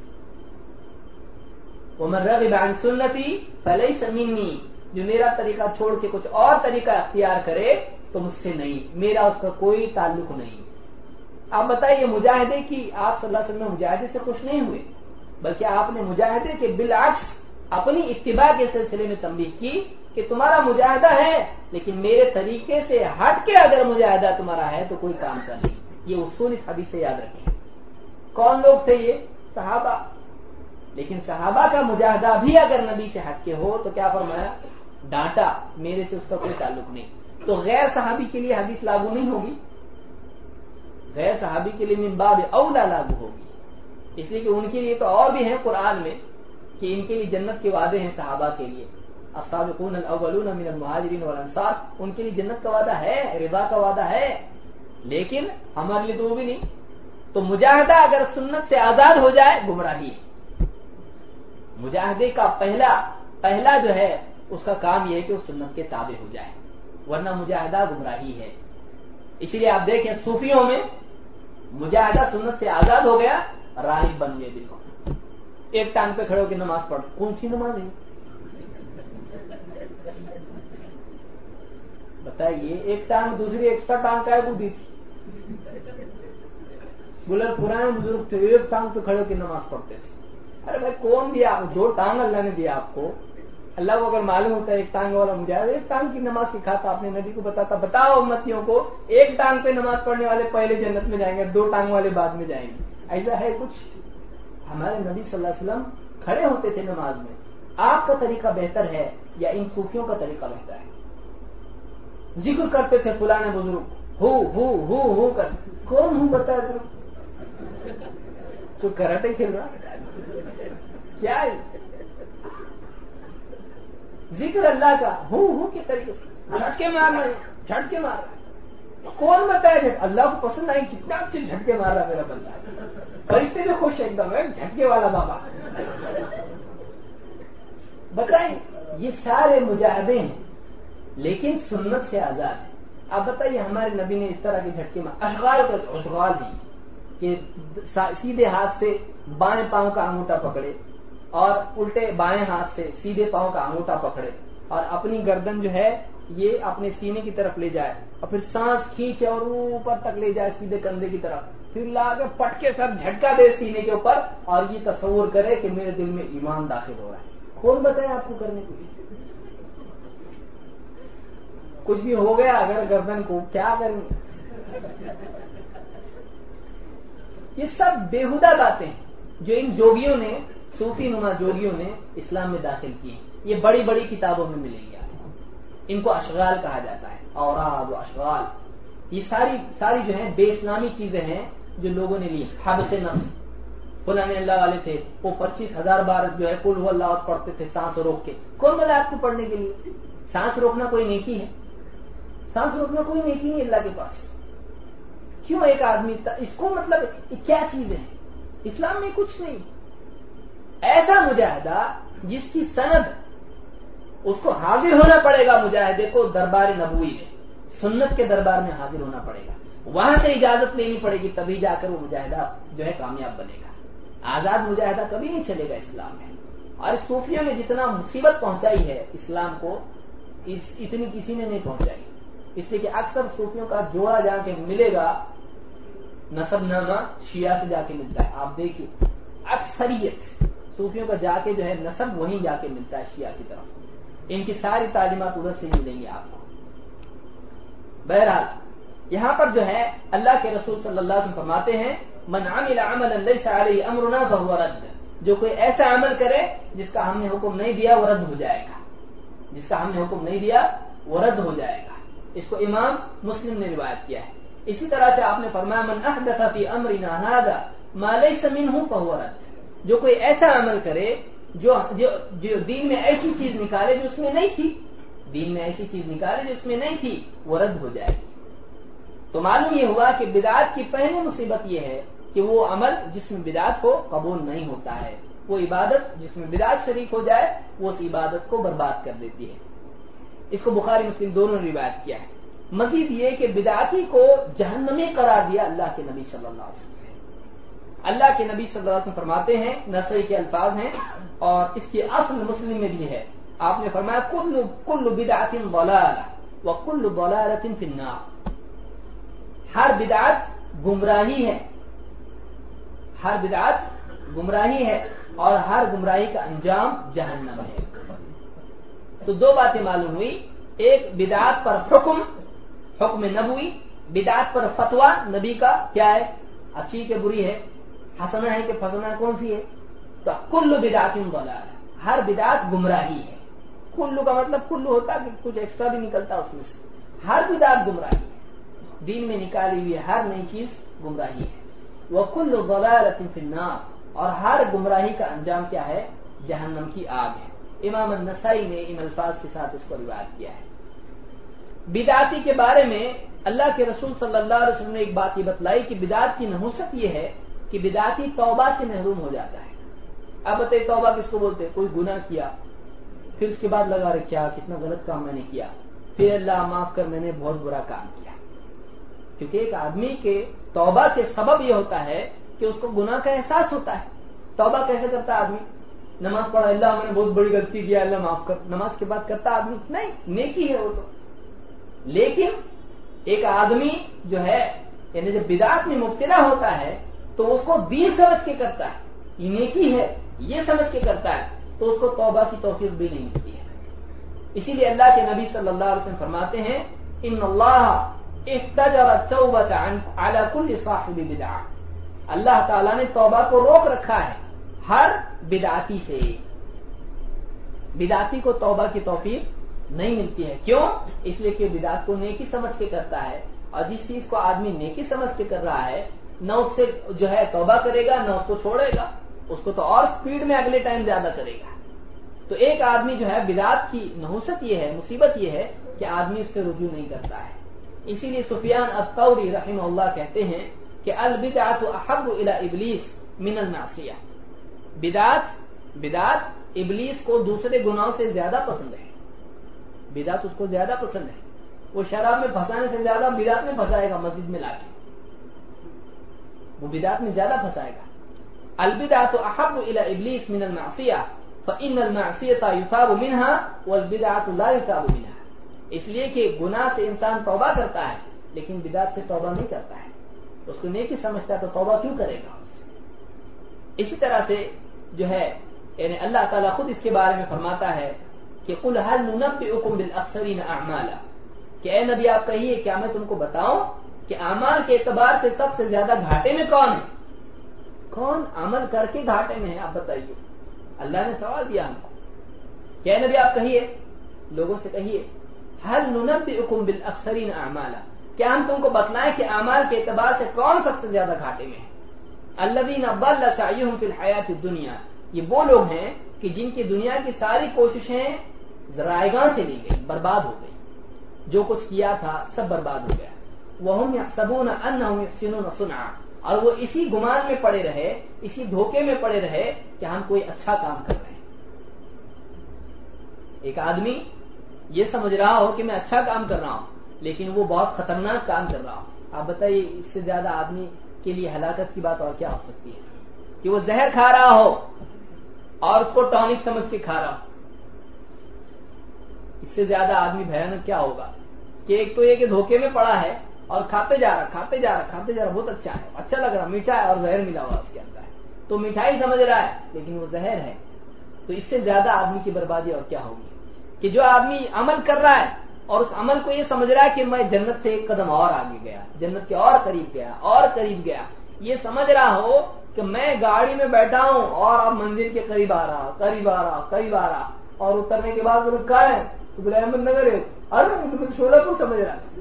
وَمَن رَغِبَ عَن سُنَّتِي فَلَيْسَ مِنِّي، جو میرا طریقہ چھوڑ کے کچھ اور طریقہ اختیار کرے تو مجھ سے نہیں، میرا اس کا کوئی تعلق نہیں. آپ بتائیے مجاہدے کی، آپ صلی اللہ علیہ وسلم مجاہدے سے خوش نہیں ہوئے، بلکہ آپ نے مجاہدے کے بالعکس اپنی اتباع کے سلسلے میں تنبیہ کی کہ تمہارا مجاہدہ ہے لیکن میرے طریقے سے ہٹ کے اگر مجاہدہ تمہارا ہے تو کوئی کام کا نہیں. یہ اصول اس حدیث سے یاد رکھیں. کون لوگ تھے یہ؟ صحابہ. لیکن صحابہ کا مجاہدہ بھی اگر نبی سے ہٹ کے ہو تو کیا فرمایا؟ ڈانٹا، میرے سے اس کا کوئی تعلق نہیں. تو غیر صحابی کے لیے حدیث لاگو نہیں ہوگی، غیر صحابی کے لیے من باب اولا لاگو ہوگی، اس لیے کہ ان کے لیے تو اور بھی ہیں قرآن میں کہ ان کے لیے جنت کے وعدے ہیں. صحابہ کے لیے السابقون الاولون من المہاجرین والانصار، ان کے لیے جنت کا وعدہ ہے، رضا کا وعدہ ہے. لیکن ہمارے لیے تو وہ بھی نہیں. تو مجاہدہ اگر سنت سے آزاد ہو جائے گمراہی. مجاہدے کا پہلا پہلا جو ہے اس کا کام یہ ہے کہ وہ سنت کے تابع ہو جائے، ورنہ مجاہدہ گمراہی ہے. اسی لیے آپ دیکھیں صوفیوں میں مجاہدہ سنت سے آزاد ہو گیا، راہب بن گئے. بالکل ایک ٹانگ پہ کھڑے ہو کے نماز پڑھ. کون سی نماز ہے بتائیے؟ ایک ٹانگ دوسری ایکسٹرا ٹانگ کا ہے بودھی تھی. بولے پرانے بزرگ تھے ایک ٹانگ پہ کھڑے ہو کے نماز پڑھتے تھے. ارے بھائی کون دیا آپ کو؟ دو ٹانگ اللہ نے دیا آپ کو. اللہ کو اگر معلوم ہوتا ہے ایک ٹانگ والا مجاہد ایک ٹانگ کی نماز سکھاتا، آپ نے نبی کو بتاتا، بتاؤ امتیوں کو ایک ٹانگ پہ نماز پڑھنے والے پہلے جنت میں جائیں گے، دو ٹانگ والے بعد میں جائیں گے. ایسا ہے کچھ؟ ہمارے نبی صلی اللہ علیہ وسلم کھڑے ہوتے تھے نماز میں. آپ کا طریقہ بہتر ہے یا ان صوفیوں کا طریقہ بہتر ہے؟ ذکر کرتے تھے پرانے بزرگ، ہو ہو ہو ہو کر. کون ہوں بتا ہے تو کراٹے کھیل رہا کیا ہے؟ ذکر اللہ کا ہوں ہوں کے طریقے سے جھٹکے مار رہے ہیں، جھٹکے مار رہے ہیں. کون بتایا جھٹ؟ اللہ کو پسند آئی کتنا اچھے جھٹکے مار رہا میرا بندہ، فرشتے بھی خوش ہے ایک دم، جھٹکے والا بابا. بتائیں یہ سارے مجاہدے ہیں لیکن سنت سے آزاد ہے. آپ بتائیے ہمارے نبی نے اس طرح کے جھٹکے مار، اشغال کا اشغال نہیں کہ سیدھے ہاتھ سے بائیں پاؤں کا انگوٹھا پکڑے اور الٹے بائیں ہاتھ سے سیدھے پاؤں کا انگوٹھا پکڑے اور اپنی گردن جو ہے یہ اپنے سینے کی طرف لے جائے اور پھر سانس کھینچے اور اوپر تک لے جائے سیدھے کندھے کی طرف، پھر لا کے پٹکے سر جھٹکا دے سینے کے اوپر اور یہ تصور کرے کہ میرے دل میں ایمان داخل ہو رہا ہے. کون بتائے آپ کو کرنے کے لیے؟ کچھ بھی ہو گیا اگر گردن کو کیا کریں گے؟ یہ سب بےہودہ باتیں جو ان جوگیوں نے، صوفی نما جوگیوں نے اسلام میں داخل کی ہیں. یہ بڑی بڑی کتابوں میں ملیں گے. ان کو اشغال کہا جاتا ہے، اوراد و اشغال. یہ ساری ساری جو ہیں بے اسلامی چیزیں ہیں جو لوگوں نے لی. حبس نفس، فلانے اللہ والے تھے وہ پچیس ہزار بار جو ہے قل هو اللہ پڑھتے تھے سانس روک کے. کون بولا آپ کو پڑھنے کے لیے؟ سانس روکنا کوئی نیکی ہے؟ سانس روکنا کوئی نیکی نہیں اللہ کے پاس. کیوں ایک آدمی اس کو مطلب یہ کیا چیز ہے؟ اسلام میں کچھ نہیں. ایسا مجاہدہ جس کی سند اس کو حاضر ہونا پڑے گا، مجاہدے کو دربار نبوی میں، سنت کے دربار میں حاضر ہونا پڑے گا، وہاں سے اجازت لینی پڑے گی، تبھی جا کر وہ مجاہدہ جو ہے کامیاب بنے گا. آزاد مجاہدہ کبھی نہیں چلے گا اسلام میں. اور صوفیوں نے جتنا مصیبت پہنچائی ہے اسلام کو، اس اتنی کسی نے نہیں پہنچائی، اس لیے کہ اکثر صوفیوں کا جوڑا جا کے ملے گا نسب نامہ شیعہ سے جا کے ملتا ہے. آپ دیکھیے اکثریت صوفیوں کا جا کے جو ہے نسب وہیں جا کے ملتا ہے شیعہ کی طرف. ان کی ساری تعلیمات ادھر سے ملیں گی آپ کو. بہرحال یہاں پر جو ہے اللہ کے رسول صلی اللہ علیہ وسلم فرماتے ہیں من عمل عملا ليس عليه امرنا فهو رد. جو کوئی ایسا عمل کرے جس کا ہم نے حکم نہیں دیا وہ رد ہو جائے گا. جس کا ہم نے حکم نہیں دیا وہ رد ہو جائے گا. اس کو امام مسلم نے روایت کیا ہے. اسی طرح سے آپ نے فرمایا من احدث في امرنا هذا ما ليس منه فهو رد. جو کوئی ایسا عمل کرے جو جو, جو دین میں ایسی چیز نکالے جو اس میں نہیں تھی، دین میں ایسی چیز نکالے جو اس میں نہیں تھی وہ رد ہو جائے گی. تو معلوم یہ ہوا کہ بدعت کی پہلی مصیبت یہ ہے کہ وہ عمل جس میں بدعت ہو قبول نہیں ہوتا ہے. وہ عبادت جس میں بدعت شریک ہو جائے وہ اس عبادت کو برباد کر دیتی ہے. اس کو بخاری مسلم دونوں نے روایت کیا ہے. مزید یہ کہ بدعتی کو جہنمی قرار دیا اللہ کے نبی صلی اللہ علیہ وسلم. اللہ کے نبی صلی اللہ علیہ وسلم فرماتے ہیں، نسائی کے الفاظ ہیں اور اس کی اصل مسلم میں بھی ہے، آپ نے فرمایا کل کل بدعت ضلالہ وکل ضلالۃ فی النار. ہر بدعت گمراہی ہے، ہر بدعت گمراہی ہے اور ہر گمراہی کا انجام جہنم ہے. تو دو باتیں معلوم ہوئی، ایک بدعت پر حکم حکم نبوی، بدعت پر فتویٰ نبی کا کیا ہے، اچھی کہ بری ہے، حسنہ ہے کہ فسنہ کون سی ہے. تو کل بدعت ضلالہ، ہر بدعت گمراہی ہے. کلو کا مطلب کلو ہوتا ہے کہ کچھ ایکسٹرا بھی نکلتا اس میں سے. ہر بدعت گمراہی ہے، دین میں نکالی ہوئی ہر نئی چیز گمراہی ہے. وَكُلُّ ضَلَالَةٍ فِي النَّارِ، اور ہر گمراہی کا انجام کیا ہے، جہنم کی آگ ہے. امام النسائی نے ان الفاظ کے ساتھ اس کو روایت کیا ہے. بدعتی کے بارے میں اللہ کے رسول صلی اللہ علیہ وسلم نے ایک بات یہ بتلائی کہ بدعت کی نحوست یہ ہے کہ بدعتی توبہ سے محروم ہو جاتا ہے. اب بتائیے توبہ کس کو بولتے ہیں؟ کوئی گناہ کیا پھر اس کے بعد لگا رہے کیا کتنا غلط کام میں نے کیا، پھر اللہ معاف کر میں نے بہت برا کام کیا. کیونکہ ایک آدمی کے توبہ کے سبب یہ ہوتا ہے کہ اس کو گناہ کا احساس ہوتا ہے. توبہ کیسے کرتا ہے آدمی؟ نماز پڑھا اللہ میں نے بہت بڑی غلطی کیا اللہ معاف کر، نماز کے بعد کرتا آدمی نہیں، نیکی ہے وہ تو. لیکن ایک آدمی جو ہے یعنی جب بدعت میں مبتلا ہوتا ہے تو اس کو دین سمجھ کے کرتا ہے، یہ نیکی ہے یہ سمجھ کے کرتا ہے، تو اس کو توبہ کی توفیق بھی نہیں ملتی ہے. اسی لیے اللہ کے نبی صلی اللہ علیہ وسلم فرماتے ہیں ان اللہ احتجر التوبۃ علی کل صاحب بدعہ، اللہ تعالیٰ نے توبہ کو روک رکھا ہے ہر بدعتی سے. بدعتی کو توبہ کی توفیق نہیں ملتی ہے. کیوں؟ اس لیے کہ بدعت کو نیکی سمجھ کے کرتا ہے، اور جس چیز کو آدمی نیکی سمجھ کے کر رہا ہے نہ اس سے جو ہے توبہ کرے گا نہ اس کو چھوڑے گا، اس کو تو اور سپیڈ میں اگلے ٹائم زیادہ کرے گا. تو ایک آدمی جو ہے بدعت کی نحوست یہ ہے، مصیبت یہ ہے کہ آدمی اس سے رجوع نہیں کرتا ہے. اسی لیے سفیان الثوری رحمہ اللہ کہتے ہیں کہ البدعۃ احب الی ابلیس من المعصیہ، بدعت بدعت ابلیس کو دوسرے گناہوں سے زیادہ پسند ہے. بدعت اس کو زیادہ پسند ہے، وہ شراب میں پھنسانے سے زیادہ بدعت میں پھنسائے گا، مسجد میں لا کے وہ بدعت میں زیادہ پھنسائے گا. البدعۃ احب الی ابلیس من المعصیہ فإن المعصیۃ یثاب منها والبدعۃ لا یثاب منها. اس لیے کہ گناہ سے انسان توبہ کرتا ہے لیکن بدعت سے توبہ نہیں کرتا ہے، اس کو نیکی سمجھتا ہے تو توبہ کیوں کرے گا. اسی طرح سے جو ہے یعنی اللہ تعالیٰ خود اس کے بارے میں فرماتا ہے کہ قل هل ننبئکم بالاخسرین اعمالا، کہ اے نبی آپ کہیے کیا میں تم کو بتاؤں کہ اعمال کے اعتبار سے سب سے زیادہ گھاٹے میں کون ہے؟ کون عمل کر کے گھاٹے میں ہے آپ بتائیے. اللہ نے سوال دیا ہم کو کہ اے نبی آپ کہیے، لوگوں سے کہیے هل ننبئکم بالاخسرین اعمالا، کیا ہم تم کو بتلائیں کہ اعمال کے اعتبار سے کون سب سے زیادہ گھاٹے میں ہے؟ الذین ضل سعیہم فی الحیاۃ الدنیا، یہ وہ لوگ ہیں کہ جن کی دنیا کی ساری کوششیں رائیگاں سے لی گئی، برباد ہو گئی، جو کچھ کیا تھا سب برباد ہو گیا. وہم یحسبون انہم یحسنون صنعا، اور وہ اسی گمان میں پڑے رہے، اسی دھوکے میں پڑے رہے کہ ہم کوئی اچھا کام کر رہے ہیں. ایک آدمی یہ سمجھ رہا ہو کہ میں اچھا کام کر رہا ہوں لیکن وہ بہت خطرناک کام کر رہا ہو. آپ بتائیے اس سے زیادہ آدمی کے لیے ہلاکت کی بات اور کیا ہو سکتی ہے کہ وہ زہر کھا رہا ہو اور اس کو ٹانک سمجھ کے کھا رہا ہو. इससे ज्यादा आदमी भयानक क्या होगा कि एक तो ये कि धोखे में पड़ा है और खाते जा रहा खाते जा रहा खाते जा रहा बहुत अच्छा है, अच्छा लग रहा, मीठा है और जहर मिला हुआ उसके अंदर है, तो मिठाई समझ रहा है लेकिन वो जहर है। तो इससे ज्यादा आदमी की बर्बादी और क्या होगी कि जो आदमी अमल कर रहा है और उस अमल को ये समझ रहा है कि मैं जन्नत से एक कदम और आगे गया, जन्नत के और करीब गया और करीब गया, ये समझ रहा हो कि मैं गाड़ी में बैठा हूं और अब मंजिल के करीब आ रहा करीब आ रहा करीब आ रहा और उतरने के बाद बोले कहा है तो बोले अहमदनगर है, अरे तुम्हें शोलापुर समझ रहा था।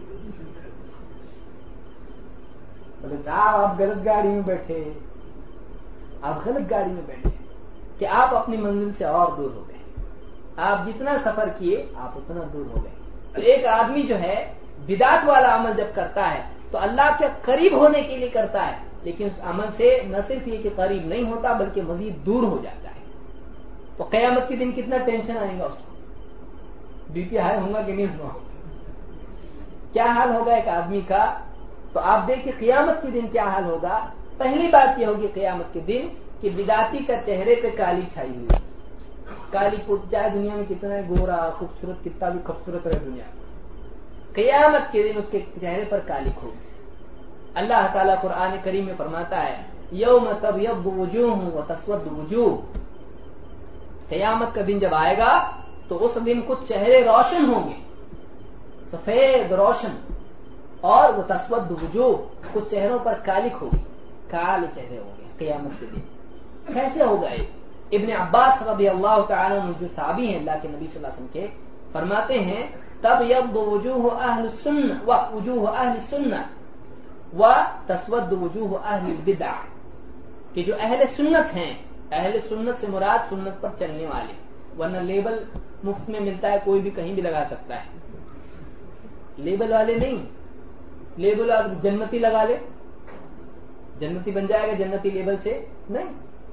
बोले साहब आप गलत गाड़ी में बैठे, आप गलत गाड़ी में बैठे कि आप अपनी मंजिल से और दूर हो गए, आप जितना सफर किए आप उतना दूर हो गए। तो एक आदमी जो है बिदात वाला अमल जब करता है तो अल्लाह के करीब होने के लिए करता है, लेकिन उस अमल से न सिर्फ ये कि करीब नहीं होता बल्कि मजीद दूर हो जाता है। तो कयामत के दिन कितना टेंशन आएगा उसको, बीपी हाई होगा कि नहीं होगा, क्या हाल होगा एक आदमी का। तो आप देखिए कयामत के दिन क्या हाल होगा। पहली बात यह होगी कयामत के दिन कि बिदाती का चेहरे पे काली छाई हुई, काली पुट जाए दुनिया में कितना गोरा खूबसूरत, कितना भी खूबसूरत रहे दुनिया, कयामत के दिन उसके चेहरे पर काली होगी। अल्लाह ताला कुरान करीम में फरमाता है यौम तबयद्दु वजूह व तस्वद्दु वजूह, कयामत का दिन जब आएगा तो उस दिन कुछ चेहरे रोशन होंगे, सफेद रोशन, और वो तस्वद्दु वजूह, कुछ चेहरों पर कालिक होगी, काले चेहरे होंगे कयामत के दिन। कैसे होगा ये? इब्न अब्बास रज़ी अल्लाह तआला अन्हु जो साहबी हैं अल्लाह के नबी सल्लल्लाहु अलैहि वसल्लम के, फरमाते हैं तब यब्दु वजूह अहल सुन्नह व वजूह अहल सुन्नह व तस्वद्दु वजूह अहल बिदअह, कि जो अहले सुन्नत हैं, अहले सुन्नत से मुराद सुन्नत पर चलने वाले, वरना लेबल मुफ्त में मिलता है, कोई भी कहीं भी लगा सकता है, लेबल वाले नहीं। लेबल वाले जन्नती लगा ले, जन्नती बन जाएगा जन्नती लेबल से नहीं।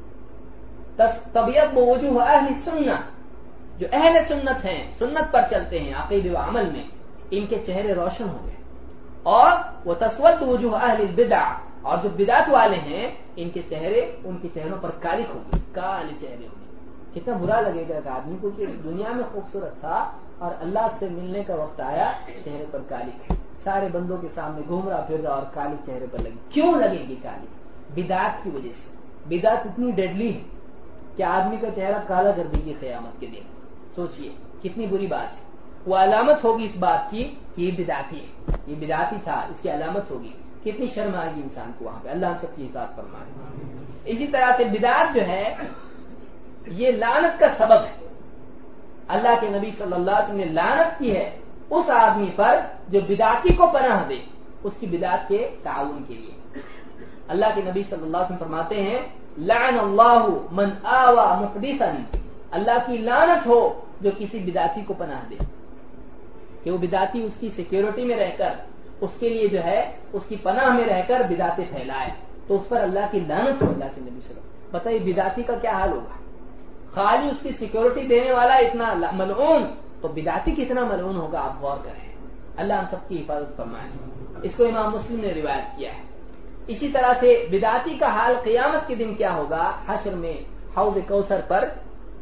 तबयत वजूह अहल सुन्नह, जो अहले सुन्नत हैं, सुन्नत पर चलते हैं अकीदे व अमल में, इनके चेहरे रोशन होंगे। और वो तस्वद्दु वजूह अहल बिदअह, और जो बिदात वाले हैं इनके चेहरे, उनके चेहरों पर कालिक होगी, काले चेहरे होंगे। कितना बुरा लगेगा एक आदमी को कि दुनिया में खूबसूरत था और अल्लाह से मिलने का वक्त आया, चेहरे पर कालिक, सारे बंदों के सामने घूम रहा फिर रहा और काली चेहरे पर लगी। क्यों लगेगी काली? बिदात की वजह से। बिदात इतनी डेडली है कि आदमी का चेहरा काला कर देगी क़यामत के दिन। सोचिए कितनी बुरी बात है। वो अलामत होगी इस बात की कि ये बिदाती है, ये बिदाती था, इसकी अलामत होगी। कितनी शर्म आएगी इंसान को वहां पे। अल्लाह सबकी हिसाब फरमाए। इसी तरह से बिदात जो है ये लानत का सबब है। अल्लाह के नबी सल्लल्लाहु अलैहि वसल्लम ने लानत की है उस आदमी पर जो बिदाती को पनाह दे, उसकी बिदात के ताउन के लिए। अल्लाह के नबी सल्लल्लाहु अलैहि वसल्लम फरमाते हैं लअनल्लाहु मन आवा मुहदिसन, अल्लाह की लानत हो जो किसी बिदाती को पनाह दे, कि वो बिदाती उसकी सिक्योरिटी में रहकर, उसके लिए जो है उसकी पनाह में रहकर बिदाते फैलाए, तो उस पर अल्लाह की लानत हो। अल्लाह के नबी सल्लल्लाहु अलैहि वसल्लम, बताइए बिदाती का क्या हाल होगा। खाली उसकी सिक्योरिटी देने वाला इतना मलऊन, तो बिदाती कितना मलऊन होगा, आप गौर करें। अल्लाह हम सबकी हिफाजत फरमाए। इसको इमाम मुस्लिम ने रिवायत किया है। इसी तरह से बिदाती का हाल क़यामत के दिन क्या होगा, हश्र में हौज़ कौसर पर,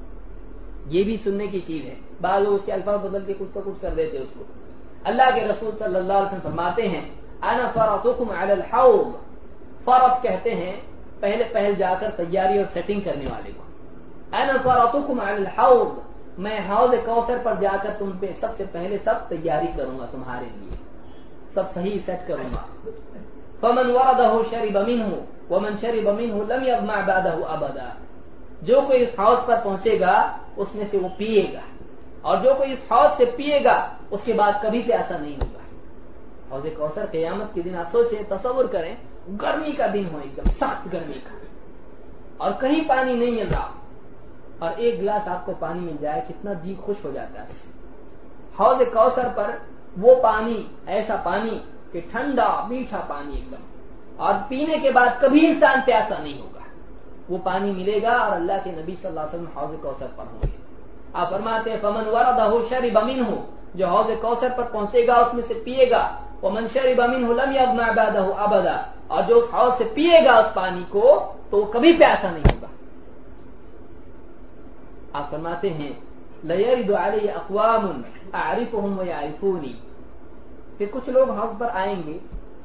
ये भी सुनने की चीज है। बाद लोग उसके अल्फाज बदल के कुछ तो कुछ कर देते उसको। अल्लाह के रसूल सल्लल्लाहु अलैहि वसल्लम फरमाते हैं अना फरतुकुम अलल हौज़, फरत कहते हैं पहले पहल जाकर तैयारी और सेटिंग करने वाले को। अना फरतुकुम अलल हौज़, मैं हौज़ कौसर पर जाकर तुम पे सबसे पहले सब तैयारी करूंगा, तुम्हारे लिए सब सही सेट करूंगा। फमन वरदहु शरिब मिन्हु वमन शरिब मिन्हु लम यज़मा बअदहु अबदा, जो कोई इस हौज़ पर पहुंचेगा उसमें से वो पिएगा, और जो कोई इस हौज़ से पिएगा उसके बाद कभी प्यासा नहीं होगा। हौज़ कौसर क़यामत के दिन आप सोचें, तसव्वुर करें, गर्मी का दिन हो, एकदम सख्त गर्मी का, और कहीं पानी नहीं मिल रहा, और एक गिलास आपको पानी मिल जाए, कितना जी खुश हो जाता है। हौज़ कौसर पर वो पानी, ऐसा पानी कि ठंडा मीठा पानी एकदम, और पीने के बाद कभी इंसान प्यासा नहीं होगा। वो पानी मिलेगा और अल्लाह के नबी सल्लल्लाहु अलैहि वसल्लम हौज़ कौसर पर होंगे। आप फरमाते हैं फमन वरदहु शरिब मिन्हु, जो हौज़ कौसर पर पहुंचेगा उसमें से पिएगा, वमन शरिब मिन्हु लम यज़मा बअदहु अबदा, और जो उस हौज़ से पिएगा उस पानी को तो वो कभी प्यासा नहीं होगा। आप फरमाते हैं لَيَرِدُ عَلَيَّ أَقْوَامٌ أَعْرِفُهُمْ وَيَعْرِفُونِي، پھر کچھ لوگ حوض پر آئیں گے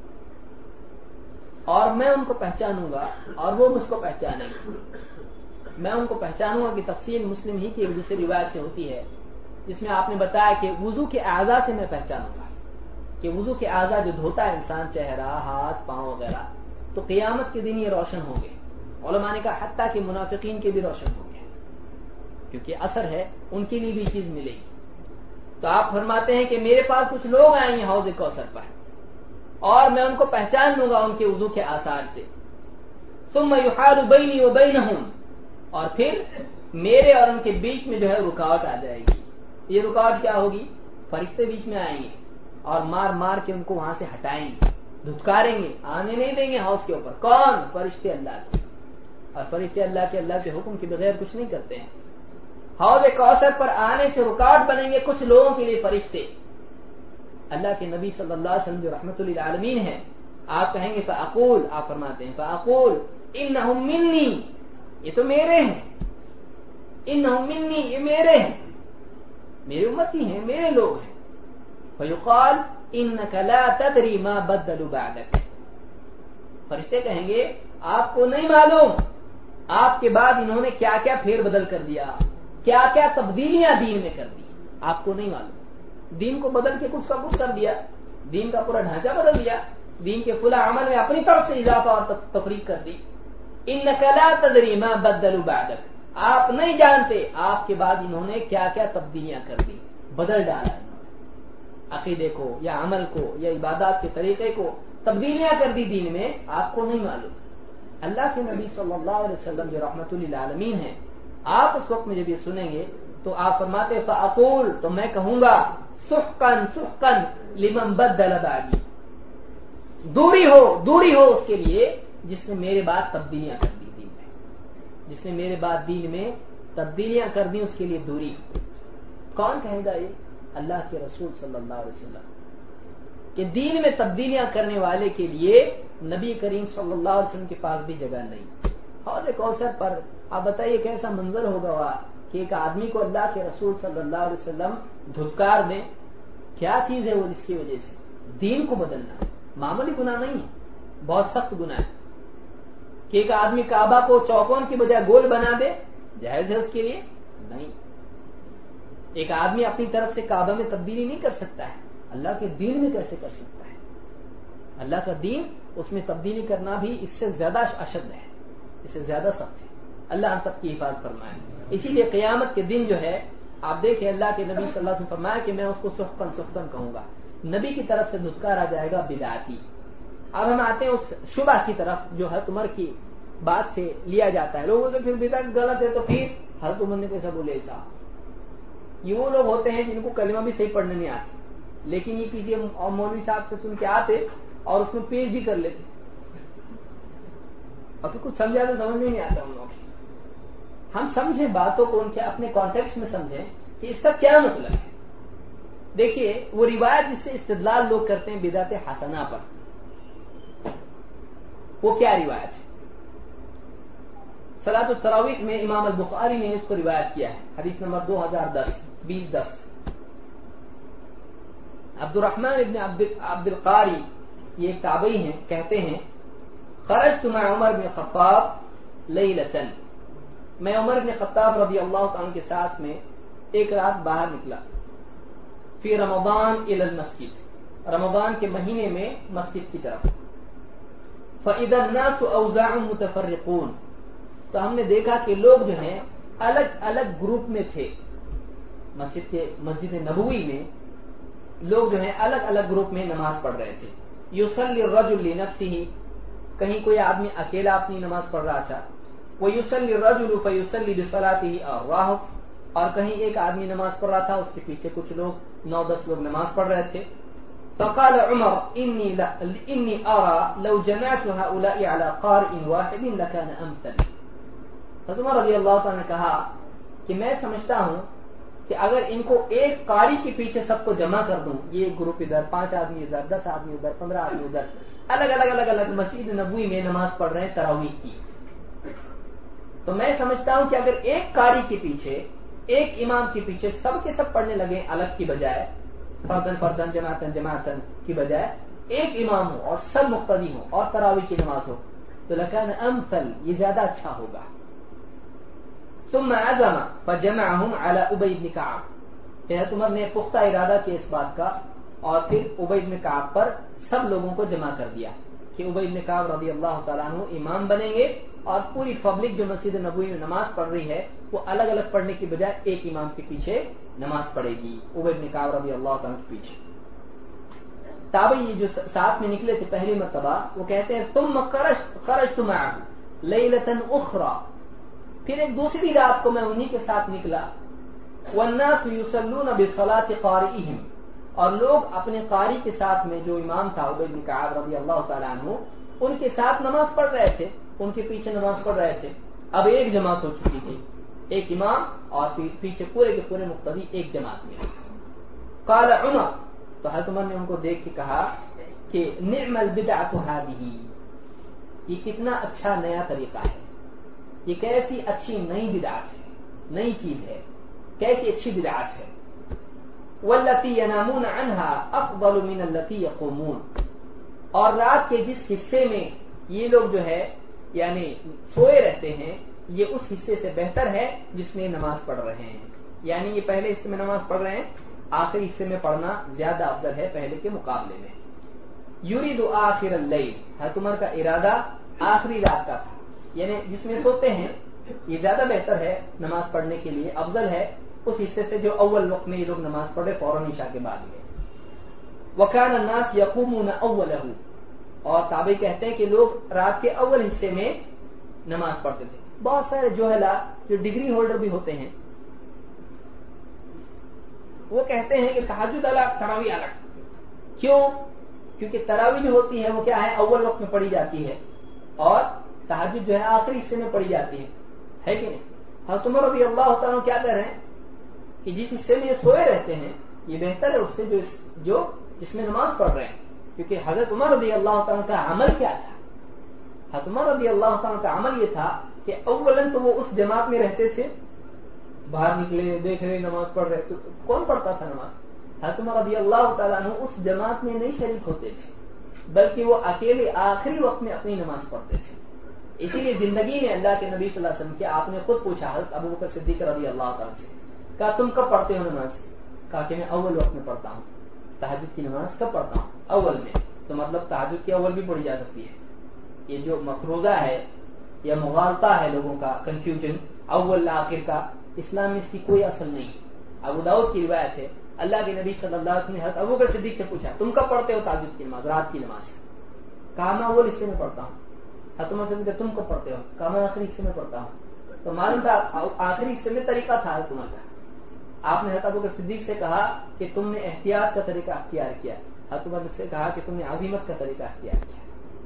اور میں ان کو پہچانوں گا اور وہ مجھ کو پہچانیں گے. میں ان کو پہچانوں گا کہ تفصیل مسلم ہی کی ایک دوسری روایت سے ہوتی ہے، جس میں آپ نے بتایا کہ وضو کے اعضاء سے میں پہچانوں گا، کہ وضو کے اعضاء جو دھوتا ہے انسان، چہرہ، ہاتھ، پاؤں وغیرہ، تو قیامت کے دن یہ روشن ہوں گے. علماء نے کہا حتیٰ کہ منافقین کے بھی روشن ہوں گے، کیونکہ اثر ہے ان کے لیے بھی چیز ملے گی. تو آپ فرماتے ہیں کہ میرے پاس کچھ لوگ آئیں گے حوض کوثر پر اور میں ان کو پہچان لوں گا ان کے وضو کے آثار سے. ثم یحال بینی وبینہم، اور پھر میرے اور ان کے بیچ میں جو ہے رکاوٹ آ جائے گی. یہ رکاوٹ کیا ہوگی؟ فرشتے بیچ میں آئیں گے اور مار مار کے ان کو وہاں سے ہٹائیں گے، دھتکاریں گے، آنے نہیں دیں گے حوض کے اوپر. کون؟ فرشتے اللہ کے. اور فرشتے اللہ کے اللہ کے حکم کے بغیر کچھ نہیں کرتے ہیں. حوض کوثر پر آنے سے رکاوٹ بنیں گے کچھ لوگوں کے لیے فرشتے. اللہ کے نبی صلی اللہ علیہ وسلم جو رحمت للعالمین ہیں، آپ کہیں گے فاقول، آپ فرماتے ہیں فاقول انہم منی، یہ تو میرے ہیں، انہم منی، یہ میرے ہیں، میرے امتی ہیں، میرے لوگ ہیں. فیقال انک لا تدری ما بدلوا بعدک، فرشتے کہیں گے آپ کو نہیں معلوم آپ کے بعد انہوں نے کیا کیا پھیر بدل کر دیا، کیا کیا تبدیلیاں دین میں کر دی، آپ کو نہیں معلوم. دین کو بدل کے کچھ کا کچھ کر دیا، دین کا پورا ڈھانچہ بدل دیا، دین کے فلاں عمل میں اپنی طرف سے اضافہ اور تفریق کر دی. انک لا تدری ما بدلوا بعدک، آپ نہیں جانتے آپ کے بعد انہوں نے کیا کیا تبدیلیاں کر دی، بدل ڈالا، عقیدے کو یا عمل کو یا عبادات کے طریقے کو تبدیلیاں کر دی دین میں، آپ کو نہیں معلوم. اللہ کے نبی صلی اللہ علیہ وسلم جو رحمت للعالمین ہیں، آپ اس وقت میں جب یہ سنیں گے تو آپ فرماتے فاقول، تو میں کہوں گا سحقن سحقن لمن بدل بعدی، دوری ہو دوری ہو اس کے لیے جس نے میرے بعد تبدیلیاں کر دی دین میں، جس نے میرے بعد دین میں تبدیلیاں کر دی، اس کے لیے دوری. کون کہے گا یہ؟ اللہ کے رسول صلی اللہ علیہ وسلم. کہ دین میں تبدیلیاں کرنے والے کے لیے نبی کریم صلی اللہ علیہ وسلم کے پاس بھی جگہ نہیں. حوض کوثر پر آپ بتائیے کیسا منظر ہوگا کہ ایک آدمی کو اللہ کے رسول صلی اللہ علیہ وسلم دھتکار دیں. کیا چیز ہے وہ جس کی وجہ سے دین کو بدلنا معمولی گناہ نہیں ہے، بہت سخت گناہ ہے. کہ ایک آدمی کعبہ کو چوکون کی بجائے گول بنا دے، جائز ہے اس کے لیے؟ نہیں. ایک آدمی اپنی طرف سے کعبہ میں تبدیلی نہیں کر سکتا ہے، اللہ کے دین میں کیسے کر سکتا ہے؟ اللہ کا دین، اس میں تبدیلی کرنا بھی اس سے زیادہ اشد ہے، اس سے زیادہ سخت ہے. اللہ ہم سب کی حفاظت فرمائے. اسی لیے قیامت کے دن جو ہے آپ دیکھیں اللہ کے نبی صلی اللہ علیہ وسلم فرمایا کہ میں اس کو سحقن سحقن کہوں گا. نبی کی طرف سے دھتکارا جائے گا بدعتی. اب ہم آتے ہیں اس شبہ کی طرف جو حضرت عمر کی بات سے لیا جاتا ہے. لوگوں سے پھر بدعت غلط ہے تو پھر حضرت عمر نے کیسا بولے ایسا؟ یہ وہ لوگ ہوتے ہیں جن کو کلمہ بھی صحیح پڑھنے نہیں آتی، لیکن یہ کسی مولوی صاحب سے سن کے آتے اور اس میں پیش بھی کر لیتے، اور پھر کچھ سمجھا تو سمجھ میں نہیں آتا ان لوگوں. ہم سمجھیں باتوں کو ان کے اپنے کانٹیکسٹ میں سمجھیں کہ اس کا کیا مطلب ہے. دیکھیے وہ روایت جس سے استدلال لوگ کرتے ہیں بدعت حسنہ پر، وہ کیا روایت ہے؟ صلاۃ التراویح میں امام البخاری نے اس کو روایت کیا ہے، حدیث نمبر دو ہزار دس بیس دس. عبد الرحمن ابن عبد القاری، یہ ایک تابعی ہیں، کہتے ہیں خرجت مع عمر بن خطاب لیلۃ، میں عمر بن خطاب رضی اللہ عنہ کے ساتھ میں ایک رات باہر نکلا، فی رمضان الی المسجد، رمضان کے مہینے میں مسجد کی طرف. فاذا الناس اوزاع متفرقون، تو ہم نے دیکھا کہ لوگ جو ہیں الگ الگ گروپ میں تھے. مسجد کے مسجد نبوی میں لوگ جو ہیں الگ الگ گروپ میں نماز پڑھ رہے تھے. یصلی الرجل لنفسه، کہیں کوئی آدمی اکیلا اپنی نماز پڑھ رہا تھا. ویصلی الرجل فیصلی بصلاته الراهب، اور کہیں ایک آدمی نماز پڑھ رہا تھا، اس کے پیچھے کچھ لوگ نو دس لوگ نماز پڑھ رہے تھے. فقال عمر انی انی ارى لو جمعت هؤلاء على قارئ واحد لكان امثل. حضرت عمر رضی اللہ عنہ نے کہا کہ میں سمجھتا ہوں کہ اگر ان کو ایک قاری کے پیچھے سب کو جمع کر دوں، یہ گروپ ادھر، پانچ آدمی ادھر، دس آدمی ادھر، پندرہ آدمی ادھر، الگ الگ الگ الگ مسجد نبوی میں نماز پڑھ رہے ہیں تراویح کی، تو میں سمجھتا ہوں کہ اگر ایک قاری کے پیچھے ایک امام کے پیچھے سب کے سب پڑھنے لگے الگ کی بجائے، فردن فردن جماعتن جماعتن کی بجائے ایک امام ہو اور سب مقتدی ہو اور تراویح کی نماز ہو تو لکان امثل، یہ زیادہ اچھا ہوگا۔ ثم عزم فجمعهم على ابی بن کعب، حضرت عمر نے پختہ ارادہ کیا اس بات کا اور پھر ابی بن کعب پر سب لوگوں کو جمع کر دیا کہ ابی بن کعب رضی اللہ تعالیٰ عنہ امام بنیں گے اور پوری پبلک جو مسجد نبوی میں نماز پڑھ رہی ہے وہ الگ الگ پڑھنے کی بجائے ایک امام کے پیچھے نماز پڑھے گی، ابی بن کعب رضی اللہ تعالیٰ کے پیچھے۔ تابعی جو ساتھ میں نکلے تھے پہلی مرتبہ وہ کہتے ہیں ثم خرجت معه لیلۃ اخرى، پھر ایک دوسری رات کو میں انہی کے ساتھ نکلا، والناس یصلون بصلاۃ قارئهم، اور لوگ اپنے قاری کے ساتھ میں جو امام تھا ابی بن کعب رضی اللہ تعالیٰ عنہ ان کے ساتھ نماز پڑھ رہے تھے، ان کے پیچھے نماز پڑھ رہے تھے۔ اب ایک جماعت ہو چکی تھی، ایک امام اور پیچھے پورے کے پورے مقتدی ایک جماعت میں۔ قال عمر، تو حضرت عمر نے ان کو دیکھ کے کہا کہ نعم البدعۃ هذه، یہ کتنا اچھا نیا طریقہ ہے، یہ کیسی اچھی نئی بدعت ہے، نئی چیز ہے، کیسی اچھی بدعت ہے۔ والتي ينامون عنها افضل من التي يقومون، اور رات کے جس حصے میں یہ لوگ جو ہے یعنی سوئے رہتے ہیں یہ اس حصے سے بہتر ہے جس میں نماز پڑھ رہے ہیں، یعنی یہ پہلے حصے میں نماز پڑھ رہے ہیں، آخری حصے میں پڑھنا زیادہ افضل ہے پہلے کے مقابلے میں۔ یرید آخر اللیل، حضرت عمر کا ارادہ آخری رات کا تھا، یعنی جس میں سوتے ہیں یہ زیادہ بہتر ہے نماز پڑھنے کے لیے، افضل ہے اس حصے سے جو اول وقت میں یہ لوگ نماز پڑھے فوراً عشاء کے بعد میں۔ وکان الناس یقومون اولہ، اور تابعی کہتے ہیں کہ لوگ رات کے اول حصے میں نماز پڑھتے تھے۔ بہت سارے جوہلا جو ڈگری ہولڈر بھی ہوتے ہیں وہ کہتے ہیں کہ تہجد الگ تراویح الگ، کیوں؟ کیونکہ تراویح جو ہوتی ہے وہ کیا ہے اول وقت میں پڑھی جاتی ہے اور تہجد جو ہے آخری حصے میں پڑھی جاتی ہے، ہے کہ نہیں؟ حضرت عمر رضی اللہ تعالیٰ کیا کہہ رہے ہیں کہ جس حصے میں یہ سوئے رہتے ہیں یہ بہتر ہے اس سے جو جو جس میں نماز پڑھ رہے ہیں، کیونکہ حضرت عمر رضی اللہ تعالیٰ کا عمل کیا تھا؟ حضرت عمر رضی اللہ تعالیٰ کا عمل یہ تھا کہ اولاً تو وہ اس جماعت میں رہتے تھے، باہر نکلے دیکھ رہے نماز پڑھ رہے تو کون پڑھتا تھا نماز؟ حضرت عمر رضی اللہ تعالیٰ عنہ اس جماعت میں نہیں شریک ہوتے تھے بلکہ وہ اکیلے آخری وقت میں اپنی نماز پڑھتے تھے۔ اسی لیے زندگی میں اللہ کے نبی صلی اللہ علیہ وسلم کے آپ نے خود پوچھا حضرت ابوبکر صدیق رضی اللہ تعالیٰ سے، کہا تم کب پڑھتے ہو نماز؟ کہا کہ میں اول وقت میں پڑھتا ہوں۔ تہجد کی نماز کب پڑھتا ہوں؟ اول میں، تو مطلب تہجد کی اول بھی پڑھی جا سکتی ہے۔ یہ جو مفروضہ ہے یا مغالطہ ہے لوگوں کا کنفیوژن اول آخر کا، اسلام میں اس کی کوئی اصل نہیں۔ ابو داؤد کی روایت ہے اللہ کے نبی صلی اللہ علیہ وسلم نے حضرت ابوبکر صدیق سے پوچھا تم کب پڑھتے ہو تہجد کی نماز، رات کی نماز؟ کہا میں اول حصے میں پڑھتا ہوں۔ حضرت عمر سے پوچھا تم کب پڑھتے ہو؟ کہا میں آخری حصے میں پڑھتا ہوں۔ تو معلوم تھا آخری حصے میں طریقہ تھا حضرت عمر کا۔ آپ نے حضرت ابوبکر صدیق سے کہا کہ تم نے احتیاط کا طریقہ اختیار کیا، حضرت عمر سے کہا کہ تم نے عزیمت کا طریقہ اختیار کیا،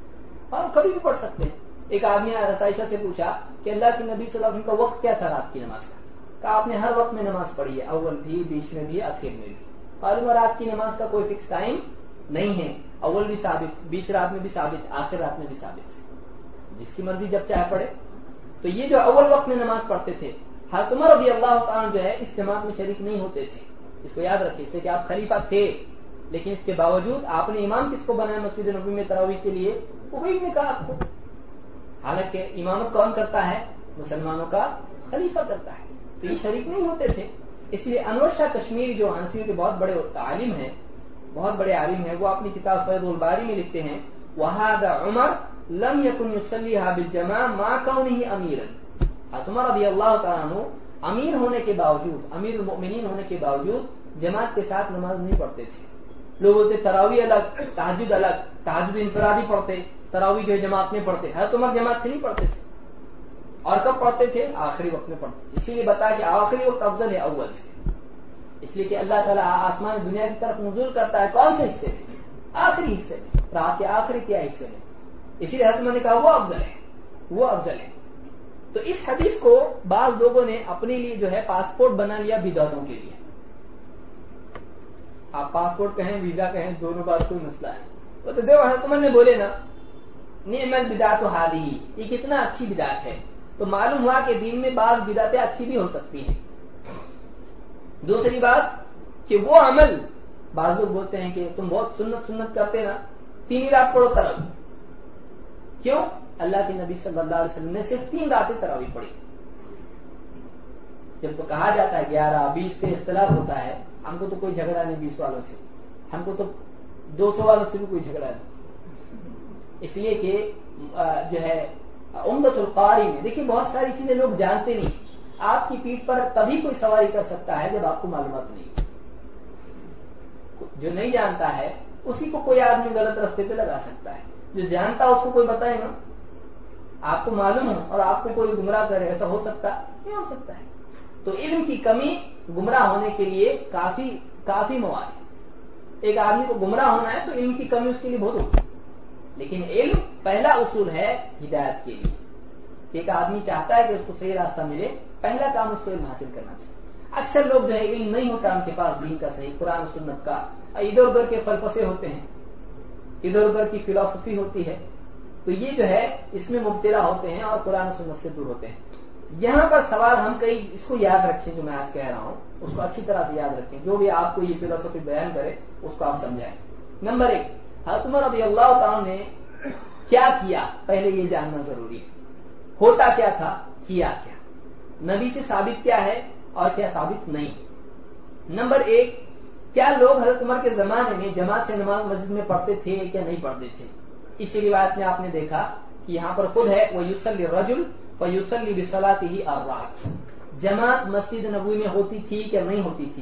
اور کبھی بھی پڑھ سکتے ہیں۔ ایک آدمی نے حضرت عائشہ سے پوچھا کہ اللہ کے نبی صلی اللہ علیہ وسلم کا وقت کیا تھا رات کی نماز کا؟ کہا آپ نے ہر وقت میں نماز پڑھی ہے، اول بھی، بیچ میں بھی، آخر میں بھی۔ معلوم رات کی نماز کا کوئی فکس ٹائم نہیں ہے، اول بھی ثابت، بیچ رات میں بھی ثابت، آخر رات میں بھی ثابت، جس کی مرضی جب چاہے پڑھے۔ تو یہ جو اول وقت میں نماز پڑھتے تھے حضرت عمر رضی اللہ تعالیٰ جو ہے اس جماعت میں شریک نہیں ہوتے تھے، اس کو یاد رکھیے تھے کہ آپ خلیفہ تھے لیکن اس کے باوجود آپ نے امام کس کو بنایا مسجد نبوی میں تراویح کے لیے؟ ابی نے کہا آپ کو، حالانکہ امامت کون کرتا ہے؟ مسلمانوں کا خلیفہ کرتا ہے، تو یہ شریک نہیں ہوتے تھے۔ اس لیے انور شاہ کشمیری جو حنفیوں کے بہت بڑے عالم ہیں بہت بڑے عالم ہیں وہ اپنی کتاب فیض الباری میں لکھتے ہیں وَهَذَا عُمَرْ لَمْ يَكُنْ يُصَلِّيهَا بِالْجَمَاعَةِ مَعَ كَوْنِهِ أَمِيرًا، حضرت عمر رضی اللہ تعالیٰ عنہ امیر ہونے کے باوجود، امیر المؤمنین ہونے کے باوجود جماعت کے ساتھ نماز نہیں پڑھتے تھے۔ لوگ بولتے تراویح الگ، تہجد الگ، تہجد انفرادی پڑھتے، تراویح جو جماعت میں پڑھتے، حضرت عمر جماعت سے نہیں پڑھتے تھے۔ اور کب پڑھتے تھے؟ آخری وقت میں پڑھتے، اسی لیے بتایا کہ آخری وقت افضل ہے اول سے، اس لیے کہ اللہ تعالیٰ آسمان دنیا کی طرف نزول کرتا ہے کون سے حصے میں؟ آخری حصے میں، رات کے آخری کیا حصے میں، اسی لیے حضرت عمر نے کہا وہ افضل ہے، وہ افضل ہے۔ تو اس حدیث کو بعض لوگوں نے اپنے لیے جو ہے پاسپورٹ بنا لیا بدعتوں کے لیے۔ آپ پاسپورٹ کہیں ویزا کہیں دونوں بات کوئی مسئلہ ہے، وہ تو دیو حضرت عمر نے بولے نا نعم البدعۃ ھذہ، یہ کتنا اچھی بدعت ہے، تو معلوم ہوا کہ دین میں بعض بدعتیں اچھی بھی ہو سکتی ہیں۔ دوسری بات کہ وہ عمل، بعض لوگ بولتے ہیں کہ تم بہت سنت سنت کرتے نا، تین رات پڑھو تراویح. کیوں؟ اللہ کے نبی صلی اللہ علیہ وسلم نے صرف تین راتیں تراویح پڑھی. جب تو کہا جاتا ہے گیارہ بیس پہ اختلاف ہوتا ہے، ہم کو تو کوئی جھگڑا نہیں بیس والوں سے، ہم کو تو دو سو والوں سے بھی کوئی جھگڑا نہیں. اس لیے کہ جو ہے عمدۃ القاری میں دیکھیے بہت ساری چیزیں لوگ جانتے نہیں. آپ کی پیٹھ پر تبھی کوئی سواری کر سکتا ہے جب آپ کو معلومات نہیں. جو نہیں جانتا ہے اسی کو کوئی آدمی غلط راستے پہ لگا سکتا ہے، جو جانتا ہے اس کو کوئی بتائے گا. آپ کو معلوم ہو اور آپ کو کوئی گمراہ کرے، ایسا ہو سکتا نہیں ہو سکتا ہے. تو علم کی کمی گمراہ ہونے کے لیے کافی کافی مواد ہے. ایک آدمی کو گمراہ ہونا ہے تو علم کی کمی اس کے لیے بہت ہوتی ہے. لیکن علم پہلا اصول ہے ہدایت کے لیے. ایک آدمی چاہتا ہے کہ اس کو صحیح راستہ ملے، پہلا کام اس کو علم حاصل کرنا چاہیے. اکثر لوگ جو ہے علم نہیں ہوتا ان کے پاس دین کا صحیح قرآن و سنت کا، ادھر ادھر کے فلسفے ہوتے ہیں، ادھر ادھر کی فلسفی ہوتی ہے، تو یہ جو ہے اس میں مبتلا ہوتے ہیں اور قرآن و سنت سے دور ہوتے ہیں. یہاں پر سوال ہم کئی اس کو یاد رکھیں، جو میں آج کہہ رہا ہوں اس کو اچھی طرح سے یاد رکھیں. جو بھی آپ کو یہ فلسفی بیان کرے اس کو آپ سمجھائیں. نمبر ایک، حضرت عمر رضی اللہ تعالیٰ نے کیا کیا، پہلے یہ جاننا ضروری ہے. ہوتا کیا تھا، کیا کیا، نبی سے ثابت کیا ہے اور کیا ثابت نہیں. نمبر ایک، کیا لوگ حضرت عمر کے زمانے میں جماعت سے نماز مسجد میں پڑھتے تھے کیا نہیں پڑھتے تھے. اس روایت میں آپ نے دیکھا کہ یہاں پر خود ہے وہ یصلی الرجل فیصلی بصلاته الركعۃ. جماعت مسجد نبوی میں ہوتی تھی کیا نہیں ہوتی تھی؟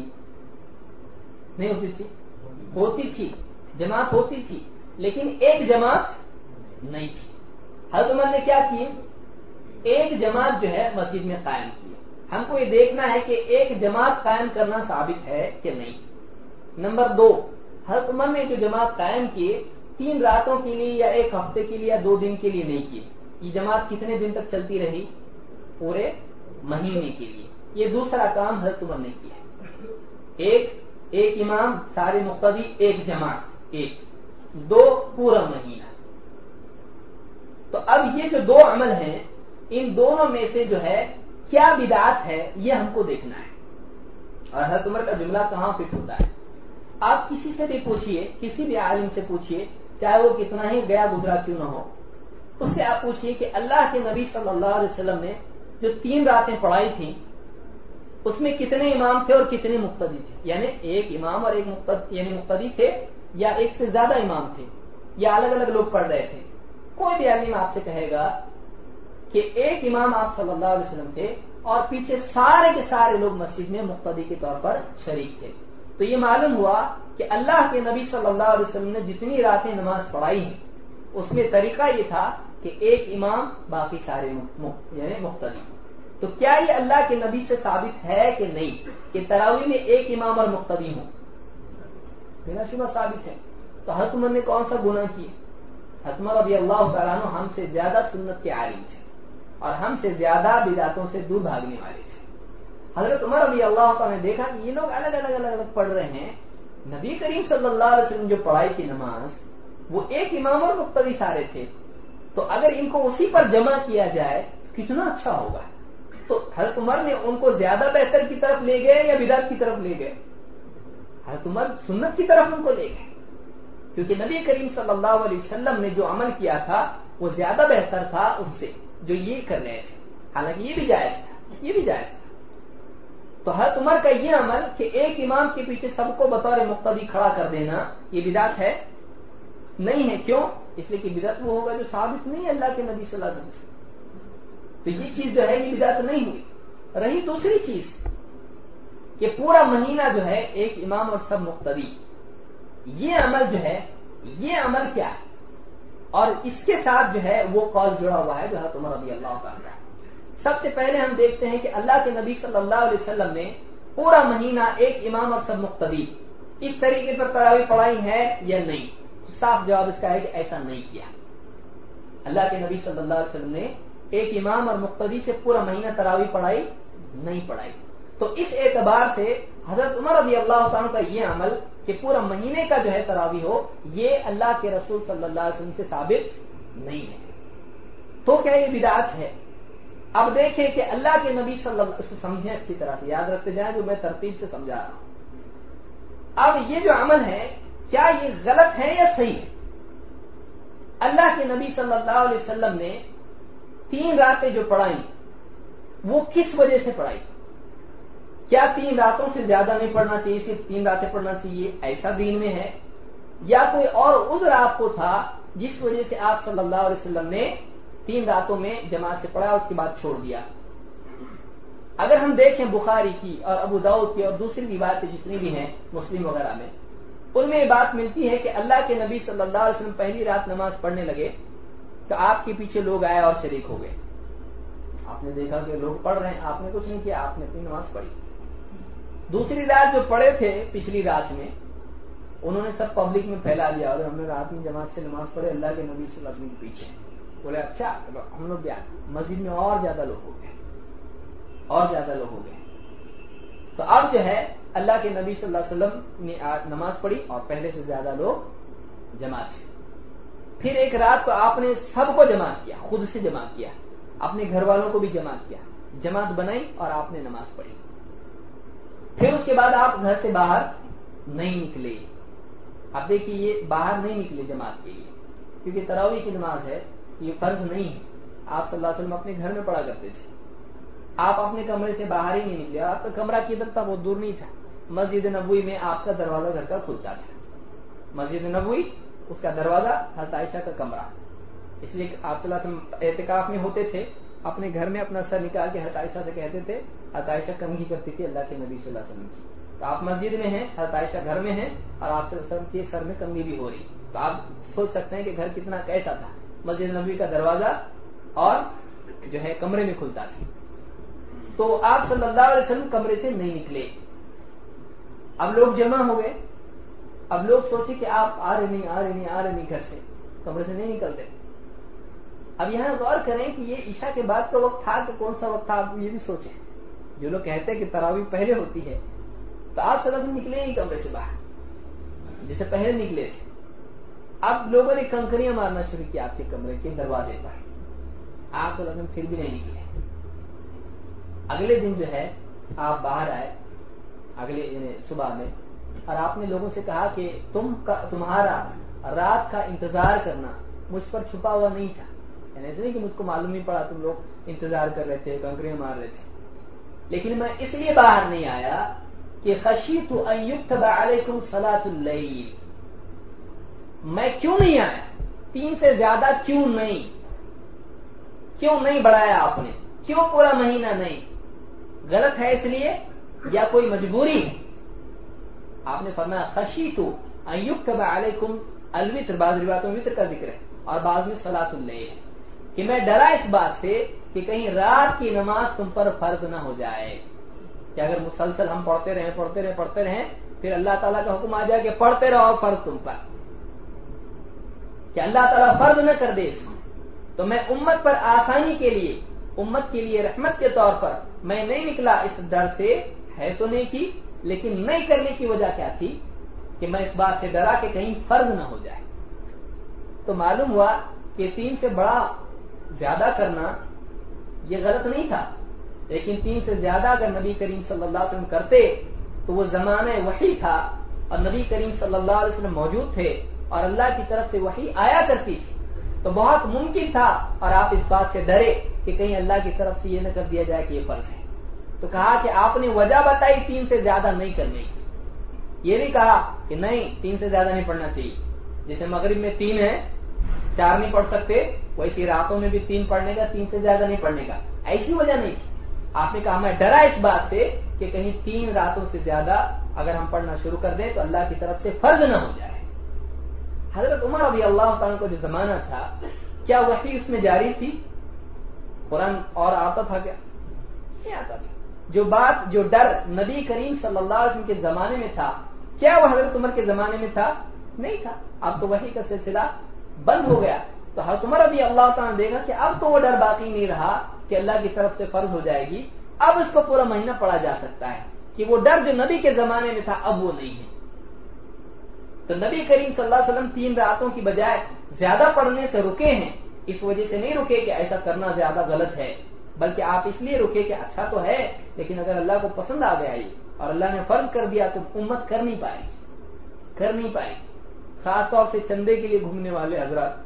نہیں ہوتی تھی، ہوتی تھی، جماعت ہوتی تھی، لیکن ایک جماعت نہیں تھی. حضرت عمر نے کیا کی، ایک جماعت جو ہے مسجد میں قائم کی. ہم کو یہ دیکھنا ہے کہ ایک جماعت قائم کرنا ثابت ہے کہ نہیں. نمبر دو، حضرت عمر نے جو جماعت قائم کی تین راتوں کے لیے یا ایک ہفتے کے لیے یا دو دن کے لیے نہیں کی. یہ جماعت کتنے دن تک چلتی رہی؟ پورے مہینے کے لیے. یہ دوسرا کام حضرت عمر نے کیا. ایک ایک امام سارے مقتدی، ایک جماعت، ایک دو پورا مہینہ. تو اب یہ جو دو عمل ہیں ان دونوں میں سے جو ہے کیا بدعت ہے یہ ہم کو دیکھنا ہے. اور حضرت عمر کا جملہ کہاں فٹ ہوتا ہے. آپ کسی سے بھی پوچھئے، کسی بھی عالم سے پوچھئے، چاہے وہ کتنا ہی گیا گزرا کیوں نہ ہو، اس سے آپ پوچھئے کہ اللہ کے نبی صلی اللہ علیہ وسلم نے جو تین راتیں پڑھائی تھیں اس میں کتنے امام تھے اور کتنے مقتدی تھے. یعنی ایک امام اور ایک مقتدی یعنی مقتدی تھے یا ایک سے زیادہ امام تھے یا الگ الگ لوگ پڑھ رہے تھے. کوئی بھی عالم آپ سے کہے گا کہ ایک امام آپ صلی اللہ علیہ وسلم تھے اور پیچھے سارے کے سارے لوگ مسجد میں مقتدی کے طور پر شریک تھے. تو یہ معلوم ہوا کہ اللہ کے نبی صلی اللہ علیہ وسلم نے جتنی راتیں نماز پڑھائی ہیں اس میں طریقہ یہ تھا کہ ایک امام باقی سارے یعنی مقتدی. تو کیا یہ اللہ کے نبی سے ثابت ہے کہ نہیں کہ تراویح میں ایک امام اور مقتدی ہوں؟ بلا شبہ ثابت ہے. تو حضرت عمر نے کون سا گناہ کیا؟ حضرت عمر رضی اللہ تعالیٰ عنہ ہم سے زیادہ سنت کے عالم تھے اور ہم سے زیادہ بدعتوں سے دور بھاگنے والے تھے. حضرت عمر رضی اللہ تعالیٰ نے دیکھا کہ یہ لوگ الگ الگ الگ الگ پڑھ رہے ہیں. نبی کریم صلی اللہ علیہ وسلم جو پڑھائی کی نماز وہ ایک امام اور مقتدی سارے تھے، تو اگر ان کو اسی پر جمع کیا جائے کتنا اچھا ہوگا. تو حضرت عمر نے ان کو زیادہ بہتر کی طرف لے گئے یا بدعت کی طرف لے گئے؟ حضرت عمر سنت کی طرف ان کو لے گئے، کیونکہ نبی کریم صلی اللہ علیہ وسلم نے جو عمل کیا تھا وہ زیادہ بہتر تھا اس سے جو یہ کر رہے تھے. حالانکہ یہ بھی جائز تھا، یہ بھی جائز تھا. تو حضرت عمر کا یہ عمل کہ ایک امام کے پیچھے سب کو بطور مقتدی کھڑا کر دینا یہ بدعت ہے؟ نہیں ہے. کیوں؟ اس لیے کہ بدعت وہ ہوگا جو ثابت نہیں ہے اللہ کے نبی صلی اللہ علیہ وسلم سے. تو یہ چیز جو ہے یہ بدعت نہیں ہوئی. رہی دوسری چیز کہ پورا مہینہ جو ہے ایک امام اور سب مقتدی، یہ عمل جو ہے یہ عمل کیا ہے؟ اور اس کے ساتھ جو ہے وہ قول جڑا ہوا ہے جو حضرت عمر رضی اللہ تعالیٰ. سب سے پہلے ہم دیکھتے ہیں کہ اللہ کے نبی صلی اللہ علیہ وسلم نے پورا مہینہ ایک امام اور سب مقتدی اس طریقے پر تراویح پڑھائی ہے یا نہیں؟ صاف جواب اس کا ہے کہ ایسا نہیں کیا. اللہ کے نبی صلی اللہ علیہ وسلم نے ایک امام اور مقتدی سے پورا مہینہ تراویح پڑھائی نہیں پڑھائی. تو اس اعتبار سے حضرت عمر رضی اللہ عنہ کا یہ عمل کہ پورا مہینے کا جو ہے تراویح ہو یہ اللہ کے رسول صلی اللہ علیہ وسلم سے ثابت نہیں ہے. تو کیا یہ بدعت ہے؟ اب دیکھیں کہ اللہ کے نبی صلی اللہ علیہ وسلم سمجھیں اچھی طرح سے، یاد رکھتے جائیں جو میں ترتیب سے سمجھا رہا ہوں۔ اب یہ جو عمل ہے کیا یہ غلط ہے یا صحیح ہے؟ اللہ کے نبی صلی اللہ علیہ وسلم نے تین راتیں جو پڑھائیں وہ کس وجہ سے پڑھائی؟ کیا تین راتوں سے زیادہ نہیں پڑھنا چاہیے، صرف تین راتیں پڑھنا چاہیے، ایسا دین میں ہے؟ یا کوئی اور عذر آپ کو تھا جس وجہ سے آپ صلی اللہ علیہ وسلم نے تین راتوں میں جماعت سے پڑھا اس کے بعد چھوڑ دیا؟ اگر ہم دیکھیں بخاری کی اور ابو داؤد کی اور دوسری روایتیں جتنی بھی ہیں مسلم وغیرہ میں، ان میں یہ بات ملتی ہے کہ اللہ کے نبی صلی اللہ علیہ وسلم پہلی رات نماز پڑھنے لگے تو آپ کے پیچھے لوگ آئے اور شریک ہو گئے۔ آپ نے دیکھا کہ لوگ پڑھ رہے ہیں، آپ نے کچھ نہیں کیا، آپ نے اپنی نماز پڑھی۔ دوسری رات جو پڑھے تھے پچھلی رات میں، انہوں نے سب پبلک میں پھیلا دیا اور ہم نے رات میں جماعت سے نماز پڑھے اللہ کے نبی صلی اللہ علیہ وسلم کے پیچھے۔ بولے اچھا ہم لوگ بھی آئے، مسجد میں اور زیادہ لوگ ہو گئے اور زیادہ لوگ ہو گئے تو اب جو ہے اللہ کے نبی صلی اللہ علیہ وسلم نے نماز پڑھی اور پہلے سے زیادہ لوگ جمع تھے۔ پھر ایک رات کو آپ نے سب کو جمع کیا، خود سے جمع کیا، اپنے گھر والوں کو بھی جمع کیا، جماعت بنائی اور آپ نے نماز پڑھی۔ پھر اس کے بعد آپ گھر سے باہر نہیں نکلے۔ اب دیکھیے یہ باہر نہیں نکلے جماعت کے لیے، کیونکہ تراویح کی نماز ہے، یہ فرض نہیں ہے، آپ صلی اللہ علیہ وسلم اپنے گھر میں پڑھا کرتے تھے۔ آپ اپنے کمرے سے باہر ہی نہیں نکلے، آپ کا کمرہ کدھر تھا؟ بہت دور نہیں تھا، مسجد نبوی میں آپ کا دروازہ گھر کا کھلتا تھا، مسجد نبوی اس کا دروازہ حضرت عائشہ کا کمرہ، اس لیے آپ صلی اللہ علیہ وسلم اعتکاف میں ہوتے تھے، اپنے گھر میں اپنا سر نکال کے حضرت عائشہ سے کہتے تھے، حضرت عائشہ کنگھی کرتی تھی اللہ کے نبی صلی اللہ علیہ وسلم کی، تو آپ مسجد میں ہیں، حضرت عائشہ گھر میں ہیں اور آپ صلی اللہ علیہ وسلم کے سر میں کنگھی بھی ہو رہی، تو آپ سوچ سکتے ہیں کہ گھر کتنا کیسا تھا، مسجد نبوی کا دروازہ اور جو ہے کمرے میں کھلتا تھا۔ تو آپ صلی اللہ علیہ وسلم کمرے سے نہیں نکلے۔ اب لوگ جمع ہو گئے، اب لوگ سوچے کہ آپ آ رہے نہیں آ رہے نہیں آ رہے نہیں گھر سے، کمرے سے نہیں نکلتے۔ اب یہاں غور کریں کہ یہ عشاء کے بعد کا وقت تھا کہ کون سا وقت تھا، آپ یہ بھی سوچیں۔ جو لوگ کہتے ہیں کہ تراویح پہلے ہوتی ہے تو آپ صلی اللہ علیہ وسلم نکلے ہی کمرے سے باہر جیسے پہلے نکلے تھے۔ اب لوگوں نے کنکریاں مارنا شروع کیا آپ کے کمرے کے دروازے پر، آپ صلی اللہ علیہ وسلم پھر بھی نہیں نکلے۔ اگلے دن جو ہے آپ باہر آئے، اگلے صبح میں، اور آپ نے لوگوں سے کہا کہ تم کا تمہارا رات کا انتظار کرنا مجھ پر چھپا ہوا نہیں تھا، یعنی ایسے نہیں کہ مجھ کو معلوم نہیں پڑا، تم لوگ انتظار کر رہے تھے، کنکریاں مار رہے تھے، لیکن میں اس لیے باہر نہیں آیا کہ خشیت ان یکتب علیکم صلاۃ اللیل۔ میں کیوں نہیں آیا؟ تین سے زیادہ کیوں نہیں کیوں نہیں بڑھایا آپ نے؟ کیوں پورا مہینہ نہیں؟ غلط ہے اس لیے یا کوئی مجبوری ہے؟ آپ نے فرمایا خشیت ان یکتب علیکم الوتر، بعض روایتوں میں وتر کا ذکر ہے اور بعض میں صلاۃ اللیل، کہ میں ڈرا اس بات سے کہ کہیں رات کی نماز تم پر فرض نہ ہو جائے، کہ اگر مسلسل ہم پڑھتے رہیں پڑھتے رہیں پڑھتے رہیں پھر اللہ تعالیٰ کا حکم آ جائے کہ پڑھتے رہو فرض تم پر، کہ اللہ تعالیٰ فرض نہ کر دے، تو میں امت پر آسانی کے لیے، امت کے لیے رحمت کے طور پر میں نہیں نکلا اس ڈر سے، ہے تو نہیں کی لیکن نہیں کرنے کی وجہ کیا تھی کہ میں اس بات سے ڈرا کہ کہیں فرض نہ ہو جائے۔ تو معلوم ہوا کہ تین سے بڑا زیادہ کرنا یہ غلط نہیں تھا، لیکن تین سے زیادہ اگر نبی کریم صلی اللہ علیہ وسلم کرتے تو وہ زمانہ وحی تھا اور نبی کریم صلی اللہ علیہ وسلم موجود تھے اور اللہ کی طرف سے وحی آیا کرتی تھی، تو بہت ممکن تھا اور آپ اس بات سے ڈرے کہ کہیں اللہ کی طرف سے یہ نہ کر دیا جائے کہ یہ فرض ہے، تو کہا کہ آپ نے وجہ بتائی تین سے زیادہ نہیں کرنے کی، یہ نہیں کہا کہ نہیں تین سے زیادہ نہیں پڑھنا چاہیے، جیسے مغرب میں تین ہے چار نہیں پڑھ سکتے، ویسی راتوں میں بھی تین پڑھنے کا، تین سے زیادہ نہیں پڑھنے کا، ایسی وجہ نہیں تھی۔ آپ نے کہا میں ڈرا اس بات سے کہ کہیں تین راتوں سے زیادہ اگر ہم پڑھنا شروع کر دیں تو اللہ کی طرف سے فرض نہ ہو جائے۔ حضرت عمر رضی اللہ تعالیٰ کو جو زمانہ تھا کیا وحی اس میں جاری تھی؟ قرآن اور آتا تھا کیا؟ نہیں آتا تھا۔ جو بات جو ڈر نبی کریم صلی اللہ علیہ وسلم کے زمانے میں تھا کیا وہ حضرت عمر کے زمانے میں تھا؟ نہیں تھا۔ اب تو وحی کا سلسلہ بند ہو گیا، تو حضرت عمر رضی اللہ تعالیٰ نے دیکھا کہ اب تو وہ ڈر باقی نہیں رہا کہ اللہ کی طرف سے فرض ہو جائے گی، اب اس کو پورا مہینہ پڑھا جا سکتا ہے، کہ وہ ڈر جو نبی کے زمانے میں تھا اب وہ نہیں ہے۔ تو نبی کریم صلی اللہ علیہ وسلم تین راتوں کی بجائے زیادہ پڑھنے سے رکے ہیں، اس وجہ سے نہیں رکے کہ ایسا کرنا زیادہ غلط ہے، بلکہ آپ اس لیے رکے کہ اچھا تو ہے لیکن اگر اللہ کو پسند آ گیا یہ اور اللہ نے فرض کر دیا تو امت کر نہیں پائے کر نہیں پائے خاص طور سے چندے کے لیے گھومنے والے حضرات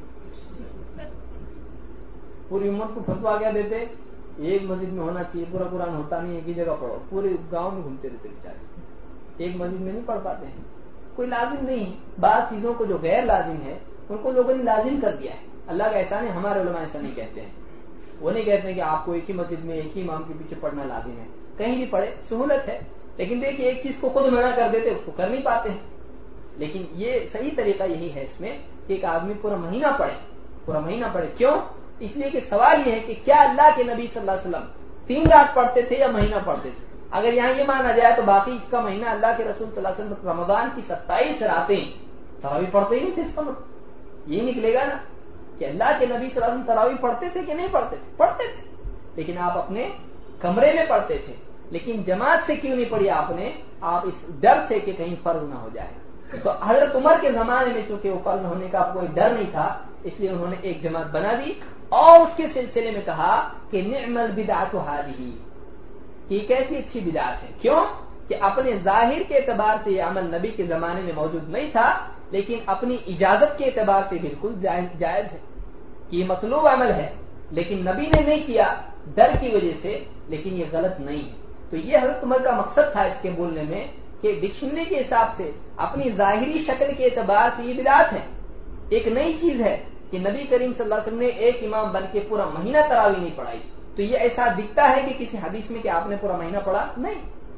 پوری امت کو فتوا کیا دیتے ایک مسجد میں ہونا چاہیے, پورا قرآن ہوتا نہیں, ایک ہی جگہ پڑھو, پورے گاؤں میں گھومتے رہتے بیچارے, ایک مسجد میں نہیں پڑھ پاتے ہیں. کوئی لازم نہیں, بعض چیزوں کو جو غیر لازم ہے ان کو لوگوں نے لازم کر دیا ہے. اللہ کا احسان ہے, ہمارے علماء ایسا نہیں کہتے ہیں, وہ نہیں کہتے ہیں کہ آپ کو ایک ہی مسجد میں ایک ہی امام کے پیچھے پڑھنا لازم ہے, کہیں بھی پڑھے سہولت ہے. لیکن دیکھیے ایک چیز کو خود منع کر دیتے اس کو کر نہیں پاتے ہیں. لیکن یہ صحیح طریقہ یہی ہے اس میں کہ ایک آدمی پورا مہینہ پڑھے, پورا مہینہ پڑھے. کیوں؟ اس لیے کہ سوال یہ ہے کہ کیا اللہ کے نبی صلی اللہ علیہ وسلم تین رات پڑھتے تھے یا مہینہ پڑھتے تھے. اگر یہاں یہ مانا جائے تو باقی اس کا مہینہ اللہ کے رسول صلی اللہ علیہ وسلم رمضان کی ستائیس راتیں تراویح پڑھتے ہی نہیں تھے. اس کا مطلب یہ نکلے گا نا کہ اللہ کے نبی صلی اللہ علیہ وسلم تراویح پڑھتے تھے کہ نہیں پڑھتے تھے؟ پڑھتے تھے, لیکن آپ اپنے کمرے میں پڑھتے تھے. لیکن جماعت سے کیوں نہیں پڑھی آپ نے؟ آپ اس ڈر سے کہ کہیں فرض نہ ہو جائے. تو حضرت عمر کے زمانے میں چونکہ وہ فرض ہونے کا کوئی ڈر نہیں تھا, اس لیے انہوں نے ایک جماعت بنا دی اور اس کے سلسلے میں کہا کہ نعم البدعۃ ھذہ, کہ کیسی اچھی بدعت ہے. کیوں کہ اپنے ظاہر کے اعتبار سے یہ عمل نبی کے زمانے میں موجود نہیں تھا, لیکن اپنی اجازت کے اعتبار سے بالکل جائز جائز ہے کہ یہ مطلوب عمل ہے, لیکن نبی نے نہیں کیا ڈر کی وجہ سے, لیکن یہ غلط نہیں ہے. تو یہ حضرت عمر کا مقصد تھا اس کے بولنے میں کہ ڈکشنری کے حساب سے اپنی ظاہری شکل کے اعتبار سے یہ بدعت ہے, ایک نئی چیز ہے کہ نبی کریم صلی اللہ علیہ وسلم نے ایک امام بن کے پورا مہینہ تراویح نہیں پڑھائی. تو یہ ایسا دکھتا ہے کہ کسی حدیث میں کہ آپ نے پورا مہینہ پڑھا نہیں,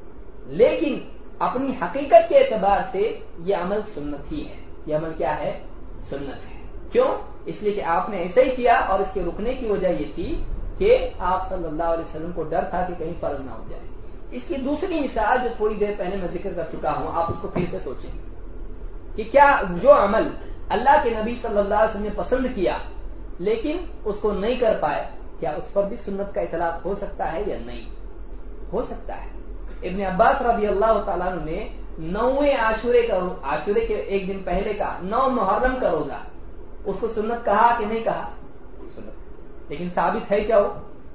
لیکن اپنی حقیقت کے اعتبار سے یہ عمل سنت ہی ہے. یہ عمل کیا ہے؟ سنت ہے. کیوں؟ اس لیے کہ آپ نے ایسا ہی کیا, اور اس کے رکنے کی وجہ یہ تھی کہ آپ صلی اللہ علیہ وسلم کو ڈر تھا کہ کہیں فرض نہ ہو جائے. اس کی دوسری مثال جو تھوڑی دیر پہلے میں ذکر کر چکا ہوں, آپ اس کو پھر سے سوچیں کہ کیا جو عمل اللہ کے نبی صلی اللہ علیہ وسلم نے پسند کیا لیکن اس کو نہیں کر پائے, کیا اس پر بھی سنت کا اطلاق ہو سکتا ہے یا نہیں؟ ہو سکتا ہے. ابن عباس رضی اللہ تعالیٰ عنہ نے نویں عاشورے کا, عاشورے کے ایک دن پہلے کا نو محرم کا روزہ, اس کو سنت کہا کہ نہیں کہا؟ سنت. لیکن ثابت ہے کیا وہ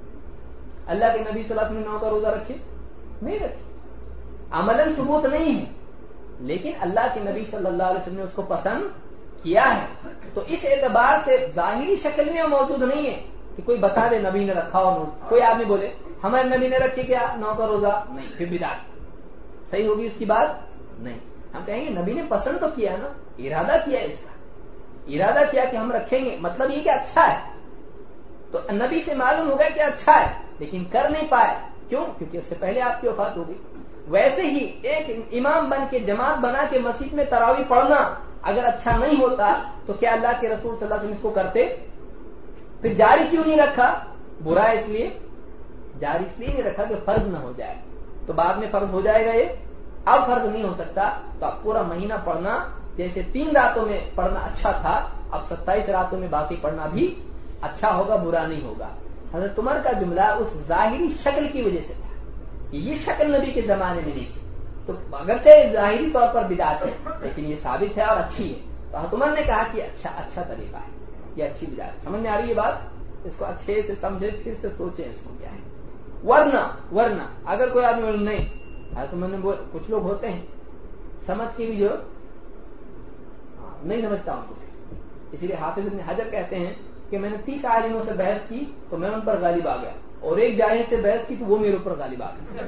اللہ کے نبی صلی اللہ علیہ وسلم نے نو کا روزہ رکھے؟ نہیں رکھے. عملاً ثبوت نہیں ہے, لیکن اللہ کے نبی صلی اللہ علیہ وسلم نے اس کو پسند کیا ہے. تو اس اعتبار سے ظاہری شکل میں موجود نہیں ہے کہ کوئی بتا دے نبی نے رکھا ہو. کوئی آدمی بولے ہمارے نبی نے رکھے کیا نو کا روزہ, نہیں, پھر بدعت. صحیح ہوگی اس کی بات؟ نہیں. ہم کہیں گے نبی نے پسند تو کیا نا, ارادہ کیا اس کا, ارادہ کیا کہ ہم رکھیں گے, مطلب یہ کہ اچھا ہے. تو نبی سے معلوم ہوگا کہ اچھا ہے, لیکن کر نہیں پائے. کیوں؟ کیونکہ اس سے پہلے آپ کی وفات ہو گئی. ویسے ہی ایک امام بن کے جماعت بنا کے مسجد میں تراویح پڑھنا اگر اچھا نہیں ہوتا تو کیا اللہ کے رسول صلی اللہ علیہ وسلم اس کو کرتے؟ پھر جاری کیوں نہیں رکھا؟ برا اس لیے جاری اس لیے نہیں رکھا کہ فرض نہ ہو جائے. تو بعد میں فرض ہو جائے گا, یہ اب فرض نہیں ہو سکتا. تو اب پورا مہینہ پڑھنا, جیسے تین راتوں میں پڑھنا اچھا تھا, اب ستائیس راتوں میں باقی پڑھنا بھی اچھا ہوگا, برا نہیں ہوگا. حضرت عمر کا جملہ اس ظاہری شکل کی وجہ سے تھا, یہ شکل نبی کے زمانے میں نہیں تھی. تو اگرچہ ظاہری طور پر بدعت ہے لیکن یہ ثابت ہے اور اچھی ہے. تو حضرت عمر نے کہا کہ اچھا اچھا طریقہ ہے, یہ اچھی بدعت. سمجھ میں آ رہی ہے بات؟ اس کو اچھے سے سمجھے, پھر سے سوچیں اس کو کیا ہے. ورنہ ورنہ اگر کوئی آدمی نہیں, حضرت عمر نے کچھ لوگ ہوتے ہیں سمجھ کے بھی جو نہیں سمجھتا ان کو, اسی لیے حافظ ابن حجر کہتے ہیں کہ میں نے تیس عالموں سے بحث کی تو میں ان پر غالب آ گیا, اور ایک جاہل سے بحث کی تو وہ میرے اوپر غالب آ گیا.